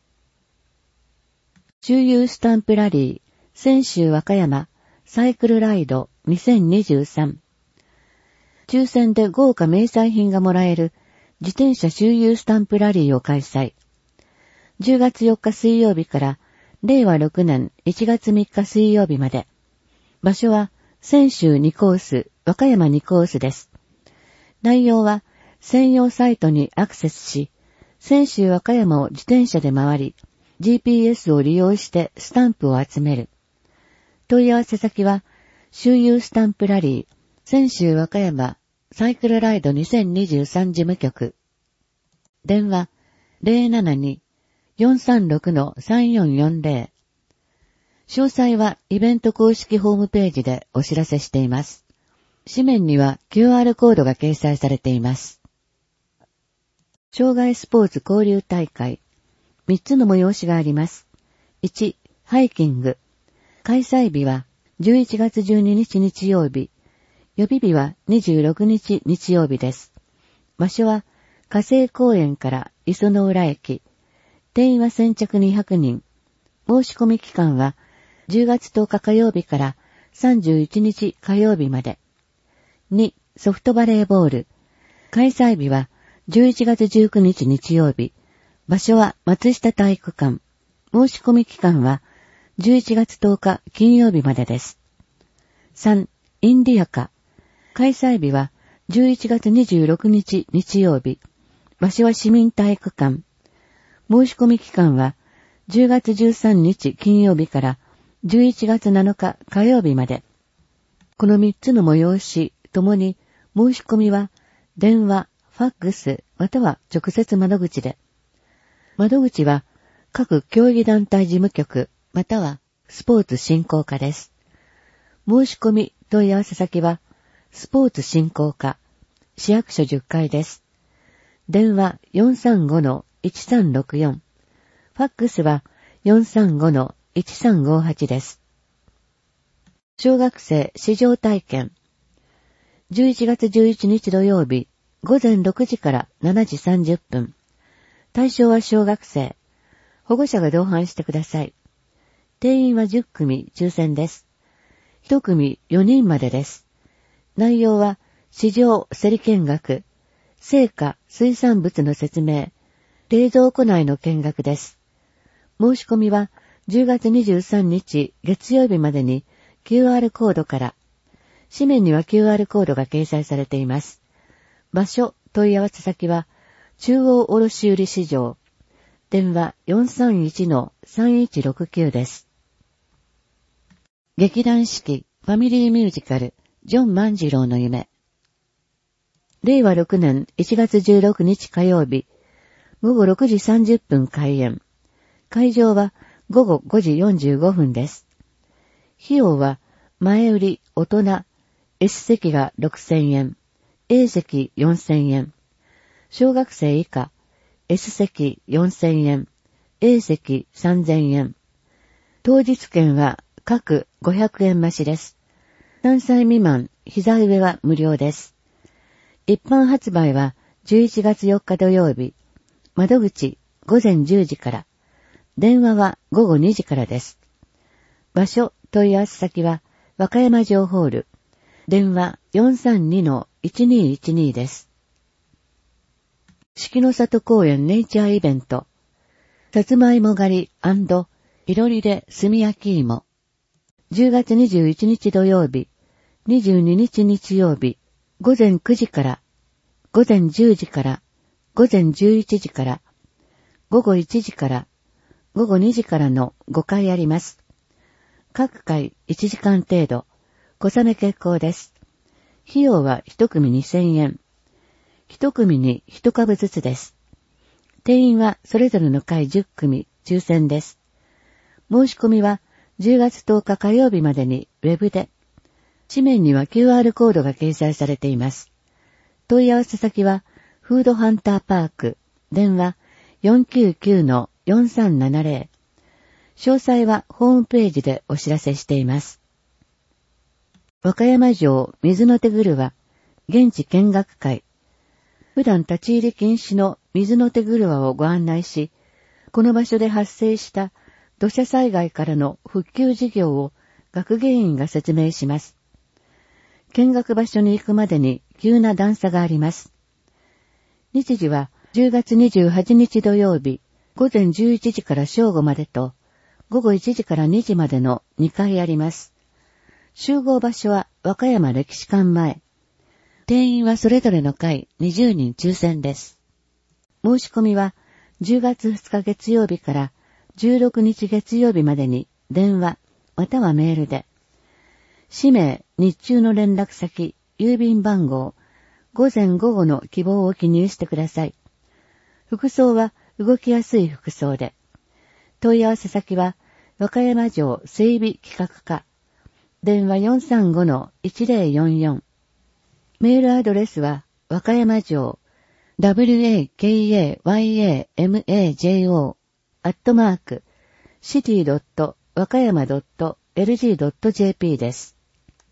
周遊スタンプラリー、泉州和歌山サイクルライドにせんにじゅうさん。抽選で豪華名産品がもらえる自転車周遊スタンプラリーを開催。じゅうがつよっか水曜日かられいわろくねんいちがつみっか水曜日まで。場所は泉州にコース、和歌山にコースです。内容は専用サイトにアクセスし、泉州和歌山を自転車で回り、ジーピーエス を利用してスタンプを集める。問い合わせ先は、周遊スタンプラリー、泉州和歌山サイクルライドにせんにじゅうさん事務局。電話 ゼロななに よんさんろく さんよんよんゼロ。詳細はイベント公式ホームページでお知らせしています。紙面には キューアール コードが掲載されています。障害スポーツ交流大会。みっつの催しがあります。いち、ハイキング。開催日はじゅういちがつじゅうににち日曜日。予備日はにじゅうろくにち日曜日です。場所は火星公園から磯の浦駅。定員は先着にひゃくにん。申し込み期間はじゅうがつとおか火曜日からさんじゅういちにち火曜日まで。に、ソフトバレーボール。開催日はじゅういちがつじゅうくにち日曜日。場所は松下体育館。申し込み期間はじゅういちがつとおか金曜日までです。さん、インディアカ。開催日はじゅういちがつにじゅうろくにち日曜日。場所は市民体育館。申し込み期間はじゅうがつじゅうさんにち金曜日からじゅういちがつなのか火曜日まで。このみっつの催しともに申し込みは電話、ファックスまたは直接窓口で。窓口は各競技団体事務局またはスポーツ振興課です。申し込み問い合わせ先はスポーツ振興課市役所じゅっかいです。電話 よんさんごのいちさんろくよん。ファックスは よんさんごのいちさんごはちです。小学生試乗体験。じゅういちがつじゅういちにち土曜日、午前ろくじからしちじさんじゅっぷん。対象は小学生。保護者が同伴してください。定員はじゅっくみ抽選です。いち組よにんまでです。内容は試乗競り見学、青果水産物の説明、冷蔵庫内の見学です。申し込みはじゅうがつにじゅうさんにち月曜日までに キューアール コードから。紙面には キューアール コードが掲載されています。場所、問い合わせ先は中央卸売市場。電話 よんさんいちのさんいちろくきゅう です。劇団四季ファミリーミュージカルジョン万次郎の夢。れいわろくねんいちがつじゅうろくにち火曜日、ごごろくじさんじゅっぷん開演。会場はごごごじよんじゅうごふんです。費用は前売り大人 S 席がろくせんえん、A 席よんせんえん、小学生以下 S 席よんせんえん、A 席さんぜんえん。当日券は各ごひゃくえん増しです。さんさい未満、膝上は無料です。一般発売はじゅういちがつよっか土曜日。窓口ごぜんじゅうじから。電話はごごにじからです。場所、問い合わせ先は和歌山城ホール。電話 よんさんにのいちにいちに です。四季の里公園ネイチャーイベント。さつまいも狩り&いろりで炭焼き芋。じゅうがつにじゅういちにち土曜日、にじゅうににち日曜日、午前くじから、午前じゅうじから、午前じゅういちじから、午後いちじから、午後にじからのごかいあります。各回いちじかん程度、小雨決行です。費用は一組にせんえん。一組に一株ずつです。定員はそれぞれの回じゅっくみ、抽選です。申し込みはじゅうがつとおか火曜日までにウェブで、紙面には キューアール コードが掲載されています。問い合わせ先は、フードハンターパーク、電話 よんきゅうきゅうのよんさんななゼロ。詳細はホームページでお知らせしています。和歌山城水の手車は、現地見学会。普段立ち入り禁止の水の手車をご案内し、この場所で発生した土砂災害からの復旧事業を学芸員が説明します。見学場所に行くまでに急な段差があります。日時はじゅうがつにじゅうはちにち土曜日、ごぜんじゅういちじから正午までと、ごごいちじからにじまでのにかいあります。集合場所は和歌山歴史館前。定員はそれぞれの会にじゅうにん抽選です。申し込みはじゅうがつふつか月曜日からじゅうろくにち月曜日までに電話またはメールで、氏名、日中の連絡先、郵便番号、午前午後の希望を記入してください。服装は動きやすい服装で。問い合わせ先は和歌山城整備企画課。電話 よんさんごのいちぜろよんよん。メールアドレスは和歌山城 ワwakayamajo アットマーク シティ ドット 和歌山 ドット エルジー ドット ジェーピー です。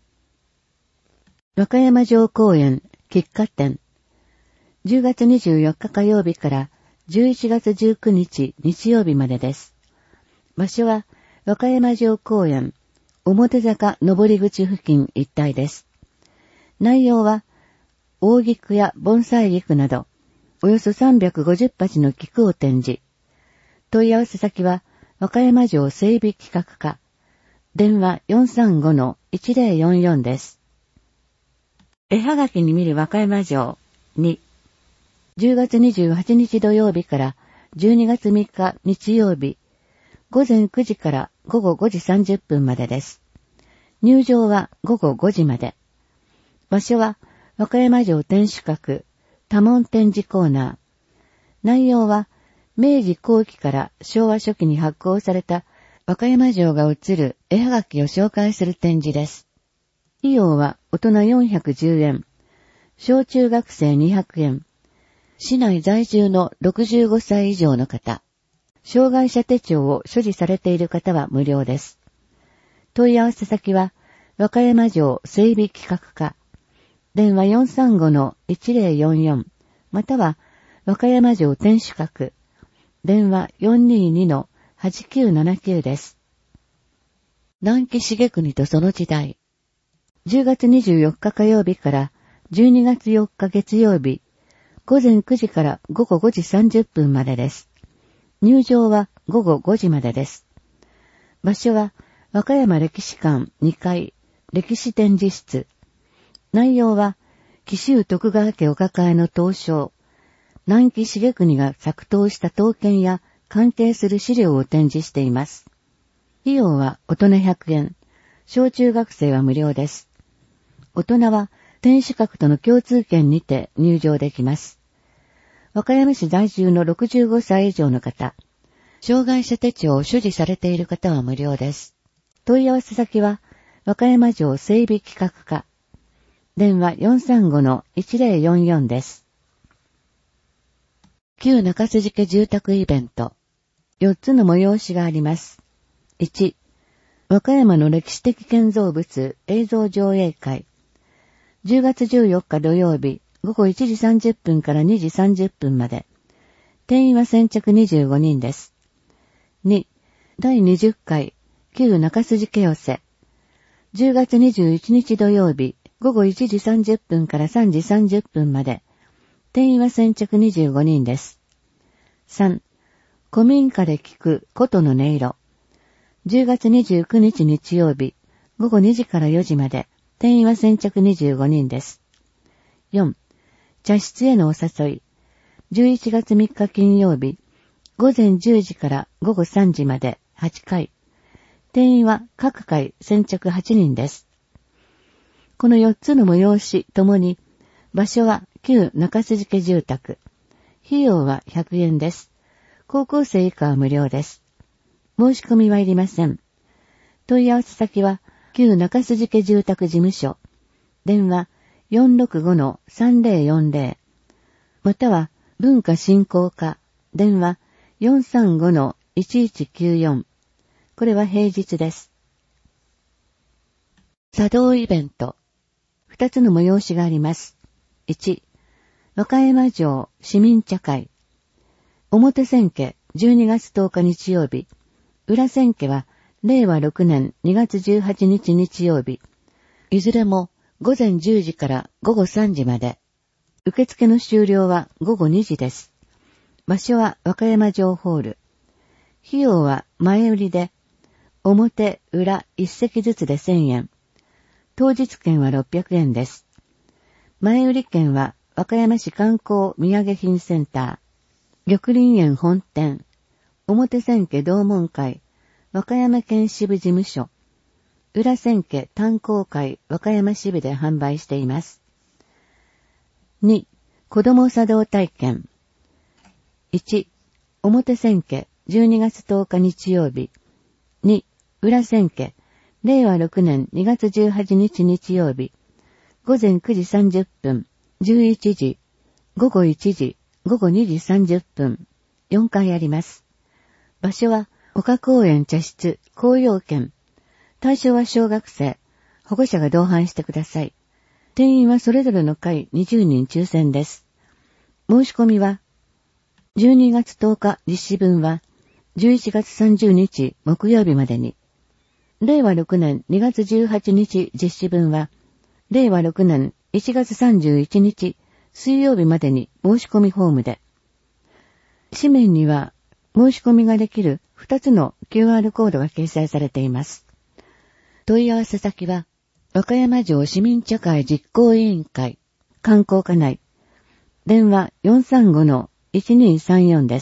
和歌山城公園喫茶店。じゅうがつにじゅうよっか火曜日からじゅういちがつじゅうくにち日曜日までです。場所は和歌山城公園表坂登り口付近一帯です。内容は大菊や盆栽菊などおよそさんびゃくごじゅっはちの菊を展示。問い合わせ先は和歌山城整備企画課。電話 よんさんごのいちぜろよんよん です。絵はがきに見る和歌山城に、じゅうがつにじゅうはちにち土曜日からじゅうにがつみっか日曜日、ごぜんくじからごごごじさんじゅっぷんまでです。入場はごごごじまで。場所は和歌山城天守閣多聞展示コーナー。内容は明治後期から昭和初期に発行された和歌山城が写る絵はがきを紹介する展示です。費用は大人よんひゃくじゅうえん、小中学生にひゃくえん、市内在住のろくじゅうごさい以上の方、障害者手帳を所持されている方は無料です。問い合わせ先は、和歌山城整備企画課、電話 よんさんごのいちぜろよんよん、または和歌山城天守閣、電話 よんにーにのはちきゅうななきゅう です。南紀重国とその時代。じゅうがつにじゅうよっか火曜日からじゅうにがつよっか月曜日、ごぜんくじからごごごじさんじゅっぷんまでです。入場はごごごじまでです。場所は和歌山歴史館にかい歴史展示室。内容は紀州徳川家お抱えの東照、南紀重国が作刀した刀剣や関係する資料を展示しています。費用は大人ひゃくえん、小中学生は無料です。大人は天守閣との共通券にて入場できます。和歌山市在住のろくじゅうごさい以上の方、障害者手帳を所持されている方は無料です。問い合わせ先は、和歌山城整備企画課。電話 よんさんごのいちぜろよんよん です。旧中洲寺家住宅イベント。よっつの催しがあります。いち、和歌山の歴史的建造物映像上映会。じゅうがつじゅうよっか土曜日、ごごいちじさんじゅっぷんからにじさんじゅっぷんまで。定員は先着にじゅうごにんです。に、だいにじゅっかい、旧中洲寺家寄せ。じゅうがつにじゅういちにち土曜日、ごごいちじさんじゅっぷんからさんじさんじゅっぷんまで。定員は先着にじゅうごにんです。さん、古民家で聞く琴の音色。じゅうがつにじゅうくにち日曜日、ごごにじからよじまで。定員は先着にじゅうごにんです。よん、茶室へのお誘い。じゅういちがつみっか金曜日、ごぜんじゅうじからごごさんじまではちかい。定員は各回先着はちにんです。このよっつの催しともに、場所は旧中洲家住宅。費用はひゃくえんです。高校生以下は無料です。申し込みはいりません。 問い合わせ先は、旧中筋家住宅事務所。電話 よんろくごのさんぜろよんぜろ。または、文化振興課。電話 よんさんごのいちいちきゅうよん。これは平日です。茶道イベント。二つの催しがあります。いち、和歌山城市民茶会。表千家じゅうにがつとおか日曜日。裏千家はれいわろくねんにがつじゅうはちにち日曜日。いずれもごぜんじゅうじからごごさんじまで。受付の終了はごごにじです。場所は和歌山城ホール。費用は前売りで、表、裏一席ずつでせんえん。当日券はろっぴゃくえんです。前売り券は和歌山市観光土産品センター、玉林園本店、表千家同門会、和歌山県支部事務所、裏千家炭鉱会和歌山支部で販売しています。に、子ども茶道体験。いち、表千家じゅうにがつとおか日曜日。に、裏千家れいわろくねんにがつじゅうはちにち日曜日。ごぜんくじさんじゅっぷん、じゅういちじ、ごごいちじ、ごごにじさんじゅっぷん、よんかいあります。場所は岡公園茶室紅葉軒。対象は小学生、保護者が同伴してください。定員はそれぞれの会にじゅうにん抽選です。申し込みは、じゅうにがつとおか実施分は、じゅういちがつさんじゅうにち木曜日までに。れいわろくねんにがつじゅうはちにち実施分は、れいわろくねんいちがつさんじゅういちにち水曜日までに申し込みフォームで。紙面には申し込みができるふたつの キューアール コードが掲載されています。問い合わせ先は、和歌山城市民茶会実行委員会、観光課内。電話 よんさんごのいちにさんよん です。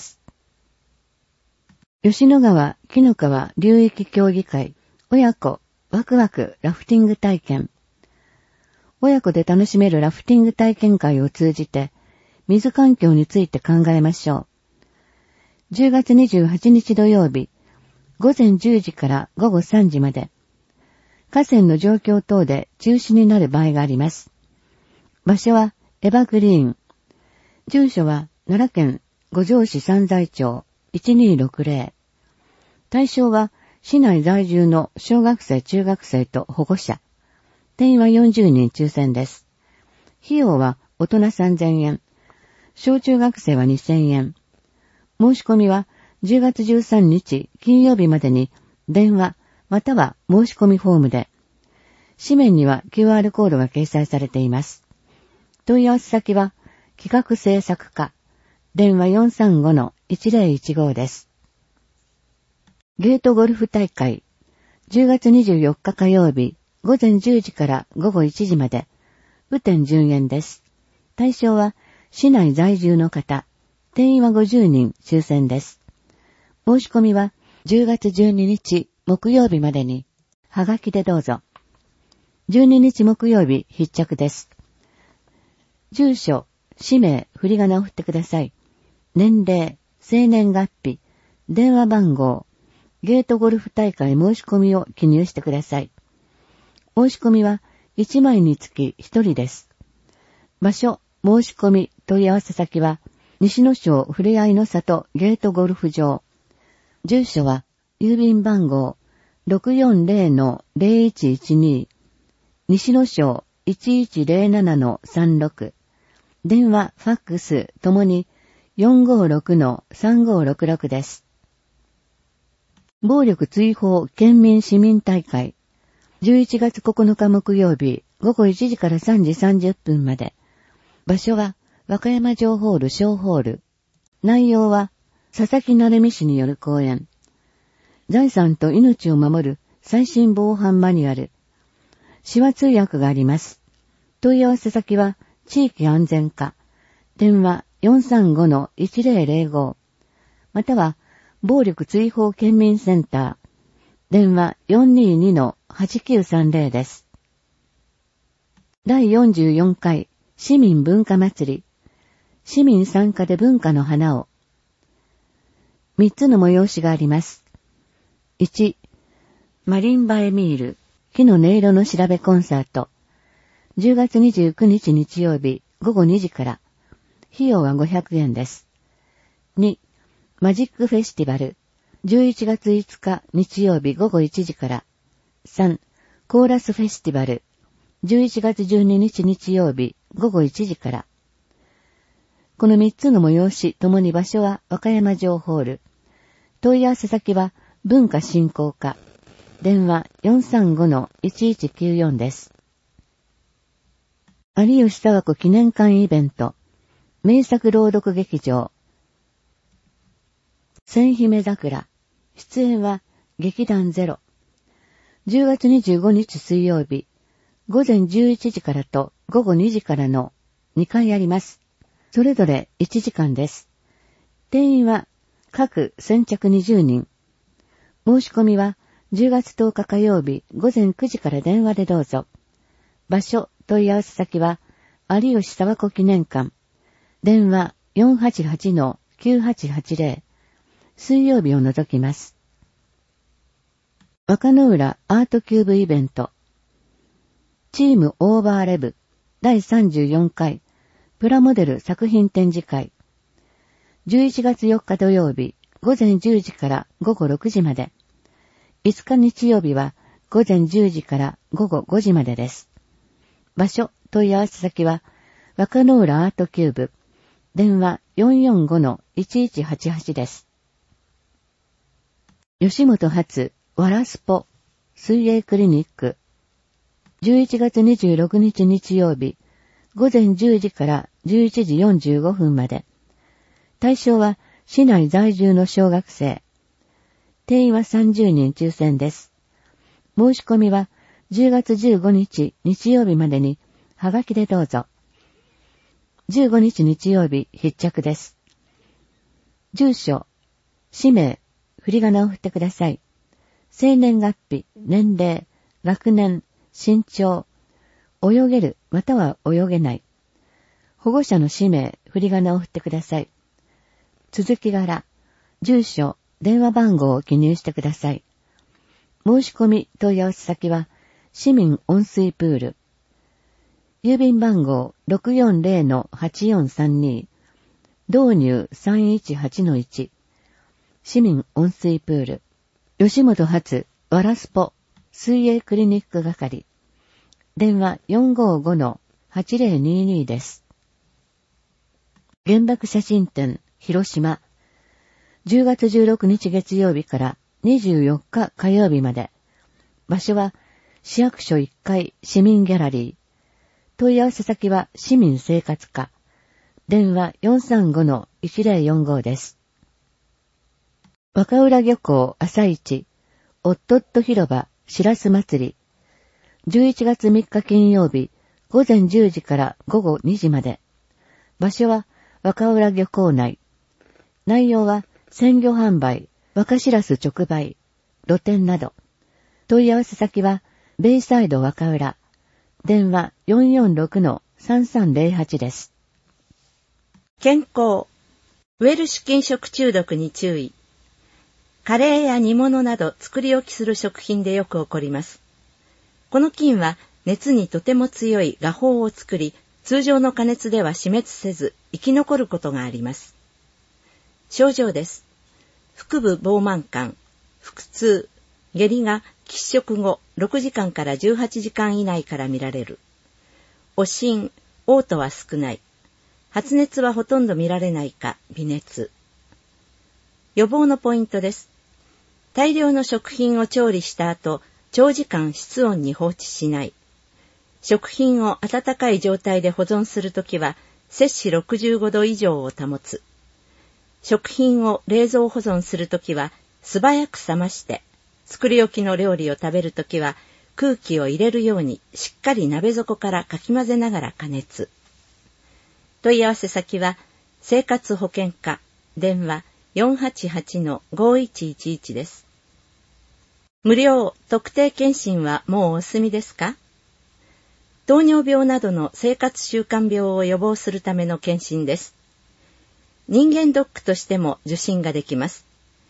吉野川紀の川流域協議会、親子ワクワクラフティング体験。親子で楽しめるラフティング体験会を通じて、水環境について考えましょう。じゅうがつにじゅうはちにち土曜日、ごぜんじゅうじからごごさんじまで、河川の状況等で中止になる場合があります。場所はエバグリーン。住所は奈良県五条市三在町いちにろくぜろ。対象は市内在住の小学生中学生と保護者。定員はよんじゅうにん抽選です。費用は大人さんぜんえん。小中学生はにせんえん。申し込みはじゅうがつじゅうさんにち金曜日までに電話または申し込みフォームで。紙面には キューアール コードが掲載されています。問い合わせ先は企画制作課。電話 よんさんごのいちぜろいちご です。ゲートゴルフ大会。じゅうがつにじゅうよっか火曜日。ごぜんじゅうじからごごいちじまで、雨天順延です。対象は、市内在住の方、定員はごじゅうにん抽選です。申し込みは、じゅうがつじゅうににち木曜日までに、はがきでどうぞ。じゅうににち木曜日必着です。住所、氏名、振り仮名を振ってください。年齢、生年月日、電話番号、ゲートゴルフ大会申し込みを記入してください。申し込みはいちまいにつきひとりです。場所、申し込み、問い合わせ先は、西野省ふれあいの里ゲートゴルフ場。住所は、郵便番号 ろくよんぜろのぜろいちいちに、西野省 いちいちぜろななのさんろく。電話、ファックスともに よんごろくのさんごろくろく です。暴力追放県民市民大会。じゅういちがつここのか木曜日、ごごいちじからさんじさんじゅっぷんまで。場所は、和歌山城ホール小ホール。内容は、佐々木成美氏による講演。財産と命を守る最新防犯マニュアル。手話通訳があります。問い合わせ先は、地域安全課。電話 よんさんごのいちぜろぜろご。または、暴力追放県民センター。電話 よんにーにのはちきゅうさんぜろ です。だいよんじゅうよんかい市民文化祭り。市民参加で文化の花を。みっつの催しがあります。いち、 マリンバエミール、木の音色の調べコンサート。じゅうがつにじゅうくにち日曜日ごごにじから。費用はごひゃくえんです。に、マジックフェスティバル。じゅういちがついつか日曜日ごごいちじから。さん、コーラスフェスティバル。じゅういちがつじゅうににち日曜日ごごいちじから。このみっつの催しともに場所は和歌山城ホール。問い合わせ先は文化振興課。電話 よんさんごのいちいちきゅうよん です。有吉佐和子記念館イベント。名作朗読劇場。千姫桜。出演は劇団ゼロ。じゅうがつにじゅうごにち水曜日。午前じゅういちじからとごごにじからのにかいあります。それぞれいちじかんです。定員は各先着にじゅうにん。申し込みはじゅうがつとおか火曜日午前くじから電話でどうぞ。場所、問い合わせ先は有吉佐和子記念館。電話 よんはちはちのきゅうはちはちぜろ。水曜日を除きます。若野浦アートキューブイベント。チームオーバーレブだいさんじゅうよんかいプラモデル作品展示会。じゅういちがつよっか土曜日午前じゅうじからごごろくじまで。いつか日曜日は午前じゅうじからごごごじまでです。場所、問い合わせ先は若野浦アートキューブ。電話 よんよんごのいちいちはちはち です。吉本発わらスポ水泳クリニック。じゅういちがつにじゅうろくにち日曜日午前じゅうじからじゅういちじよんじゅうごふんまで。対象は市内在住の小学生。定員はさんじゅうにん抽選です。申し込みはじゅうがつじゅうごにち日曜日までにはがきでどうぞ。じゅうごにち日曜日必着です。住所、氏名、振り仮名を振ってください。生年月日、年齢、学年、身長、泳げるまたは泳げない。保護者の氏名、振り仮名を振ってください。続き柄、住所、電話番号を記入してください。申し込み問い合わせ先は市民温水プール。郵便番号 ろくよんぜろのはちよんさんに、導入 さんいちはちのいち。市民温水プール。吉本発わらスポ水泳クリニック係。電話 よんごごのはちぜろにに です。原爆写真展広島。じゅうがつじゅうろくにち月曜日からにじゅうよっか火曜日まで。場所は市役所いっかい市民ギャラリー。問い合わせ先は市民生活課。電話 よんさんごのいちぜろよんご です。若浦漁港朝市おっとっと広場しらす祭り。じゅういちがつみっか金曜日午前じゅうじからごごにじまで。場所は若浦漁港内。内容は鮮魚販売、若しらす直売、露店など。問い合わせ先はベイサイド若浦。電話 よんよんろくのさんさんぜろはち です。 健康。ウェルシュ菌食中毒に注意。カレーや煮物など作り置きする食品でよく起こります。この菌は熱にとても強い芽胞を作り、通常の加熱では死滅せず生き残ることがあります。症状です。腹部膨満感、腹痛、下痢が喫食後ろくじかんからじゅうはちじかん以内から見られる。悪心、嘔吐は少ない。発熱はほとんど見られないか微熱。予防のポイントです。大量の食品を調理した後、長時間室温に放置しない。食品を温かい状態で保存するときは、摂氏ろくじゅうごど以上を保つ。食品を冷蔵保存するときは、素早く冷まして、作り置きの料理を食べるときは、空気を入れるようにしっかり鍋底からかき混ぜながら加熱。問い合わせ先は、生活保険課、電話 よんはちはちのごいちいちいち です。無料特定健診はもうお済みですか？糖尿病などの生活習慣病を予防するための健診です。人間ドックとしても受診ができます。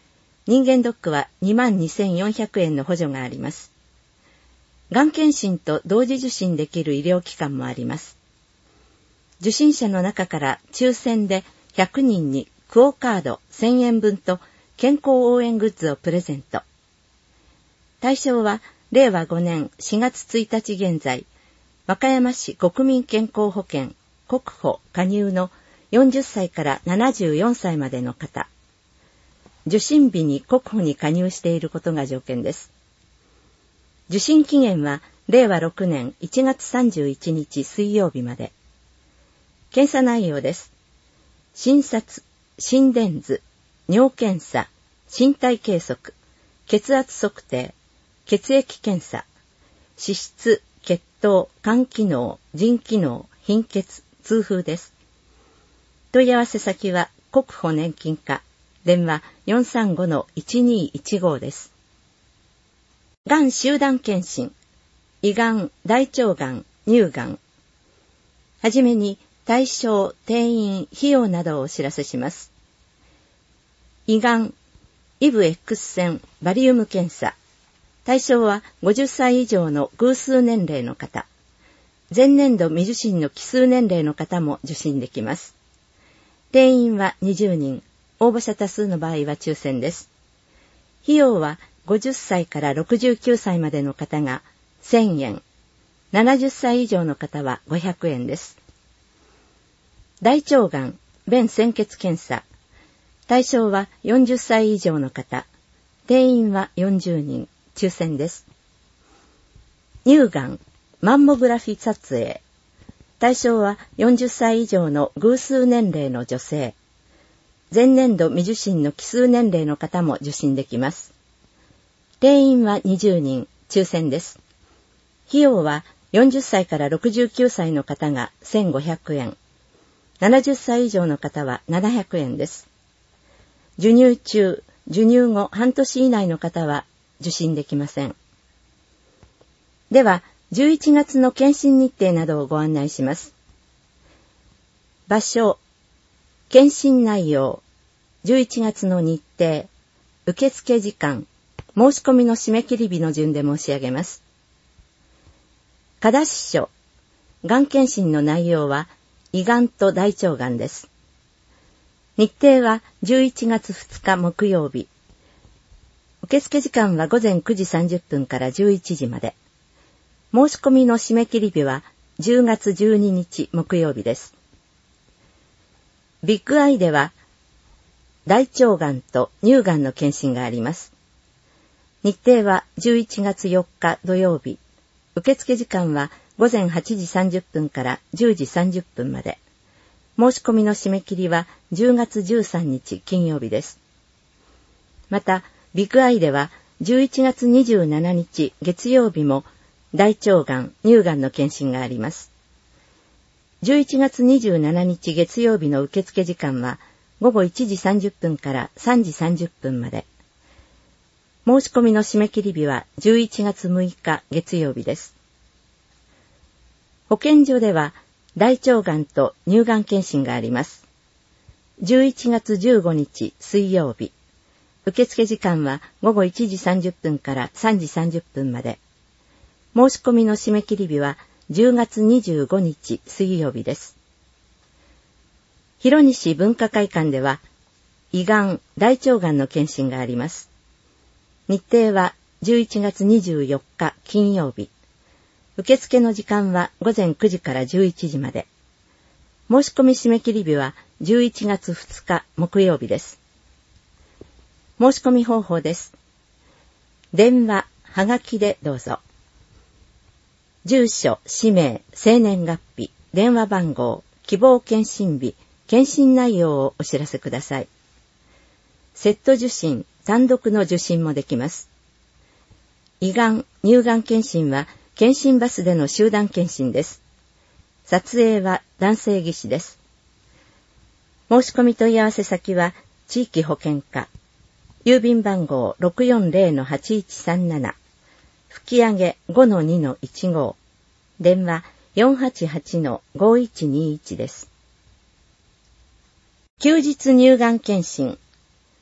人間ドックは にまんにせんよんひゃくえんの補助があります。がん検診と同時受診できる医療機関もあります。受診者の中から抽選でひゃくにんにクオカードせんえんぶんと健康応援グッズをプレゼント。対象はれいわごねんしがつついたち現在、和歌山市国民健康保険国保加入のよんじゅっさいからななじゅうよんさいまでの方。受診日に国保に加入していることが条件です。受診期限はれいわろくねんいちがつさんじゅういちにち水曜日まで。検査内容です。診察、心電図、尿検査、身体計測、血圧測定、血液検査、脂質、血糖、肝機能、腎機能、貧血、痛風です。問い合わせ先は国保年金課、電話 よんさんごのいちにいちご です。がん集団検診、胃がん、大腸がん、乳がん。はじめに対象、定員、費用などをお知らせします。胃がん、イブ X 線、バリウム検査。対象はごじゅっさい以上の偶数年齢の方。前年度未受診の奇数年齢の方も受診できます。定員はにじゅうにん。応募者多数の場合は抽選です。費用はごじゅっさいからろくじゅうきゅうさいまでの方がせんえん。ななじゅっさい以上の方はごひゃくえんです。大腸がん、便潜血検査。対象はよんじゅっさい以上の方。定員はよんじゅうにん。抽選です。乳がん、マンモグラフィ撮影。対象はよんじゅっさい以上の偶数年齢の女性。前年度未受診の奇数年齢の方も受診できます。定員はにじゅうにん。抽選です。費用はよんじゅっさいからろくじゅうきゅうさいの方がせんごひゃくえん。ななじゅっさい以上の方はななひゃくえんです。授乳中、授乳後半年以内の方は受診できません。では、じゅういちがつの検診日程などをご案内します。場所、検診内容、じゅういちがつの日程、受付時間、申し込みの締め切り日の順で申し上げます。加田支所、がん検診の内容は、胃がんと大腸がんです。日程はじゅういちがつふつか木曜日。受付時間はごぜんくじさんじゅっぷんからじゅういちじまで。申し込みの締め切り日はじゅうがつじゅうににち木曜日です。ビッグアイでは大腸がんと乳がんの検診があります。日程はじゅういちがつよっか土曜日。受付時間はごぜんはちじさんじゅっぷんからじゅうじさんじゅっぷんまで。申し込みの締め切りはじゅうがつじゅうさんにち金曜日です。また、ビッグアイではじゅういちがつにじゅうしちにち月曜日も大腸がん、乳がんの検診があります。じゅういちがつにじゅうしちにち月曜日の受付時間はごごいちじさんじゅっぷんからさんじさんじゅっぷんまで。申し込みの締め切り日はじゅういちがつむいか月曜日です。保健所では大腸がんと乳がん検診があります。じゅういちがつじゅうごにち水曜日。受付時間はごごいちじさんじゅっぷんからさんじさんじゅっぷんまで。申し込みの締め切り日はじゅうがつにじゅうごにち水曜日です。広西文化会館では胃がん、大腸がんの検診があります。日程はじゅういちがつにじゅうよっか金曜日。受付の時間はごぜんくじからじゅういちじまで。申し込み締め切り日はじゅういちがつふつか木曜日です。申し込み方法です。電話、はがきでどうぞ。住所、氏名、生年月日、電話番号、希望検診日、検診内容をお知らせください。セット受診、単独の受診もできます。胃がん、乳がん検診は検診バスでの集団検診です。撮影は男性技師です。申し込み問い合わせ先は地域保健課、郵便番号 ろくよんぜろのはちいちさんなな、吹上 ごのにのいちご、電話 よんはちはちのごいちにいち です。休日乳がん検診、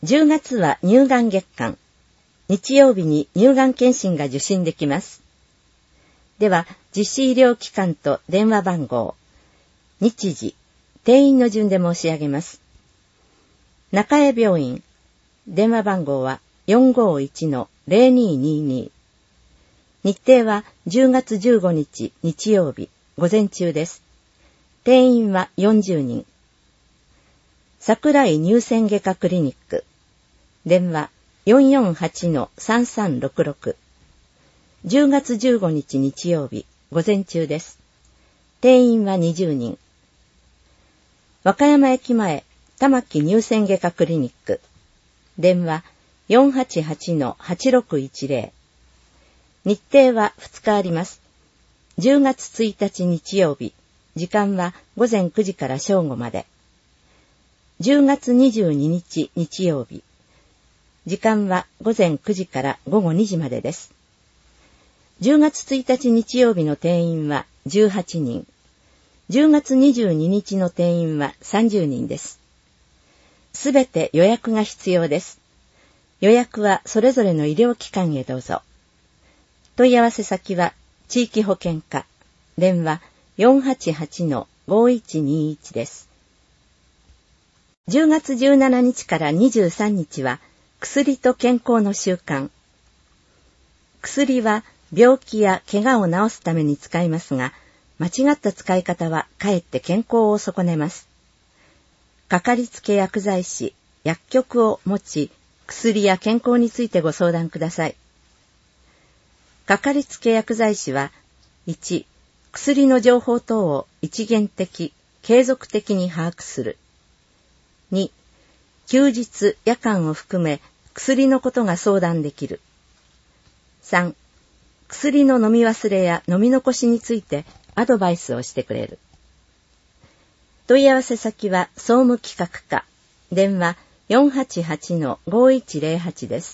じゅうがつは乳がん月間。日曜日に乳がん検診が受診できます。では、実施医療機関と電話番号、日時、定員の順で申し上げます。中江病院、電話番号は よんごいちのゼロににに。日程はじゅうがつじゅうごにち日曜日、午前中です。定員はよんじゅうにん。桜井乳腺外科クリニック、電話 よんよんはちのさんさんろくろく。じゅうがつじゅうごにち日曜日、午前中です。定員はにじゅうにん。和歌山駅前、玉木乳腺外科クリニック、電話 よんはちはちのはちろくいちぜろ。日程はふつかあります。じゅうがつついたち日曜日、時間はごぜんくじから正午まで。じゅうがつにじゅうににち日曜日、時間はごぜんくじからごごにじまでです。じゅうがつついたち日曜日の定員はじゅうはちにん。じゅうがつにじゅうににちの定員はさんじゅうにんです。すべて予約が必要です。予約はそれぞれの医療機関へどうぞ。問い合わせ先は地域保健課、電話 よんはちはちのごいちにいち です。じゅうがつじゅうしちにちからにじゅうさんにちは薬と健康の習慣。薬は病気や怪我を治すために使いますが、間違った使い方はかえって健康を損ねます。かかりつけ薬剤師、薬局を持ち、薬や健康についてご相談ください。かかりつけ薬剤師は、いち、薬の情報等を一元的、継続的に把握する。に、休日、夜間を含め薬のことが相談できる。さん、薬の飲み忘れや飲み残しについてアドバイスをしてくれる。問い合わせ先は総務企画課、電話 よんはちはちのごいちゼロはち です。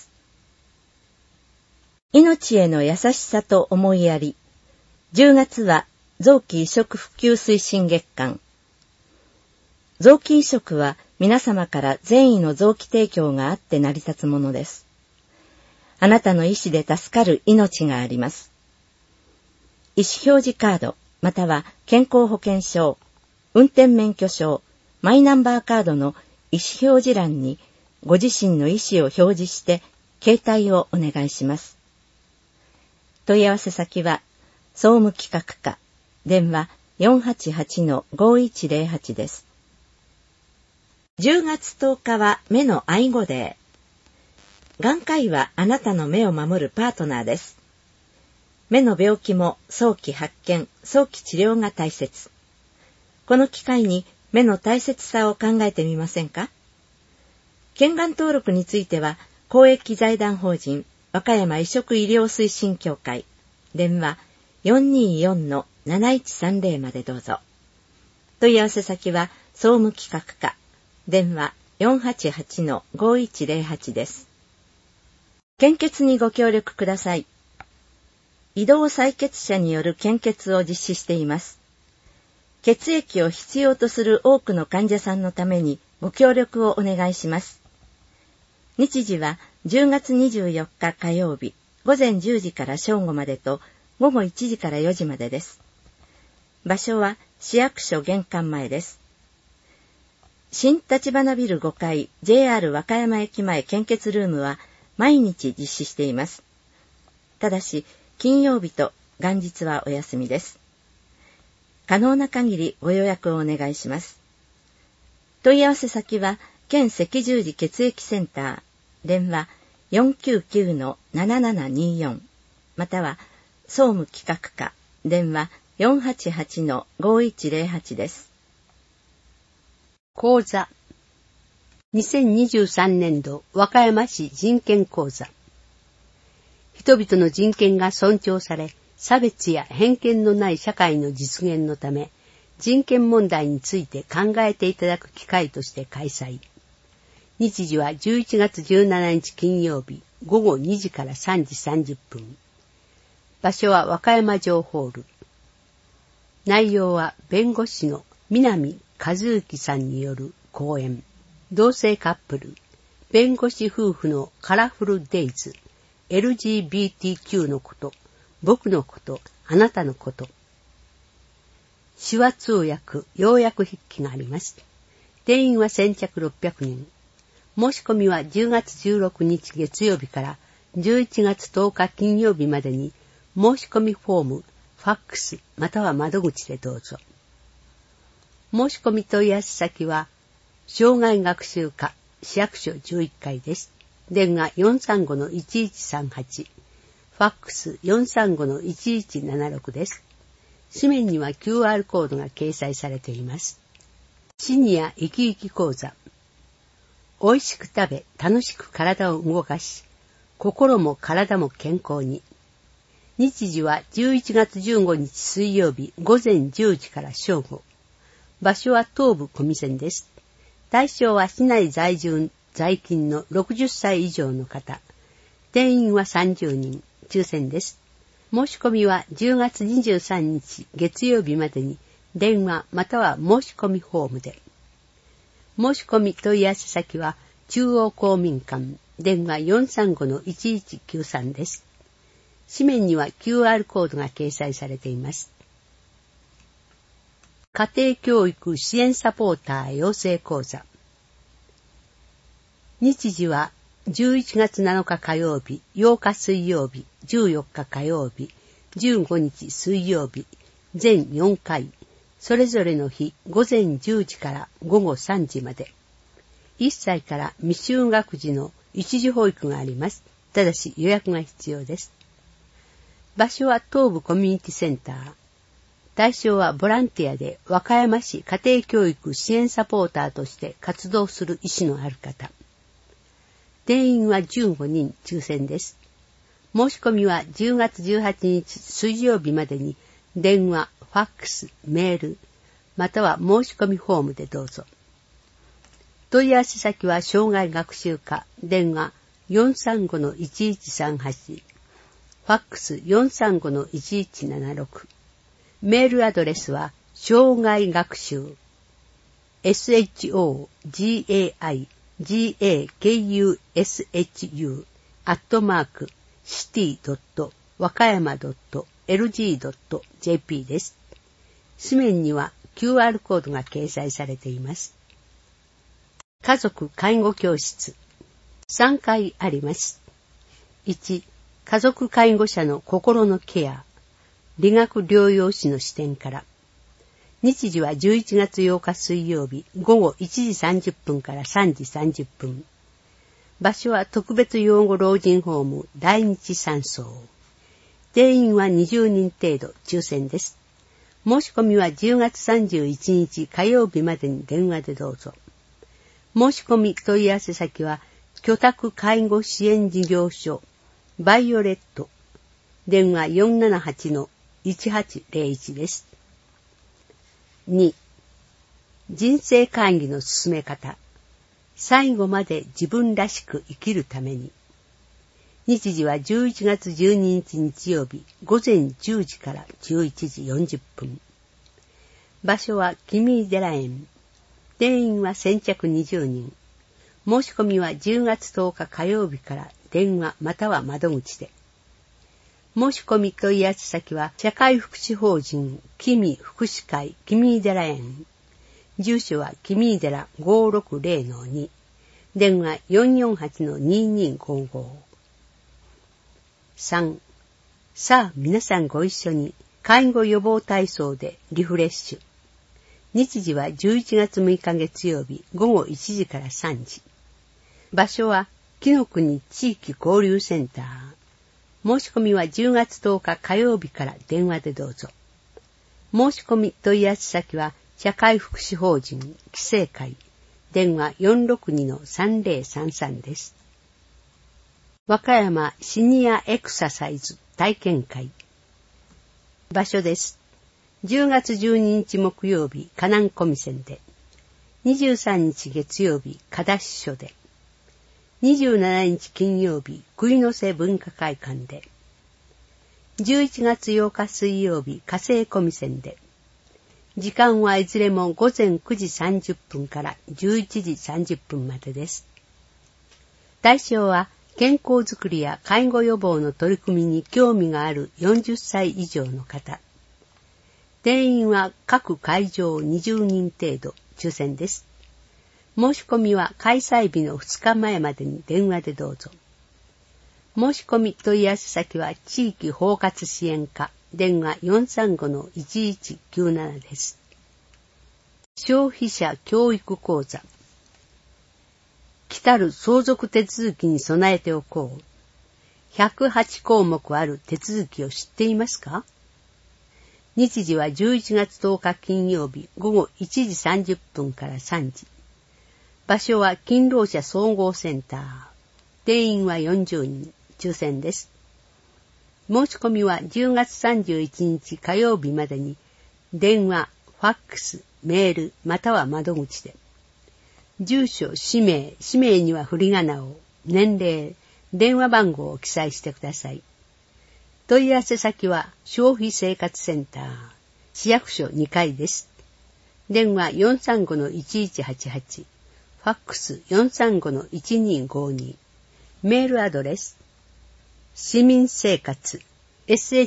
命への優しさと思いやり。じゅうがつは臓器移植普及推進月間。臓器移植は皆様から善意の臓器提供があって成り立つものです。あなたの意思で助かる命があります。意思表示カード、または健康保険証、運転免許証、マイナンバーカードの意思表示欄にご自身の意思を表示して携帯をお願いします。問い合わせ先は総務企画課、電話 よんはちはちのごいちゼロはち です。じゅうがつとおかは目の愛護デー。眼科医はあなたの目を守るパートナーです。目の病気も早期発見、早期治療が大切。この機会に目の大切さを考えてみませんか？健眼登録については、公益財団法人和歌山移植医療推進協会、電話 よんにーよんのなないちさんゼロ までどうぞ。問い合わせ先は総務企画課、電話 よんはちはちのごいちゼロはち です。献血にご協力ください。移動採血者による献血を実施しています。血液を必要とする多くの患者さんのためにご協力をお願いします。日時はじゅうがつにじゅうよっか火曜日、ごぜんじゅうじから正午までとごごいちじからよじまでです。場所は市役所玄関前です。新立花ビルごかい ジェイアール 和歌山駅前献血ルームは毎日実施しています。ただし、金曜日と元日はお休みです。可能な限りご予約をお願いします。問い合わせ先は、県赤十字血液センター、電話 よんきゅうきゅうのななななによん、または、総務企画課、電話 よんはちはちのごいちゼロはち です。 講座。にせんにじゅうさんねんど和歌山市人権講座。人々の人権が尊重され、差別や偏見のない社会の実現のため、人権問題について考えていただく機会として開催。日時はじゅういちがつじゅうしちにち金曜日、ごごにじからさんじさんじゅっぷん。場所は和歌山城ホール。内容は弁護士の南和之さんによる講演。同性カップル、 弁護士夫婦のカラフルデイズ、エルジービーティーキュー のこと、僕のこと、あなたのこと。手話通訳、要約筆記があります。定員は先着ろっぴゃくにん。申し込みはじゅうがつじゅうろくにち月曜日からじゅういちがつとおか金曜日までに申し込みフォーム、ファックスまたは窓口でどうぞ。申し込み問い合わせ先は、障害学習課市役所じゅういっかいです。電話 よんさんごのいちいちさんはち、ファックス よんさんごのいちいちななろくです。紙面には キューアール コードが掲載されています。シニア生き生き講座。美味しく食べ、楽しく体を動かし、心も体も健康に。日時はじゅういちがつじゅうごにち水曜日午前じゅうじから正午。場所は東武小見線です。対象は市内在住在勤のろくじゅっさい以上の方。定員はさんじゅうにん、抽選です。申し込みはじゅうがつにじゅうさんにち月曜日までに電話または申し込みフォームで。申し込み問い合わせ先は中央公民館電話 よんさんごのいちいちきゅうさんです。紙面には キューアール コードが掲載されています。家庭教育支援サポーター養成講座。日時はじゅういちがつなのか火曜日、ようか水曜日、じゅうよっか火曜日、じゅうごにち水曜日、全よんかい、それぞれの日午前じゅうじからごごさんじまで。いっさいから未就学児の一時保育があります。ただし予約が必要です。場所は東部コミュニティセンター。対象はボランティアで和歌山市家庭教育支援サポーターとして活動する意思のある方。定員はじゅうごにん、抽選です。申し込みはじゅうがつじゅうはちにち水曜日までに電話、ファックス、メール、または申し込みフォームでどうぞ。問い合わせ先は障害学習課電話 よんさんごのいちいちさんはち、ファックス よんさんごのいちいちななろく、メールアドレスは障害学習 エスエイチオージェーアイジェーケーユーエスエイチユー アットマークシティドット和歌山ドットエルジードットジェーピー です。紙面には キューアール コードが掲載されています。家族介護教室さんかいあります。いち、家族介護者の心のケア、理学療養士の視点から。日時はじゅういちがつようか水曜日ごごいちじさんじゅっぷんからさんじさんじゅっぷん。場所は特別養護老人ホーム大日山荘。定員はにじゅうにん程度、抽選です。申し込みはじゅうがつさんじゅういちにち火曜日までに電話でどうぞ。申し込み問い合わせ先は居宅介護支援事業所バイオレット電話 よんななはちのいちはちゼロいち です。に、人生会議の進め方。最後まで自分らしく生きるために。日時はじゅういちがつじゅうににち日曜日午前じゅうじからじゅういちじよんじゅっぷん。場所は君寺園。定員は先着にじゅうにん。申し込みはじゅうがつとおか火曜日から電話または窓口で。申し込み問い合わせ先は社会福祉法人君福祉会君寺園。住所は君寺ごーろくゼロのに。電話 よんよんはちのにーにーごーごー。さん. さあ皆さんご一緒に介護予防体操でリフレッシュ。日時はじゅういちがつむいか月曜日ごごいちじからさんじ。場所は紀の国地域交流センター。申し込みはじゅうがつとおか火曜日から電話でどうぞ。申し込み問い合わせ先は社会福祉法人規制会電話 よんろくにのさんぜろさんさん です。和歌山シニアエクササイズ体験会。場所です。じゅうがつじゅうににち木曜日河南小見線で、にじゅうさんにち月曜日加田支所で、にじゅうしちにち金曜日杭の瀬文化会館で、じゅういちがつようか水曜日加西小見線で、時間はいずれも午前くじさんじゅっぷんからじゅういちじさんじゅっぷんまでです。 対象は健康づくりや介護予防の取り組みに興味があるよんじゅっさい以上の方。定員は各会場にじゅうにん程度、抽選です。申し込みは開催日のふつかまえまでに電話でどうぞ。申し込み問い合わせ先は地域包括支援課、電話 よんさんごのいちいちきゅうなな です。消費者教育講座。来たる相続手続きに備えておこう。ひゃくはちこうもくある手続きを知っていますか？日時はじゅういちがつとおか金曜日ごごいちじさんじゅっぷんからさんじ。場所は勤労者総合センター。定員はよんじゅうにん、抽選です。申し込みはじゅうがつさんじゅういちにち火曜日までに電話、ファックス、メールまたは窓口で。住所、氏名、氏名には振り仮名を、年齢、電話番号を記載してください。問い合わせ先は消費生活センター、市役所にかいです。電話 よんさんごのいちいちはちはち、ファックス よんさんごのいちにごに、メールアドレス、市民生活、シミン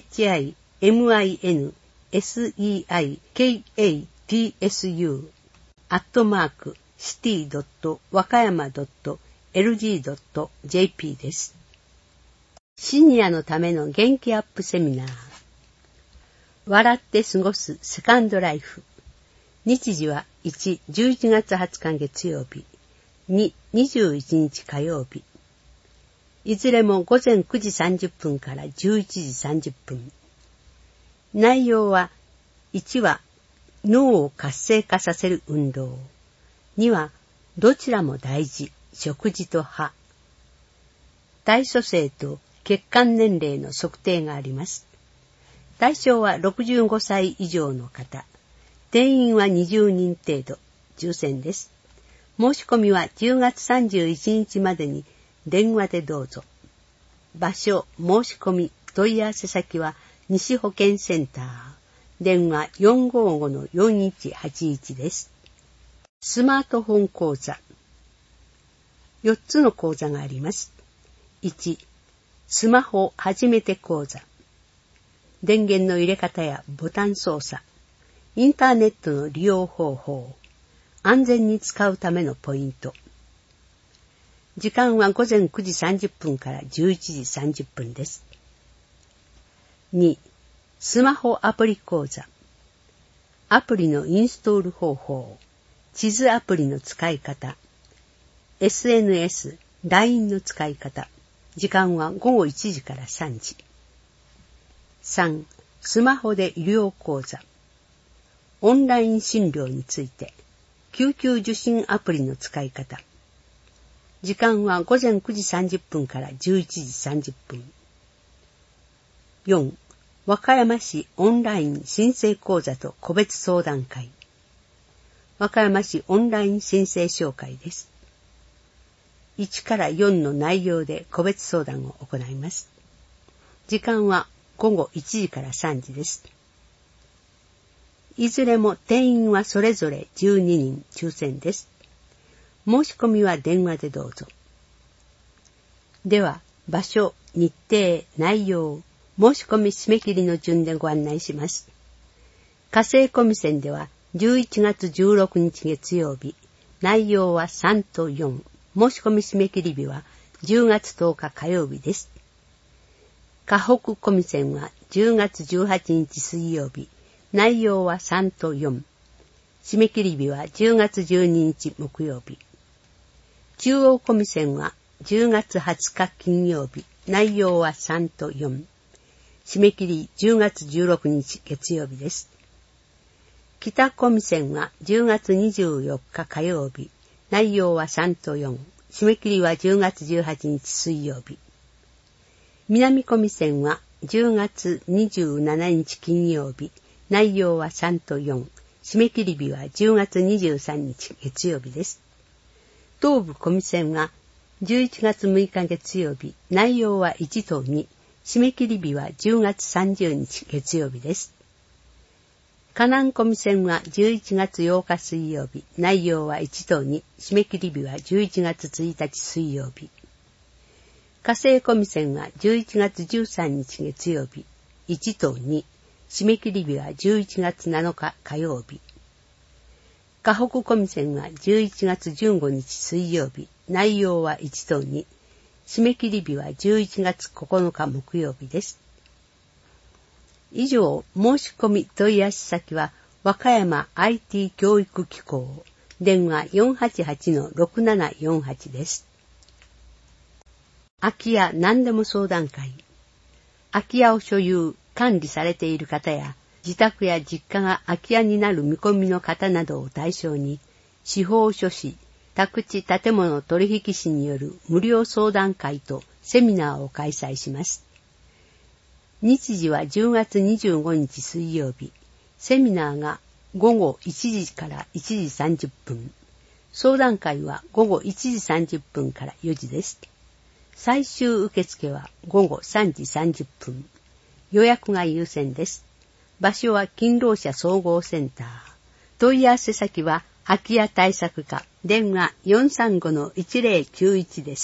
seikatsu、アットマーク、シティ 和歌山 エルジー ジェーピー です。シニアのための元気アップセミナー。笑って過ごすセカンドライフ。日時はいち、じゅういちがつはつか月曜日。に、にじゅういちにち火曜日。いずれもごぜんくじさんじゅっぷんからじゅういちじさんじゅっぷん。内容は、いちは脳を活性化させる運動。にはどちらも大事、食事と歯。体組成と血管年齢の測定があります。対象はろくじゅうごさい以上の方。定員はにじゅうにん程度。抽選です。申し込みはじゅうがつさんじゅういちにちまでに電話でどうぞ。場所、申し込み、問い合わせ先は西保健センター。電話 よんごごのよんいちはちいち です。スマートフォン講座。よっつの講座があります。いち、スマホ初めて講座。電源の入れ方やボタン操作、インターネットの利用方法、安全に使うためのポイント。時間はごぜんくじさんじゅっぷんからじゅういちじさんじゅっぷんです。に、スマホアプリ講座。アプリのインストール方法、地図アプリの使い方、エスエヌエス、ライン の使い方。時間はごごいちじからさんじ。さん、スマホで医療講座。オンライン診療について、救急受診アプリの使い方。時間はごぜんくじさんじゅっぷんからじゅういちじさんじゅっぷん。よん、和歌山市オンライン申請講座と個別相談会。和歌山市オンライン申請紹介です。いちからよんの内容で個別相談を行います。時間はごごいちじからさんじです。いずれも定員はそれぞれじゅうににん、抽選です。申し込みは電話でどうぞ。では、場所、日程、内容、申し込み締め切りの順でご案内します。火星コミセンではじゅういちがつじゅうろくにち月曜日、内容はさんとよん、申し込み締め切り日はじゅうがつとおか火曜日です。河北コミセンはじゅうがつじゅうはちにち水曜日、内容はさんとよん、締め切り日はじゅうがつじゅうににち木曜日。中央コミセンはじゅうがつはつか金曜日、内容はさんとよん、締め切りじゅうがつじゅうろくにち月曜日です。北コミセンはじゅうがつにじゅうよっか火曜日、内容はさんとよん、締め切りはじゅうがつじゅうはちにち水曜日。南コミセンはじゅうがつにじゅうしちにち金曜日、内容はさんとよん、締め切り日はじゅうがつにじゅうさんにち月曜日です。東部コミセンはじゅういちがつむいか月曜日、内容はいちとに、締め切り日はじゅうがつさんじゅうにち月曜日です。河南コミセンはじゅういちがつようか水曜日、内容はいちとに、締め切り日はじゅういちがつついたち水曜日。 火星コミセンはじゅういちがつじゅうさんにち月曜日、いちとに、締め切り日はじゅういちがつなのか火曜日。河北コミセンはじゅういちがつじゅうごにち水曜日、内容はいちとに、締め切り日はじゅういちがつここのか木曜日です。以上、申し込み問い合わせ先は、和歌山 アイティー 教育機構、電話 よんはちはちのろくななよんはち です。空き家何でも相談会。空き家を所有、管理されている方や、自宅や実家が空き家になる見込みの方などを対象に、司法書士、宅地建物取引士による無料相談会とセミナーを開催します。日時はじゅうがつにじゅうごにち水曜日。セミナーがごごいちじからいちじさんじゅっぷん。相談会はごごいちじさんじゅっぷんからよじです。最終受付はごごさんじさんじゅっぷん。予約が優先です。場所は勤労者総合センター。問い合わせ先は空き家対策課、電話 よんさんごのいちぜろきゅういち です。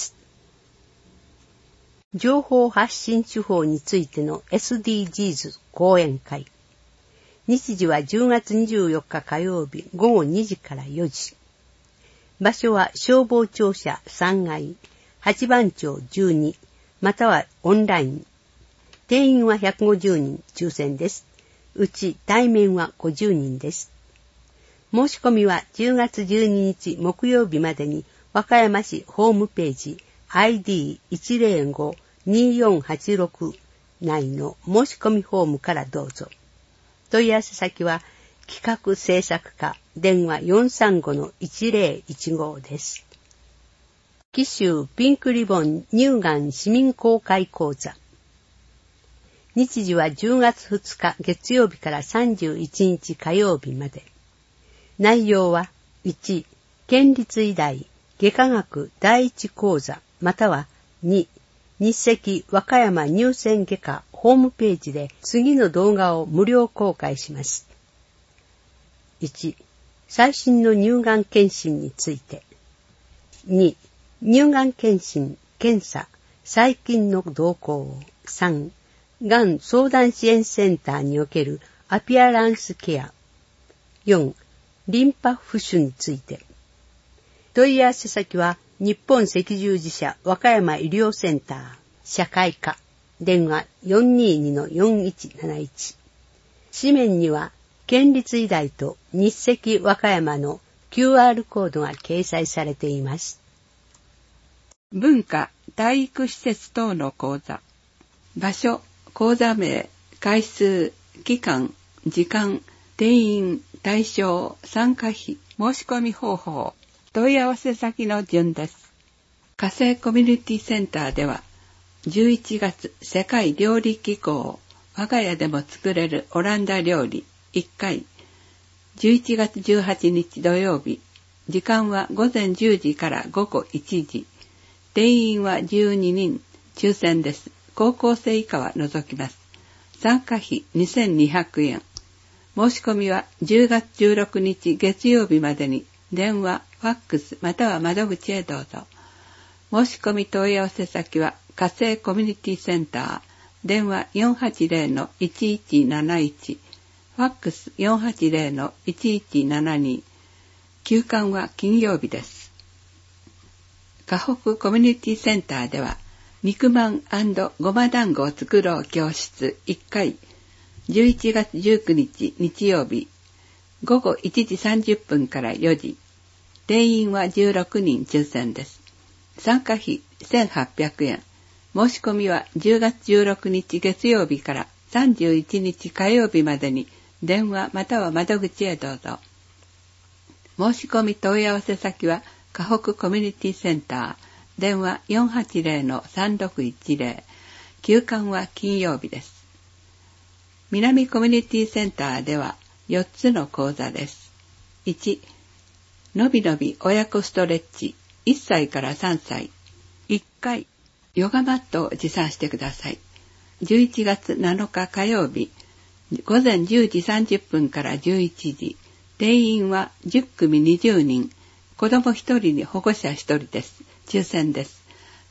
情報発信手法についての エスディージーズ 講演会。日時はじゅうがつにじゅうよっか火曜日ごごにじからよじ。場所は消防庁舎さんがい、はちばんちょうじゅうに、またはオンライン。定員はひゃくごじゅうにん抽選です。うち対面はごじゅうにんです。申し込みはじゅうがつじゅうににち木曜日までに和歌山市ホームページ アイディーいちぜろごにーよんはちろく 内の申し込みフォームからどうぞ。問い合わせ先は企画制作課電話 よんさんごのいちぜろいちご です。紀州ピンクリボン乳がん市民公開講座。日時はじゅうがつふつか月曜日からさんじゅういちにち火曜日まで。内容はいち、県立医大外科学第一講座またはに、日赤和歌山乳腺外科ホームページで次の動画を無料公開します。いち、最新の乳がん検診について。に、乳がん検診、検査、細菌の動向。さん、がん相談支援センターにおけるアピアランスケア。よん、リンパ浮腫について。問い合わせ先は日本赤十字社和歌山医療センター社会科電話 よんにーにのよんいちなないち。紙面には県立医大と日赤和歌山の キューアール コードが掲載されています。 文化体育施設等の講座。場所、講座名、回数、期間、時間、定員、対象、参加費、申し込み方法、問い合わせ先の順です。火星コミュニティセンターでは、じゅういちがつ世界料理機構、我が家でも作れるオランダ料理いっかい、じゅういちがつじゅうはちにち土曜日、時間はごぜんじゅうじからごごいちじ、定員はじゅうににん、抽選です。高校生以下は除きます。参加費にせんにひゃくえん。申し込みはじゅうがつじゅうろくにち月曜日までに電話、ファックスまたは窓口へどうぞ。申し込み問い合わせ先は火星コミュニティセンター電話 よんはちぜろのいちいちなないち、ファックス よんはちぜろのいちいちななに。休館は金曜日です。河北コミュニティセンターでは肉まん&ごま団子を作ろう教室いっかい、じゅういちがつじゅうくにち日曜日、ごごいちじさんじゅっぷんからよじ、定員はじゅうろくにん抽選です。参加費せんはっぴゃくえん。申し込みはじゅうがつじゅうろくにち月曜日からさんじゅういちにち火曜日までに電話または窓口へどうぞ。申し込み問い合わせ先は河北コミュニティセンター電話 よんはちぜろのさんろくいちぜろ。休館は金曜日です。南コミュニティセンターではよっつの講座です。いち、のびのび親子ストレッチいっさいからさんさい。いっかい、ヨガマットを持参してください。じゅういちがつなのか火曜日、ごぜんじゅうじさんじゅっぷんからじゅういちじ。定員はじゅっくみにじゅうにん。子供ひとりに保護者ひとりです。抽選です。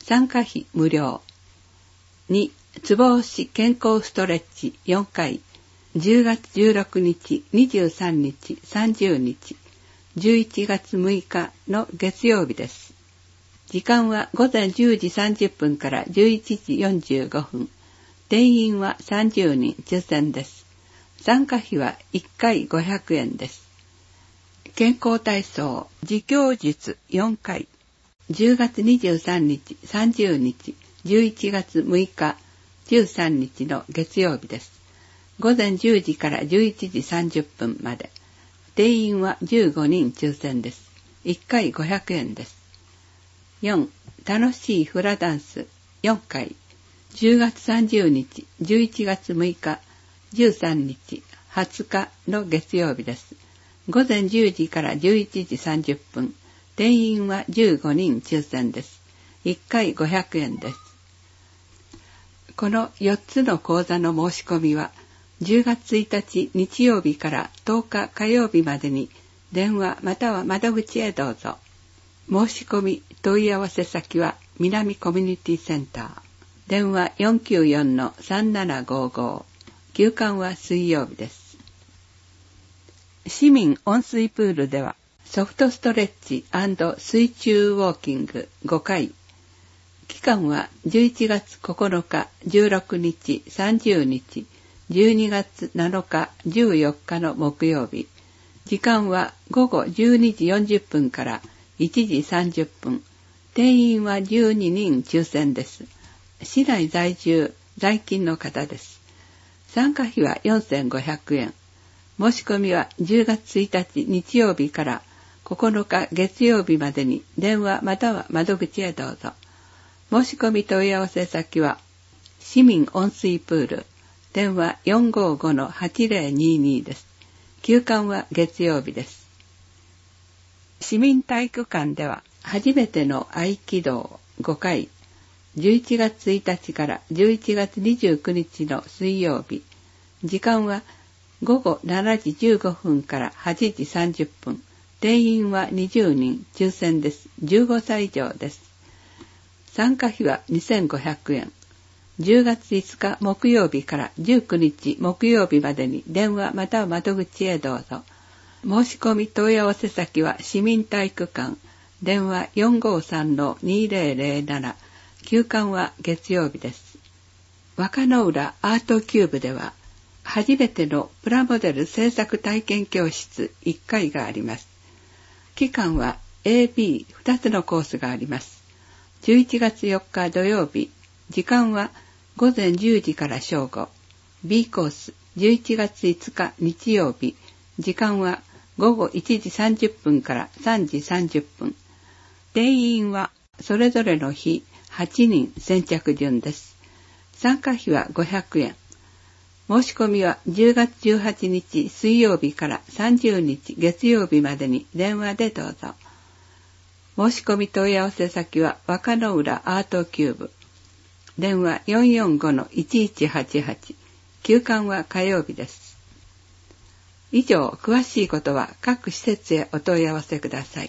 参加費無料。に、つぼ押し健康ストレッチよんかい、じゅうがつじゅうろくにち、にじゅうさんにち、さんじゅうにち、じゅういちがつむいかの月曜日です。時間はごぜんじゅうじさんじゅっぷんからじゅういちじよんじゅうごふん。定員はさんじゅうにん抽選です。参加費はいっかいごひゃくえんです。健康体操、自供術よんかい、じゅうがつにじゅうさんにち、さんじゅうにち、じゅういちがつむいか、じゅうさんにちの月曜日です。ごぜんじゅうじからじゅういちじさんじゅっぷんまで。定員はじゅうごにん抽選です。いっかいごひゃくえんです。よん. 楽しいフラダンスよんかい、じゅうがつさんじゅうにち、じゅういちがつむいか、じゅうさんにち、はつかの月曜日です。ごぜんじゅうじからじゅういちじさんじゅっぷん。定員はじゅうごにん抽選です。いっかいごひゃくえんです。このよっつの講座の申し込みは、じゅうがつついたち日曜日からとおか火曜日までに電話または窓口へどうぞ。申し込み問い合わせ先は南コミュニティセンター。電話 よんきゅうよんのさんななごご。休館は水曜日です。市民温水プールではソフトストレッチ&水中ウォーキングごかい。期間はじゅういちがつここのか、じゅうろくにち、さんじゅうにち、じゅうにがつなのか、じゅうよっかの木曜日。時間はごごじゅうにじよんじゅっぷんからいちじさんじゅっぷん。定員はじゅうににん抽選です。市内在住、在勤の方です。参加費はよんせんごひゃくえん。申し込みはじゅうがつついたち日曜日からここのか月曜日までに電話または窓口へどうぞ。申し込み問い合わせ先は市民温水プール。電話 よんごごのはちぜろにに です。休館は月曜日です。市民体育館では初めての合気道ごかい、じゅういちがつついたちからじゅういちがつにじゅうくにちの水曜日。時間はごごしちじじゅうごふんからはちじさんじゅっぷん。定員はにじゅうにん、抽選です。じゅうごさい以上です。参加費はにせんごひゃくえん。じゅうがついつか木曜日からじゅうくにち木曜日までに電話または窓口へどうぞ。申し込み問い合わせ先は市民体育館。電話 よんごさんのにぜろぜろなな。休館は月曜日です。若野浦アートキューブでは初めてのプラモデル制作体験教室いっかいがあります。期間は エービーふたつのコースがあります。じゅういちがつよっか土曜日。時間はごぜんじゅうじから正午。B コースじゅういちがついつか日曜日。時間はごごいちじさんじゅっぷんからさんじさんじゅっぷん。定員はそれぞれの日はちにん先着順です。参加費はごひゃくえん。申し込みはじゅうがつじゅうはちにち水曜日からさんじゅうにち月曜日までに電話でどうぞ。申し込み問い合わせ先は若野浦アートキューブ。電話 よんよんごのいちいちはちはち。休館は火曜日です。以上、詳しいことは各施設へお問い合わせください。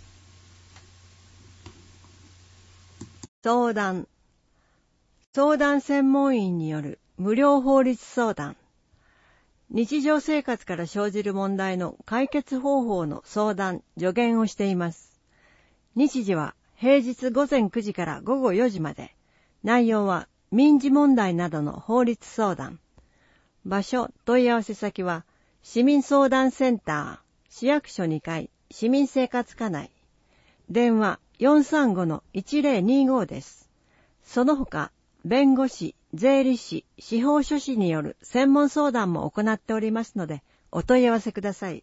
相談。相談専門員による無料法律相談。日常生活から生じる問題の解決方法の相談、助言をしています。日時は平日ごぜんくじからごごよじまで。内容は民事問題などの法律相談。場所、問い合わせ先は市民相談センター、市役所にかい、市民生活課内。電話 よんさんごのいちぜろにご です。その他、弁護士、税理士、司法書士による専門相談も行っておりますので、お問い合わせください。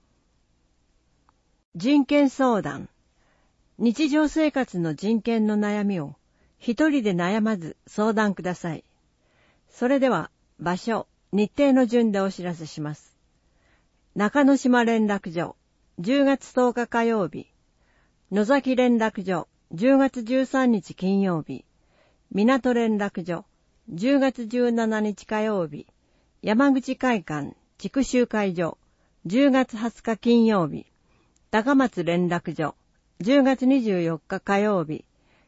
人権相談。日常生活の人権の悩みを一人で悩まず相談ください。それでは場所、日程の順でお知らせします。中之島連絡所、じゅうがつとおか火曜日。野崎連絡所、じゅうがつじゅうさんにち金曜日。港連絡所、じゅうがつじゅうしちにち火曜日。山口会館、地区集会所、じゅうがつはつか金曜日。高松連絡所、じゅうがつにじゅうよっか火曜日。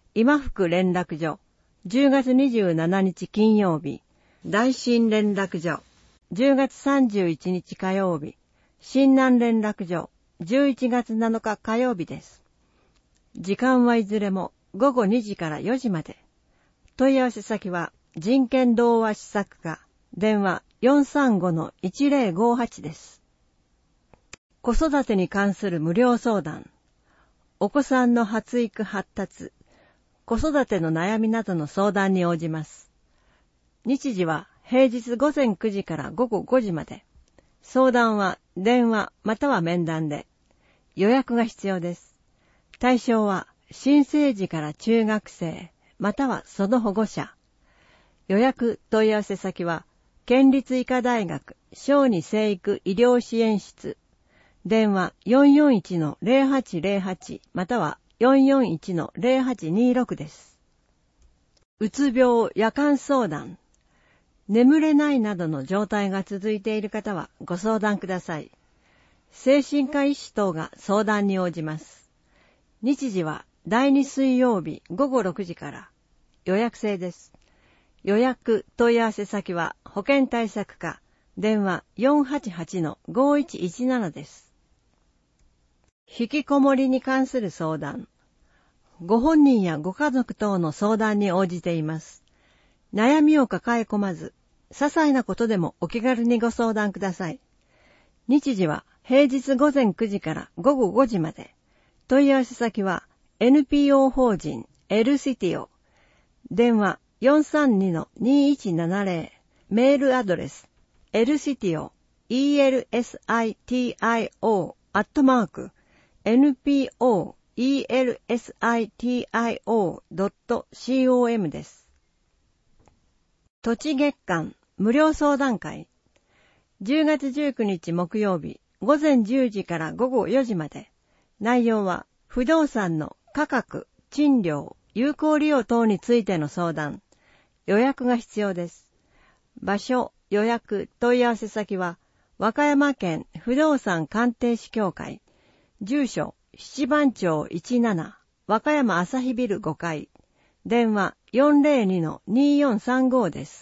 今福連絡所、じゅうがつにじゅうしちにち金曜日、大新連絡所、じゅうがつさんじゅういちにち火曜日、新南連絡所、じゅういちがつなのか火曜日です。時間はいずれもごごにじからよじまで。問い合わせ先は人権童話施策課、電話 よんさんごのいちぜろごはち です。子育てに関する無料相談、お子さんの発育発達、子育ての悩みなどの相談に応じます。日時は平日ごぜんくじからごごごじまで。相談は電話または面談で。予約が必要です。対象は新生児から中学生またはその保護者。予約問い合わせ先は県立医科大学小児生育医療支援室。電話 よんよんいちのぜろはちぜろはち または よんよんいちのぜろはちにろく です。うつ病夜間相談。眠れないなどの状態が続いている方はご相談ください。精神科医師等が相談に応じます。日時はだいに水曜日ごごろくじから。予約制です。予約問い合わせ先は保健対策課、電話 よんはちはちのごいちいちなな です。引きこもりに関する相談。ご本人やご家族等の相談に応じています。悩みを抱え込まず、些細なことでもお気軽にご相談ください。日時は平日ごぜんくじからごごごじまで。問い合わせ先は エヌピーオー 法人エルシティオ。電話 よんさんにのにいちななぜろ。メールアドレス エルシティオ イーエルエスアイティーアイオー アットマーク エヌピーオー イーエルエスアイティーアイオー ドット コム です。土地月間無料相談会。じゅうがつじゅうくにち木曜日ごぜんじゅうじからごごよじまで。内容は不動産の価格、賃料、有効利用等についての相談。予約が必要です。場所、予約、問い合わせ先は和歌山県不動産鑑定士協会。住所、七番町いちなな、和歌山朝日ビルごかい。電話 よんぜろにのによんさんご です。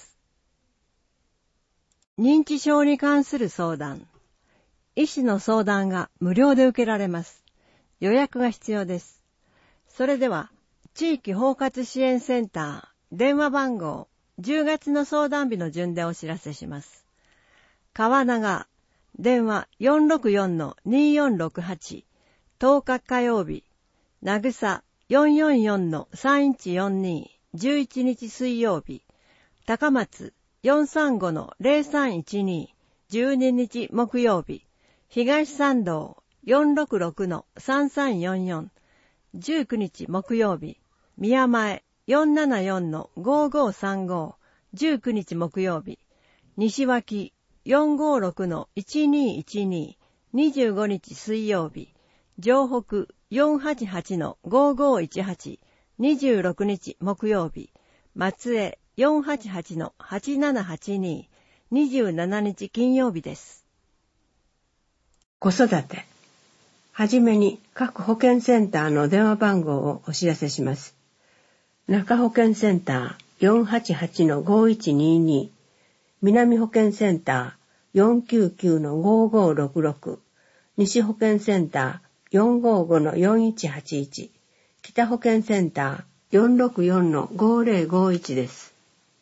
認知症に関する相談。医師の相談が無料で受けられます。予約が必要です。それでは、地域包括支援センター、電話番号、じゅうがつの相談日の順でお知らせします。川長、電話 よんろくよんのによんろくはち、とおか火曜日、なぐさ よんよんよんのさんいちよんに、じゅういちにち水曜日、高松 よんさんごのぜろさんいちに、じゅうににち木曜日、東参道 よんろくろくのさんさんよんよん、じゅうくにち木曜日、宮前 よんななよんのごごさんご、じゅうくにち木曜日、西脇 よんごろくのいちにいちに、にじゅうごにち水曜日、城北 よんはちはちのごごいちはち、にじゅうろくにち木曜日、松江 よんはちはちのはちななはちに、にじゅうしちにち金曜日です。 子育て。はじめに各保健センターの電話番号をお知らせします。中保健センター よんはちはちのごいちにに、南保健センター よんきゅうきゅうのごごろくろく、西保健センター よんごごのよんいちはちいち、北保健センター よんろくよんのごぜろごいちです。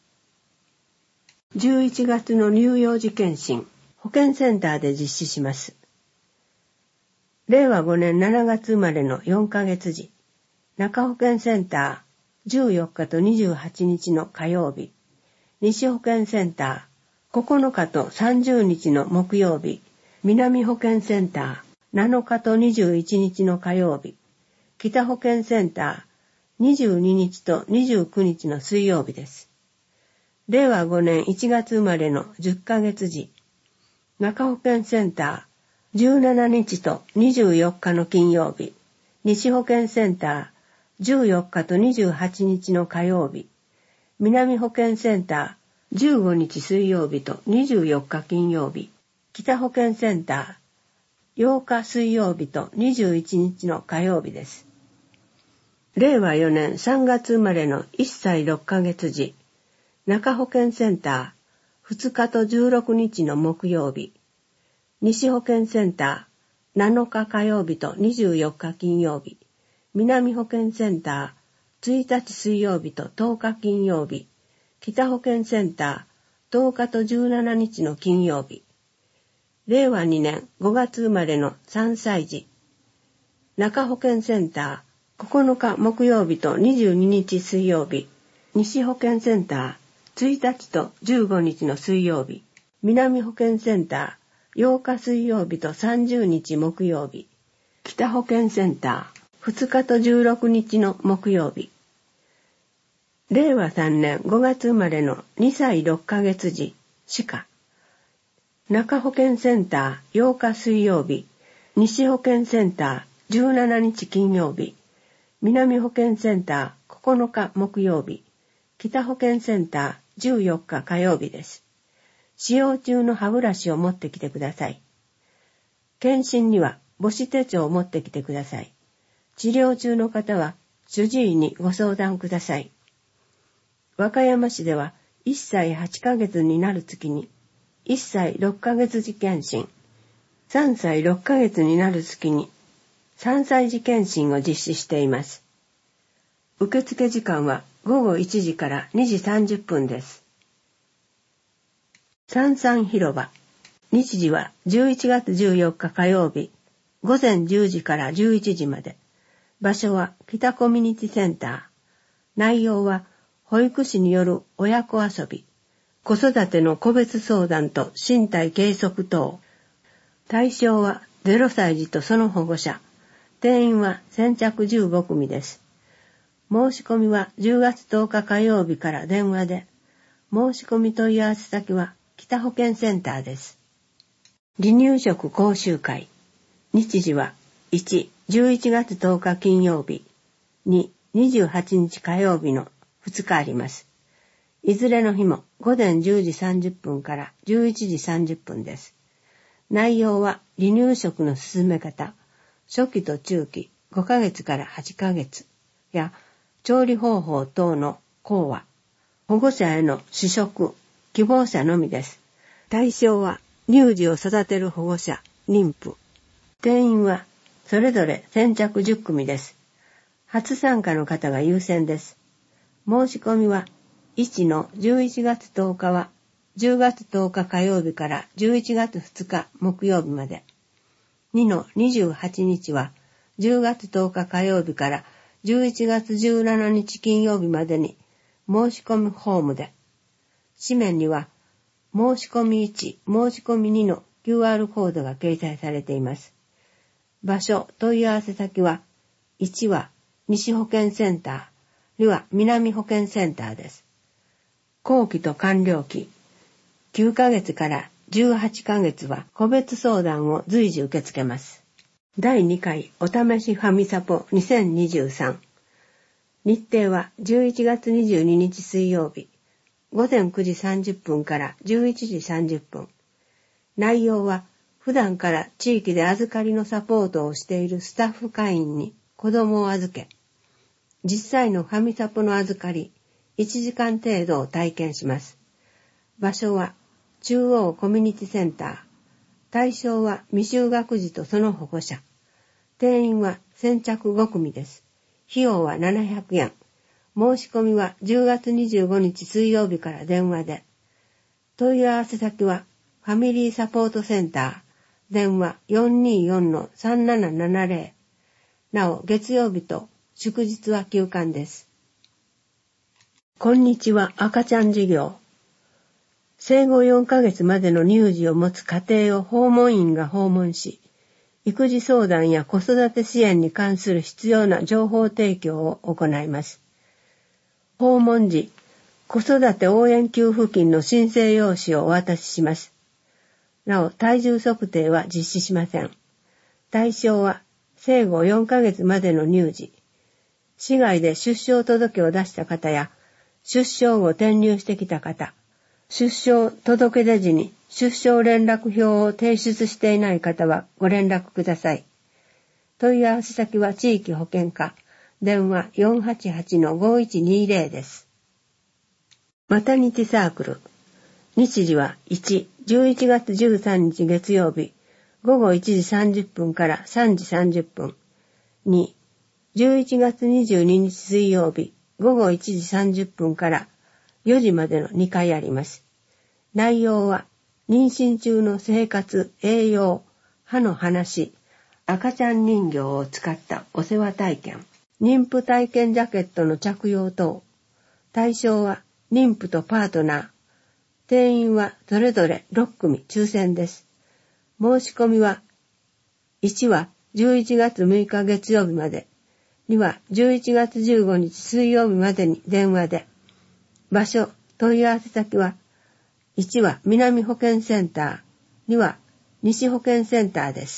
じゅういちがつの乳幼児健診、保健センターで実施します。れいわごねんしちがつ生まれのよんかげつ児、中保健センターじゅうよっかとにじゅうはちにちの火曜日、西保健センターここのかとさんじゅうにちの木曜日、南保健センターなのかとにじゅういちにちの火曜日、北保健センターにじゅうににちとにじゅうくにちの水曜日です。れいわごねんいちがつ生まれのじゅっかげつ児、中保健センターじゅうしちにちとにじゅうよっかの金曜日、西保健センターじゅうよっかとにじゅうはちにちの火曜日、南保健センターじゅうごにち水曜日とにじゅうよっか金曜日、北保健センターようか水曜日とにじゅういちにちの火曜日です。 れいわよねんさんがつ生まれのいっさいろっかげつ時、中保健センターふつかとじゅうろくにちの木曜日、西保健センターなのか火曜日とにじゅうよっか金曜日、南保健センターついたち水曜日ととおか金曜日、北保健センターとおかとじゅうしちにちの金曜日、れいわにねんごがつ生まれのさんさい児、中保健センターここのか木曜日とにじゅうににち水曜日、西保健センターついたちとじゅうごにちの水曜日、南保健センターようか水曜日とさんじゅうにち木曜日、北保健センターふつかとじゅうろくにちの木曜日、れいわさんねんごがつ生まれのにさいろっかげつ児、鹿、中保健センターようか水曜日、西保健センターじゅうしちにち金曜日、南保健センターここのか木曜日、北保健センターじゅうよっか火曜日です。使用中の歯ブラシを持ってきてください。検診には母子手帳を持ってきてください。治療中の方は主治医にご相談ください。和歌山市ではいっさいはちかげつになる月にいっさいろっかげつ児検診、さんさいろっかげつになる月にさんさい児検診を実施しています。受付時間はごごいちじからにじさんじゅっぷんです。三三広場。日時はじゅういちがつじゅうよっか火曜日、ごぜんじゅうじからじゅういちじまで。場所は北コミュニティセンター。内容は保育士による親子遊び、子育ての個別相談と身体計測等。対象はゼロさい児とその保護者。定員は先着じゅうごくみです。申し込みはじゅうがつとおか火曜日から電話で、申し込み問い合わせ先は北保健センターです。離乳食講習会。日時はいち、じゅういちがつとおか金曜日、に、にじゅうはちにち火曜日のふつかあります。いずれの日もごぜんじゅうじさんじゅっぷんからじゅういちじさんじゅっぷんです。内容は離乳食の進め方、初期と中期ごかげつからはちかげつや調理方法等の講話、保護者への試食、希望者のみです。対象は乳児を育てる保護者、妊婦。定員はそれぞれ先着じゅっくみです。初参加の方が優先です。申し込みはいちのじゅういちがつとおかはじゅうがつとおか火曜日からじゅういちがつふつか木曜日まで。にのにじゅうはちにちはじゅうがつとおか火曜日からじゅういちがつじゅうしちにち金曜日までに申し込みフォームで。紙面には申し込みいち、申し込みにの キューアール コードが掲載されています。場所、問い合わせ先はいちは西保健センター、には南保健センターです。後期と完了期、きゅうかげつからじゅうはちかげつは個別相談を随時受け付けます。だいにかいお試しファミサポにせんにじゅうさん。日程はじゅういちがつにじゅうににち水曜日、ごぜんくじさんじゅっぷんからじゅういちじさんじゅっぷん。内容は普段から地域で預かりのサポートをしているスタッフ会員に子供を預け、実際のファミサポの預かりいちじかん程度を体験します。場所は中央コミュニティセンター。対象は未就学児とその保護者。定員は先着ごくみです。費用はななひゃくえん。申し込みはじゅうがつにじゅうごにち水曜日から電話で。問い合わせ先はファミリーサポートセンター。電話 よんにーよんのさんななななぜろ。なお月曜日と祝日は休館です。こんにちは赤ちゃん事業。生後よんかげつまでの乳児を持つ家庭を訪問員が訪問し、育児相談や子育て支援に関する必要な情報提供を行います。訪問時、子育て応援給付金の申請用紙をお渡しします。なお、体重測定は実施しません。対象は生後よんかげつまでの乳児、市外で出生届を出した方や、出生後転入してきた方、出生届出時に出生連絡票を提出していない方はご連絡ください。問い合わせ先は地域保健課電話 よんはちはちのごいちにゼロ です。マタニティサークル。日時はいち、じゅういちがつじゅうさんにち月曜日、ごごいちじさんじゅっぷんからさんじさんじゅっぷん。に、じゅういちがつにじゅうににち水曜日、ごごいちじさんじゅっぷんからよじまでのにかいあります。内容は、妊娠中の生活、栄養、歯の話、赤ちゃん人形を使ったお世話体験、妊婦体験ジャケットの着用等。対象は妊婦とパートナー。定員はそれぞれろっくみ抽選です。申し込みは、いちはじゅういちがつむいか月曜日まで、にはじゅういちがつじゅうごにち水曜日までに電話で。場所、問い合わせ先は、いちは南保健センター、には西保健センターです。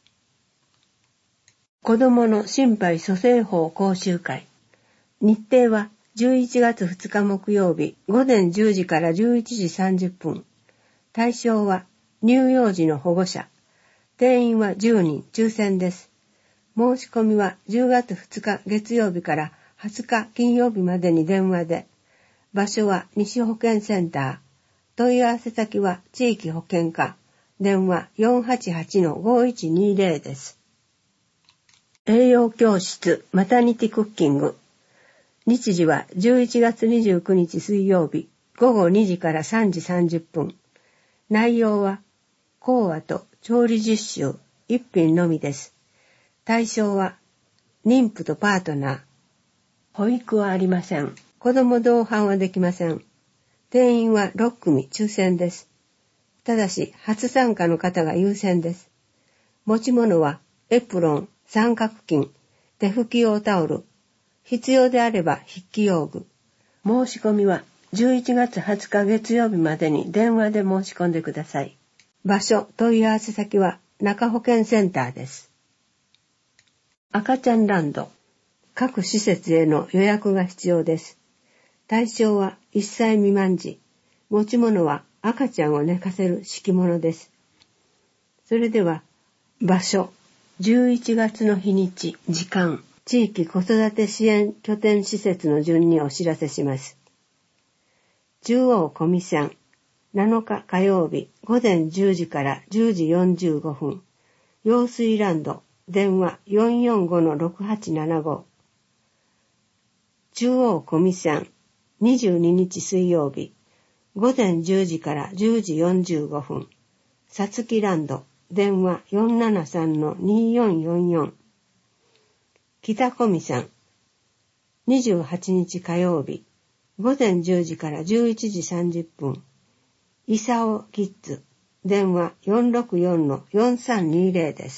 子どもの心肺蘇生法講習会。日程はじゅういちがつふつか木曜日ごぜんじゅうじからじゅういちじさんじゅっぷん。対象は乳幼児の保護者。定員はじゅうにん抽選です。申し込みはじゅうがつふつか月曜日からはつか金曜日までに電話で。場所は西保健センター。問い合わせ先は地域保健課。電話 よんはちはちのごいちにゼロ です。栄養教室マタニティクッキング。日時はじゅういちがつにじゅうくにち水曜日ごごにじからさんじさんじゅっぷん。内容は講話と調理実習いっぴんのみです。対象は妊婦とパートナー。保育はありません。子供同伴はできません。定員はろっくみ抽選です。ただし初参加の方が優先です。持ち物はエプロン、三角巾、手拭き用タオル、必要であれば筆記用具。申し込みはじゅういちがつはつか月曜日までに電話で申し込んでください。場所、問い合わせ先は中保健センターです。赤ちゃんランド。各施設への予約が必要です。対象はいっさい未満児。持ち物は赤ちゃんを寝かせる敷物です。それでは、場所、じゅういちがつの日にち、時間、地域子育て支援拠点施設の順にお知らせします。中央小見線、なのか火曜日、ごぜんじゅうじからじゅうじよんじゅうごふん、用水ランド、電話 よんよんごのろくはちななご。中央小見線、にじゅうににち水曜日、ごぜんじゅうじからじゅうじよんじゅうごふん、さつきランド、電話 よんななさんのによんよんよん。北小見線、にじゅうはちにち火曜日、ごぜんじゅうじからじゅういちじさんじゅっぷん、いさおキッズ、電話 よんろくよんのよんさんにゼロ です。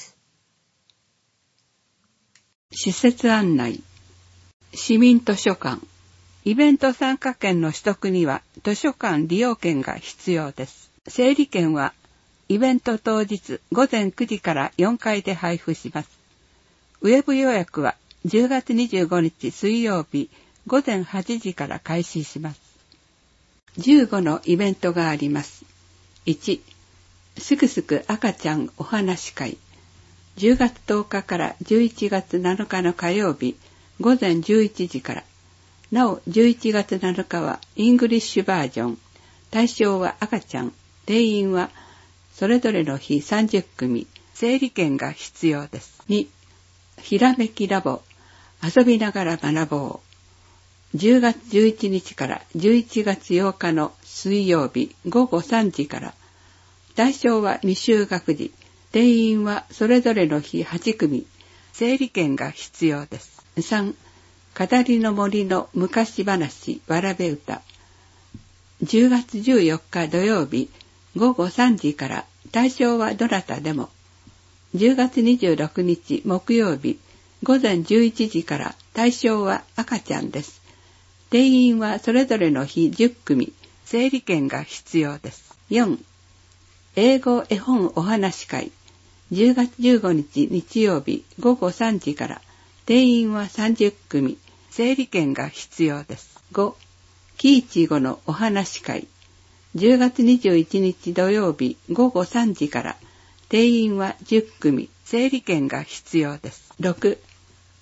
施設案内。市民図書館。イベント参加券の取得には図書館利用券が必要です。整理券はイベント当日ごぜんくじからよんかいで配布します。ウェブ予約はじゅうがつにじゅうごにち水曜日ごぜんはちじから開始します。じゅうごのイベントがあります。いち、すくすく赤ちゃんお話会。じゅうがつとおかからじゅういちがつなのかの火曜日ごぜんじゅういちじから。なおじゅういちがつなのかはイングリッシュバージョン。対象は赤ちゃん。定員はそれぞれの日さんじゅっくみ。整理券が必要です。に、ひらめきラボ。遊びながら学ぼう。じゅうがつじゅういちにちからじゅういちがつようかの水曜日ごごさんじから。対象は未就学児。定員はそれぞれの日はちくみ。整理券が必要です。さん、語りの森の昔話わらべ歌。じゅうがつじゅうよっか土曜日ごごさんじから。対象はどなたでも。じゅうがつにじゅうろくにち木曜日ごぜんじゅういちじから。対象は赤ちゃんです。定員はそれぞれの日じゅっくみ。整理券が必要です。よん、英語絵本お話会。じゅうがつじゅうごにち日曜日ごごさんじから。定員はさんじゅっくみ。整理券が必要です。ご、キイチゴのお話会。じゅうがつにじゅういちにち土曜日ごごさんじから。定員はじゅっくみ。整理券が必要です。ろく、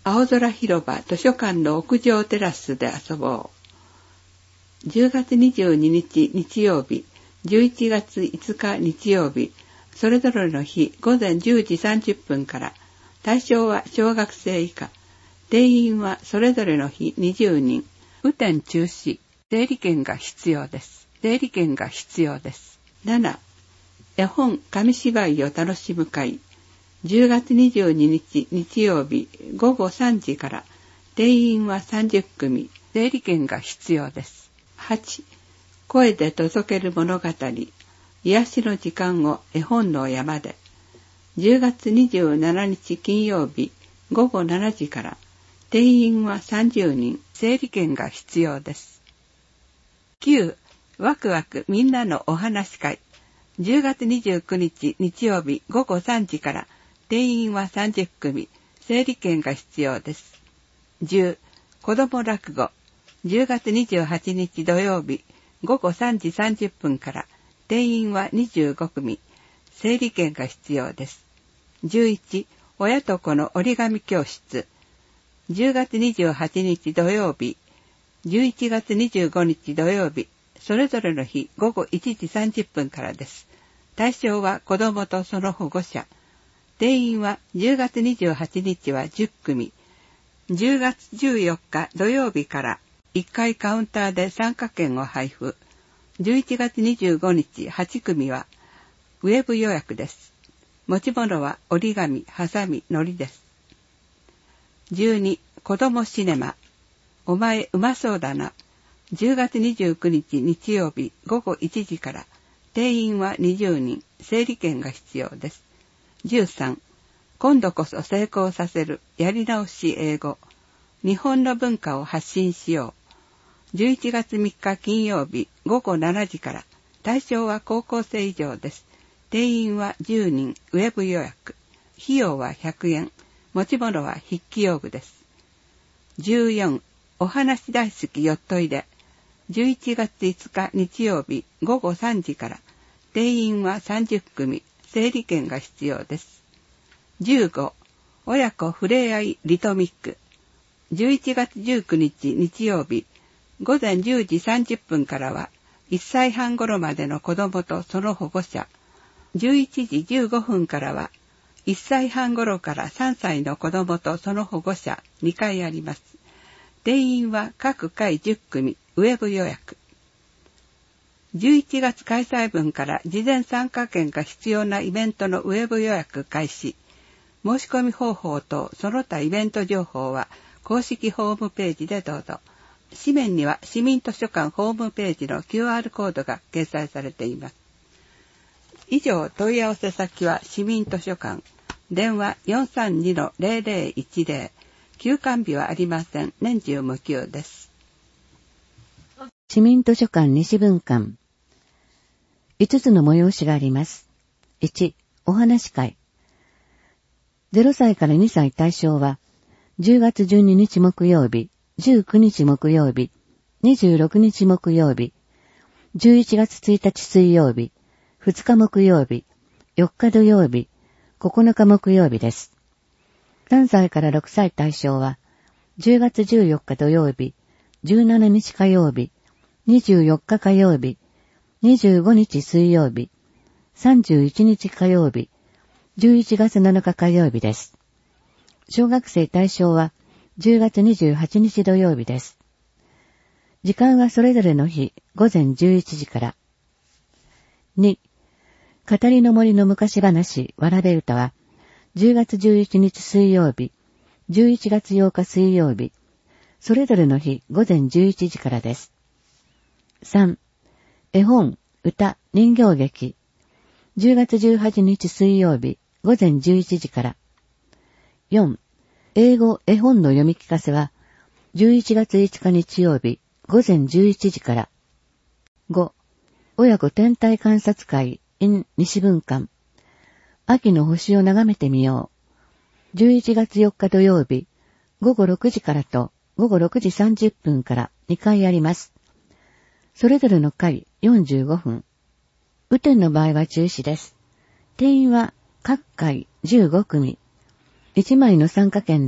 青空広場図書館の屋上テラスで遊ぼう。じゅうがつにじゅうににち日曜日、じゅういちがついつか日曜日、それぞれの日ごぜんじゅうじさんじゅっぷんから、対象は小学生以下、定員はそれぞれの日にじゅうにん、雨天中止、整理券が必要です。整理券が必要です。なな、絵本紙芝居を楽しむ会、じゅうがつにじゅうににち日曜日ごごさんじから、定員はさんじゅっくみ、整理券が必要です。はち、声で届ける物語、癒しの時間を絵本の山で、じゅうがつにじゅうしちにち金曜日ごごしちじから、定員はさんじゅうにん、整理券が必要です。きゅう、ワクワクみんなのお話会、じゅうがつにじゅうくにち日曜日ごごさんじから、定員はさんじゅっくみ、整理券が必要です。じゅう、子ども落語、じゅうがつにじゅうはちにち土曜日ごごさんじさんじゅっぷんから、定員はにじゅうごくみ、整理券が必要です。じゅういち、親と子の折り紙教室、じゅうがつにじゅうはちにち土曜日、じゅういちがつにじゅうごにち土曜日、それぞれの日ごごいちじさんじゅっぷんからです。対象は子どもとその保護者。定員はじゅうがつにじゅうはちにちはじゅっくみ、じゅうがつじゅうよっか土曜日からいっかいカウンターで参加券を配布。じゅういちがつにじゅうごにちはちくみはウェブ予約です。持ち物は折り紙、ハサミ、糊です。じゅうに、子どもシネマ。お前うまそうだな。じゅうがつにじゅうくにち日曜日ごごいちじから、定員はにじゅうにん、整理券が必要です。じゅうさん、今度こそ成功させるやり直し英語。日本の文化を発信しよう。じゅういちがつみっか金曜日ごごしちじから、対象は高校生以上です。定員はじゅうにん、ウェブ予約。費用はひゃくえん。持ち物は筆記用具です。じゅうよん、お話大好きよっといで。じゅういちがついつか日曜日ごごさんじから、定員はさんじゅっくみ、整理券が必要です。じゅうご、親子ふれあいリトミック。じゅういちがつじゅうくにち日曜日、ごぜんじゅうじさんじゅっぷんからは、いっさいはん頃までの子供とその保護者。じゅういちじじゅうごふんからは、いっさいはん頃からさんさいの子供とその保護者にかいあります。定員は各回じゅっくみ、ウェブ予約。じゅういちがつ開催分から事前参加券が必要なイベントのウェブ予約開始。申し込み方法とその他イベント情報は公式ホームページでどうぞ。紙面には市民図書館ホームページの キューアール コードが掲載されています。以上、問い合わせ先は市民図書館。電話 よんさんにのゼロゼロいちゼロ。休館日はありません。年中無休です。 市民図書館西分館。いつつの催しがあります。いち、お話会。ゼロさいからにさい対象は、じゅうがつじゅうににち木曜日、じゅうくにち木曜日、にじゅうろくにち木曜日、じゅういちがつついたち水曜日、ふつか木曜日、よっか土曜日、ここのか木曜日です。さんさいからろくさい対象は、じゅうがつじゅうよっか土曜日、じゅうしちにち火曜日、にじゅうよっか火曜日、にじゅうごにち水曜日、さんじゅういちにち火曜日、じゅういちがつなのか火曜日です。小学生対象は、じゅうがつにじゅうはちにち土曜日です。時間はそれぞれの日、ごぜんじゅういちじから。に、語りの森の昔話、わらべ歌は、じゅうがつじゅういちにち水曜日、じゅういちがつようか水曜日、それぞれの日ごぜんじゅういちじからです。さん、絵本、歌、人形劇、じゅうがつじゅうはちにち水曜日、ごぜんじゅういちじから。よん、英語、絵本の読み聞かせは、じゅういちがついつか日曜日、ごぜんじゅういちじから。ご、親子天体観察会 in 西分館。秋の星を眺めてみよう。じゅういちがつよっか土曜日、ごごろくじからとごごろくじさんじゅっぷんからにかいあります。それぞれの回よんじゅうごふん。雨天の場合は中止です。定員は各回じゅうごくみ。いちまいの参加券で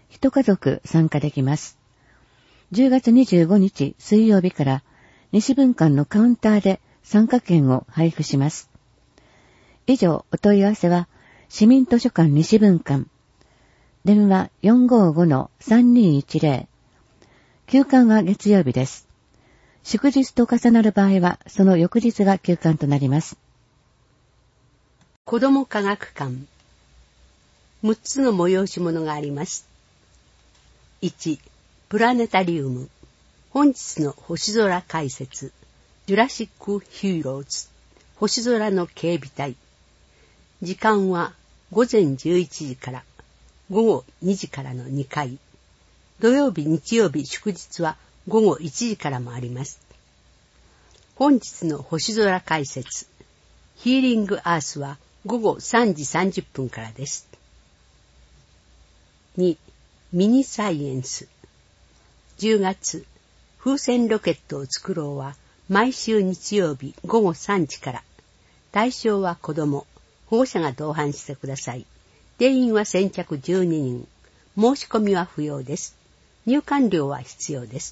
一家族参加できます。じゅうがつにじゅうごにち水曜日から西分館のカウンターで参加券を配布します。以上、お問い合わせは市民図書館西分館。電話 よんごーごのさんにーいちぜろ。休館は月曜日です。祝日と重なる場合はその翌日が休館となります。 子ども科学館。むっつの催し物があります。いち、プラネタリウム。本日の星空解説。ジュラシックヒーローズ。星空の警備隊。時間はごぜんじゅういちじからごごにじからのにかい。土曜日、日曜日、祝日はごごいちじからもあります。本日の星空解説。ヒーリングアースはごごさんじさんじゅっぷんからです。に、ミニサイエンス。じゅうがつ、風船ロケットを作ろうは毎週日曜日ごごさんじから。対象は子供、保護者が同伴してください。定員は先着じゅうににん。申し込みは不要です。入館料は必要です。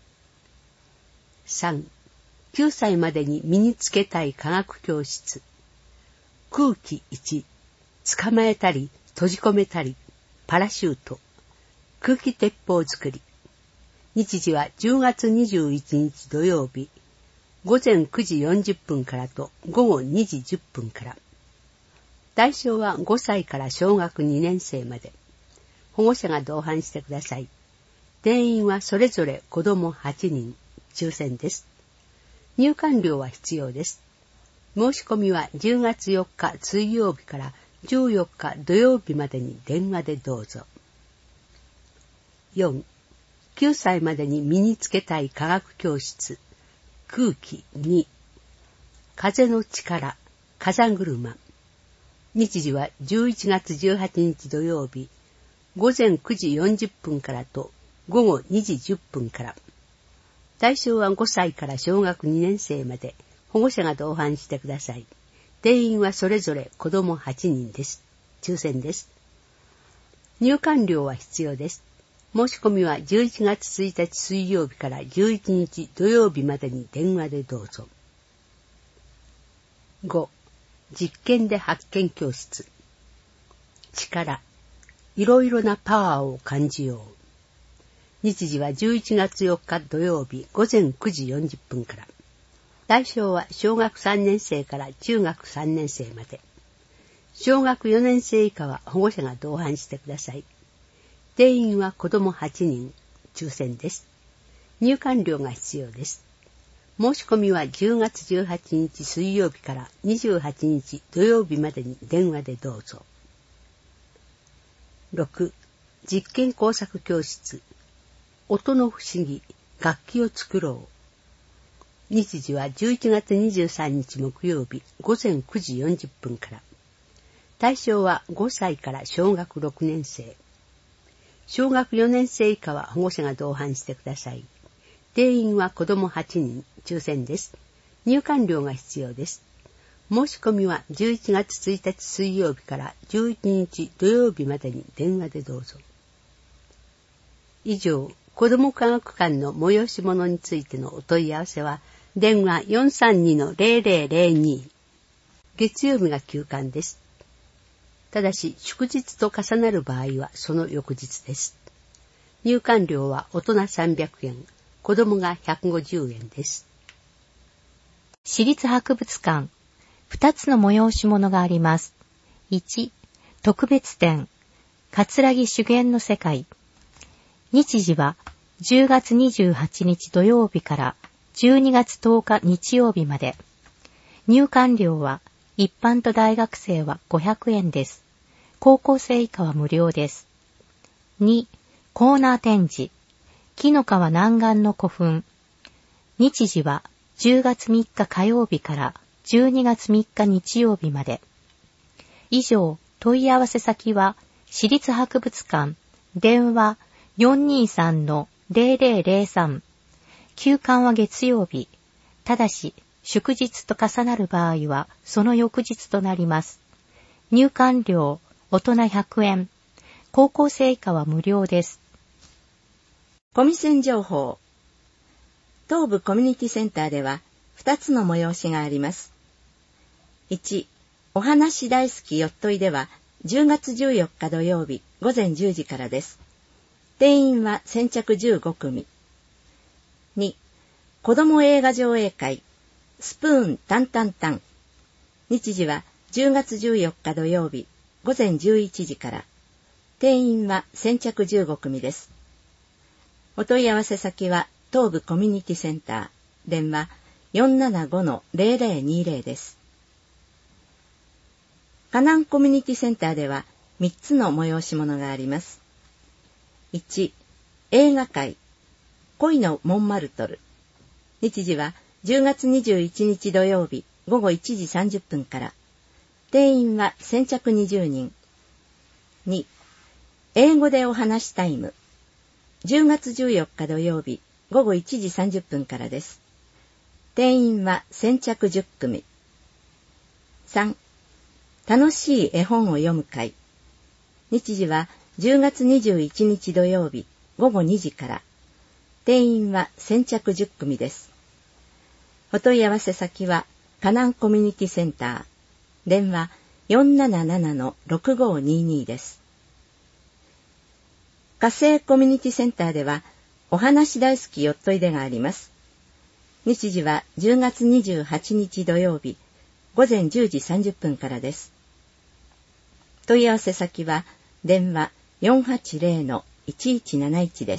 さん、きゅうさいまでに身につけたい科学教室。空気いち、捕まえたり閉じ込めたり、パラシュート。空気鉄砲作り。日時はじゅうがつにじゅういちにち土曜日、ごぜんくじよんじゅっぷんからとごごにじじゅっぷんから。対象はごさいから小学にねんせいまで。保護者が同伴してください。定員はそれぞれ子供はちにん、抽選です。入館料は必要です。申し込みはじゅうがつよっか水曜日からじゅうよっか土曜日までに電話でどうぞ。よん、きゅうさいまでに身につけたい科学教室。空気に、風の力、風車。日時はじゅういちがつじゅうはちにち土曜日、ごぜんくじよんじゅっぷんからとごごにじじゅっぷんから。対象はごさいから小学にねんせいまで。保護者が同伴してください。定員はそれぞれ子供はちにんです。抽選です。入館料は必要です。申し込みはじゅういちがつついたち水曜日からじゅういちにち土曜日までに電話でどうぞ。ご、実験で発見教室。力、いろいろなパワーを感じよう。日時はじゅういちがつよっか土曜日ごぜんくじよんじゅっぷんから。対象は小学さんねんせいから中学さんねんせいまで。小学よねんせい以下は保護者が同伴してください。定員は子供はちにん、抽選です。入館料が必要です。申し込みはじゅうがつじゅうはちにち水曜日からにじゅうはちにち土曜日までに電話でどうぞ。ろく、実験工作教室。音の不思議、楽器を作ろう。日時はじゅういちがつにじゅうさんにち木曜日ごぜんくじよんじゅっぷんから。対象はごさいから小学ろくねんせい。小学よねんせい以下は保護者が同伴してください。定員は子供はちにん、抽選です。入館料が必要です。申し込みはじゅういちがつついたち水曜日からじゅういちにち土曜日までに電話でどうぞ。以上、子ども科学館の催し物についてのお問い合わせは、電話 よんさんにのゼロゼロゼロに。月曜日が休館です。ただし、祝日と重なる場合はその翌日です。入館料は大人さんびゃくえん、子供がひゃくごじゅうえんです。 市立博物館、二つの催し物があります。いち、特別展、葛城修験の世界。日時はじゅうがつにじゅうはちにち土曜日からじゅうにがつとおか日曜日まで。入館料は一般と大学生はごひゃくえんです。高校生以下は無料です。に、コーナー展示。紀の川南岸の古墳。日時はじゅうがつみっか火曜日からじゅうにがつみっか日曜日まで。以上、問い合わせ先は市立博物館、電話 よんにーさんのゼロゼロゼロさん。休館は月曜日。ただし、祝日と重なる場合は、その翌日となります。入館料、大人ひゃくえん。 高校生以下は無料です。 コミセン情報。東部コミュニティセンターではふたつの催しがあります。いち、お話大好きよっといではじゅうがつじゅうよっか土曜日ごぜんじゅうじからです。定員は先着じゅうごくみ。に、子供映画上映会スプーンタンタンタン。日時はじゅうがつじゅうよっか土曜日ごぜんじゅういちじから。定員は先着じゅうごくみです。お問い合わせ先は東部コミュニティセンター、電話 よんななごのゼロゼロにゼロ です。河南コミュニティセンターではみっつの催し物があります。いち、映画会恋のモンマルトル。日時はじゅうがつにじゅういちにち土曜日ごごいちじさんじゅっぷんから。定員は先着にじゅうにん。に、英語でお話タイム。じゅうがつじゅうよっか土曜日ごごいちじさんじゅっぷんからです。定員は先着じゅっくみ。さん、楽しい絵本を読む会。日時はじゅうがつにじゅういちにち土曜日ごごにじから。定員は先着じゅっくみです。お問い合わせ先は河南コミュニティセンター、電話 よんなななのろくごにに です。火星コミュニティセンターではお話大好きよっといでがあります。日時はじゅうがつにじゅうはちにち土曜日ごぜんじゅうじさんじゅっぷんからです。問い合わせ先は電話 よんはちゼロのいちいちなないち です。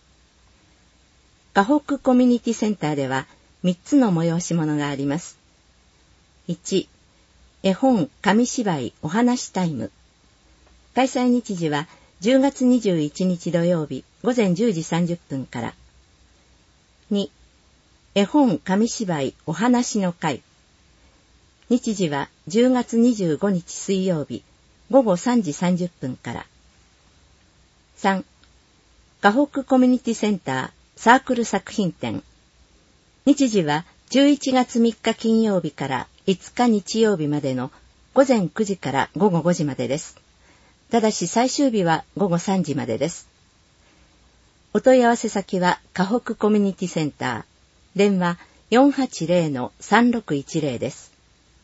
河北コミュニティセンターではみっつの催し物があります。いち、絵本紙芝居お話タイム。開催日時はじゅうがつにじゅういちにち土曜日ごぜんじゅうじさんじゅっぷんから。に、絵本紙芝居お話の会。日時はじゅうがつにじゅうごにち水曜日ごごさんじさんじゅっぷんから。さん、河北コミュニティセンターサークル作品展。日時はじゅういちがつみっか金曜日からいつか日曜日までのごぜんくじからごごごじまでです。ただし最終日はごごさんじまでです。お問い合わせ先は河北コミュニティセンター、電話 よんはちゼロのさんろくいちゼロ です。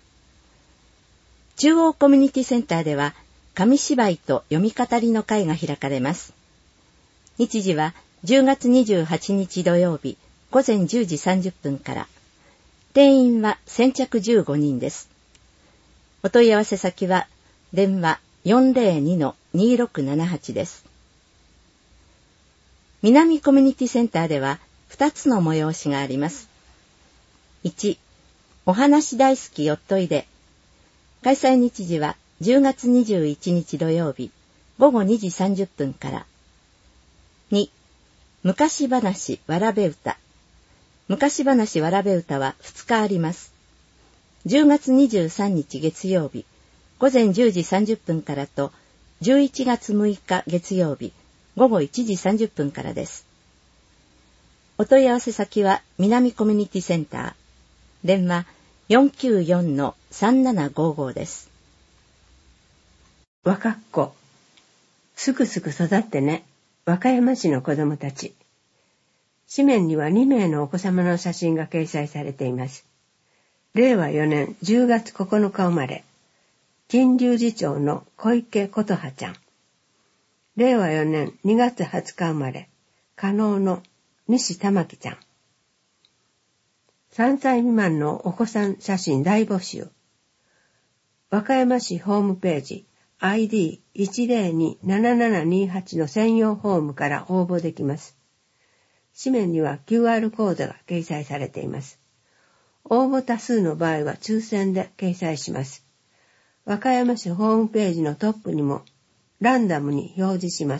中央コミュニティセンターでは紙芝居と読み語りの会が開かれます。日時はじゅうがつにじゅうはちにち土曜日ごぜんじゅうじさんじゅっぷんから。定員は先着じゅうごにんです。お問い合わせ先は電話 よんゼロにのにろくななはち です。南コミュニティセンターではふたつの催しがあります。いち、お話大好きよっといで。開催日時はじゅうがつにじゅういちにち土曜日ごごにじさんじゅっぷんから。に、昔話わらべ歌。昔話わらべ歌はふつかあります。じゅうがつにじゅうさんにち月曜日ごぜんじゅうじさんじゅっぷんからとじゅういちがつむいか月曜日ごごいちじさんじゅっぷんからです。お問い合わせ先は南コミュニティセンター、電話 よんきゅうよんのさんななごご です。 若っ子、すくすく育ってね。和歌山市の子供たち。紙面にはにめいのお子様の写真が掲載されています。れいわよねんじゅうがつここのか生まれ、金龍寺町の小池琴葉ちゃん。れいわよねんにがつはつか生まれ、加納の西玉樹ちゃん。さんさい未満のお子さん写真大募集。和歌山市ホームページ アイディーいちゼロにななななにはち の専用フォームから応募できます。紙面には キューアール コードが掲載されています。応募多数の場合は抽選で掲載します。和歌山市ホームページのトップにもランダムに表示します。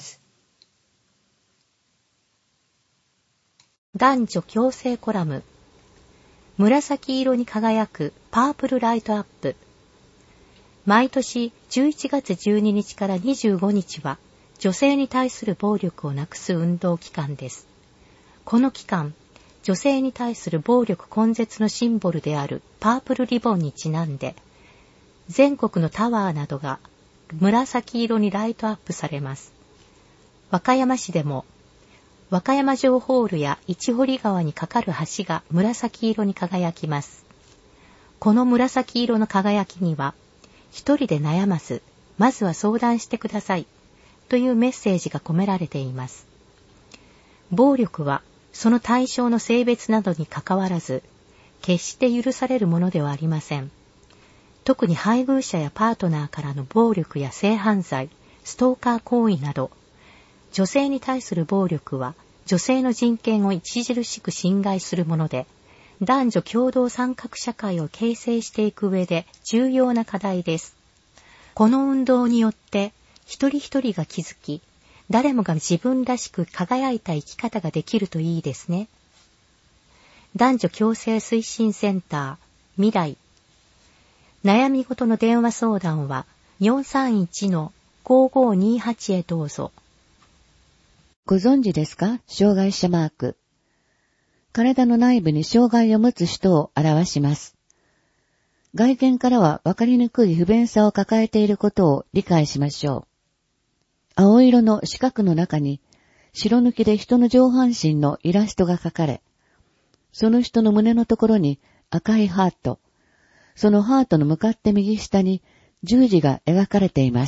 男女共生コラム。紫色に輝くパープルライトアップ。毎年じゅういちがつじゅうににちからにじゅうごにちは女性に対する暴力をなくす運動期間です。この期間、女性に対する暴力根絶のシンボルであるパープルリボンにちなんで、全国のタワーなどが紫色にライトアップされます。和歌山市でも、和歌山城ホールや市堀川に架かる橋が紫色に輝きます。この紫色の輝きには、一人で悩まず、まずは相談してくださいというメッセージが込められています。暴力はその対象の性別などにかかわらず、決して許されるものではありません。特に配偶者やパートナーからの暴力や性犯罪、ストーカー行為など、女性に対する暴力は女性の人権を著しく侵害するもので、男女共同参画社会を形成していく上で重要な課題です。この運動によって一人一人が気づき、誰もが自分らしく輝いた生き方ができるといいですね。男女共生推進センター未来。悩み事の電話相談は よんさんいちのごごにはち へどうぞ。 ご存知ですか？障害者マーク。体の内部に障害を持つ人を表します。外見からは分かりにくい不便さを抱えていることを理解しましょう。青色の四角の中に白抜きで人の上半身のイラストが描かれ、その人の胸のところに赤いハート、そのハートの向かって右下に十字が描かれています。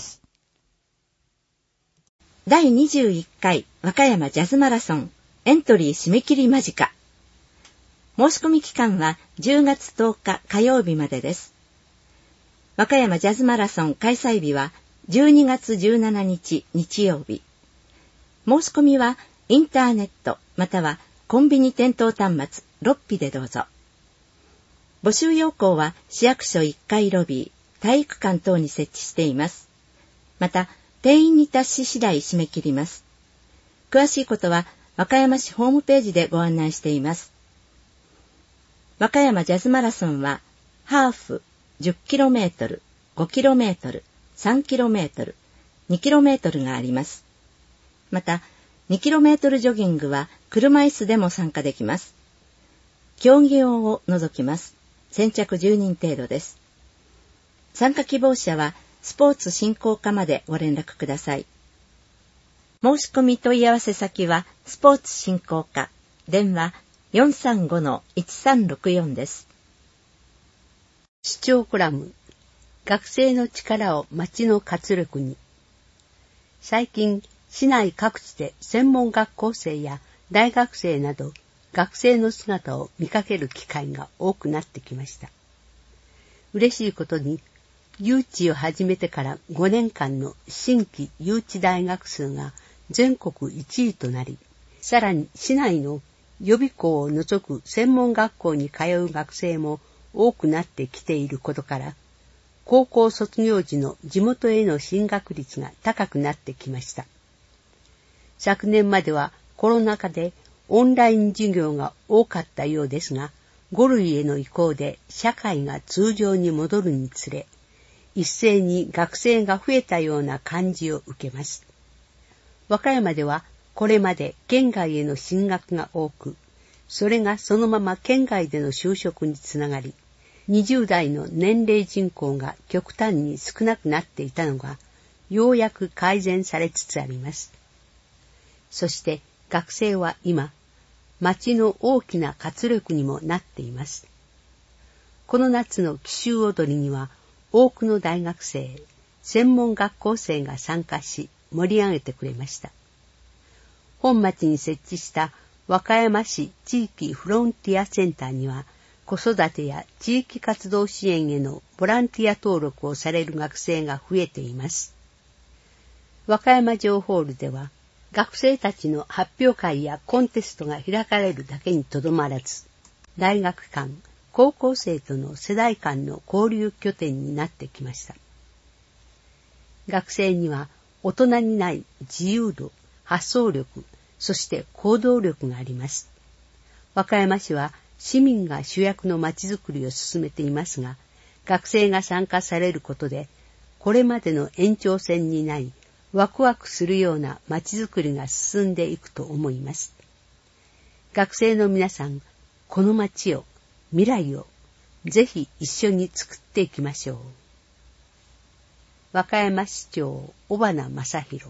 だいにじゅういっかい和歌山ジャズマラソンエントリー締め切り間近。申し込み期間はじゅうがつとおか火曜日までです。和歌山ジャズマラソン開催日はじゅうにがつじゅうしちにち日曜日。申し込みはインターネットまたはコンビニ店頭端末ロッピでどうぞ。募集要項は市役所いっかいロビー、体育館等に設置しています。また、定員に達し次第締め切ります。詳しいことは和歌山市ホームページでご案内しています。和歌山ジャズマラソンは、ハーフ じゅっキロメートル、ごキロメートル、さんキロメートル、にキロメートルがあります。また、にキロメートルジョギングは車椅子でも参加できます。競技用を除きます。先着じゅうにん程度です。参加希望者はスポーツ振興課までご連絡ください。申し込み問い合わせ先はスポーツ振興課、電話 よんさんごのいちさんろくよん です。 視聴コラム、学生の力を町の活力に。最近、市内各地で専門学校生や大学生など学生の姿を見かける機会が多くなってきました。嬉しいことに、誘致を始めてからごねんかんの新規誘致大学数が全国いちいとなり、さらに市内の予備校を除く専門学校に通う学生も多くなってきていることから、高校卒業時の地元への進学率が高くなってきました。昨年まではコロナ禍でオンライン授業が多かったようですが、ご類への移行で社会が通常に戻るにつれ、一斉に学生が増えたような感じを受けます。和歌山ではこれまで県外への進学が多く、それがそのまま県外での就職につながり、にじゅう代の年齢人口が極端に少なくなっていたのが、ようやく改善されつつあります。そして学生は今、町の大きな活力にもなっています。この夏の紀州踊りには多くの大学生、専門学校生が参加し盛り上げてくれました。本町に設置した和歌山市地域フロンティアセンターには、子育てや地域活動支援へのボランティア登録をされる学生が増えています。和歌山城ホールでは、学生たちの発表会やコンテストが開かれるだけにとどまらず、大学間、高校生との世代間の交流拠点になってきました。学生には大人にない自由度、発想力、そして行動力があります。和歌山市は市民が主役のまちづくりを進めていますが、学生が参加されることで、これまでの延長線にないワクワクするようなまちづくりが進んでいくと思います。学生の皆さん、この街を、未来を、ぜひ一緒に作っていきましょう。 和歌山市長尾花正弘。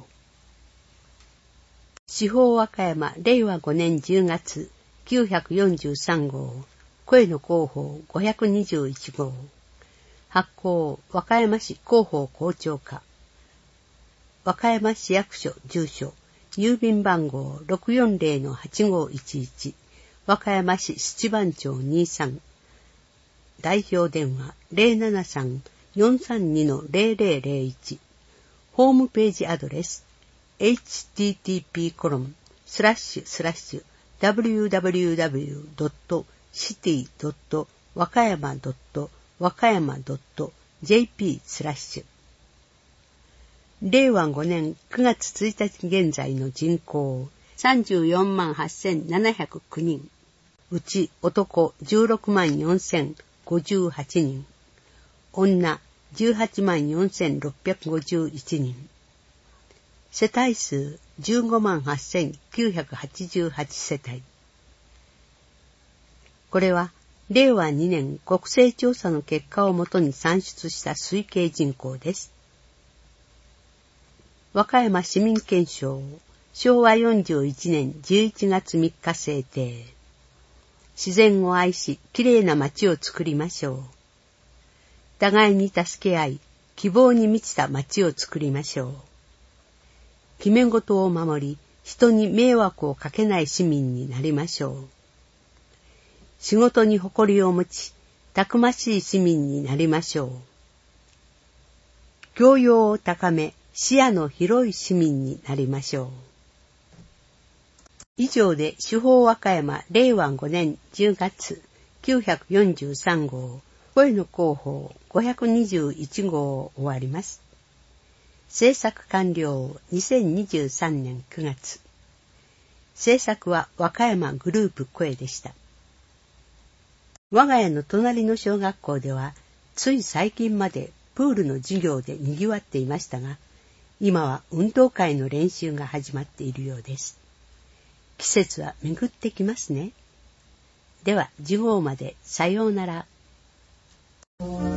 司法和歌山れいわごねんじゅうがつきゅうひゃくよんじゅうさんごう声の広報ごひゃくにじゅういちごう発行和歌山市広報校長課和歌山市役所住所郵便番号 ろくよんぜろのはちごいちいち 和歌山市七番町にさん代表電話 ゼロななさんよんさんにのゼロゼロゼロいちホームページアドレス エイチティーティーピーコロンスラッシュスラッシュダブリューダブリューダブリュードットシティドット和歌山ドット和歌山ドットジェーピースラッシュれいわごねんくがつついたち現在の人口さんじゅうよんまんはっせんななひゃくきゅうにん、うち男じゅうろくまんよんせんごじゅうはちにん、女じゅうはちまんよんせんろっぴゃくごじゅういちにん、世帯数じゅうごまんはっせんきゅうひゃくはちじゅうはちせたい。これはれいわにねん国勢調査の結果をもとに算出した推計人口です。和歌山市民憲章しょうわよんじゅういちねんじゅういちがつみっか制定。自然を愛し、きれいな街を作りましょう。互いに助け合い、希望に満ちた街を作りましょう。決め事を守り、人に迷惑をかけない市民になりましょう。仕事に誇りを持ち、たくましい市民になりましょう。教養を高め、視野の広い市民になりましょう。以上で司法和歌山れいわごねんじゅうがつきゅうひゃくよんじゅうさんごう声の広報ごひゃくにじゅういちごうを終わります。制作完了にせんにじゅうさんねんくがつ。制作は和歌山グループ声でした。我が家の隣の小学校ではつい最近までプールの授業で賑わっていましたが、今は運動会の練習が始まっているようです。季節は巡ってきますね。では次号までさようなら。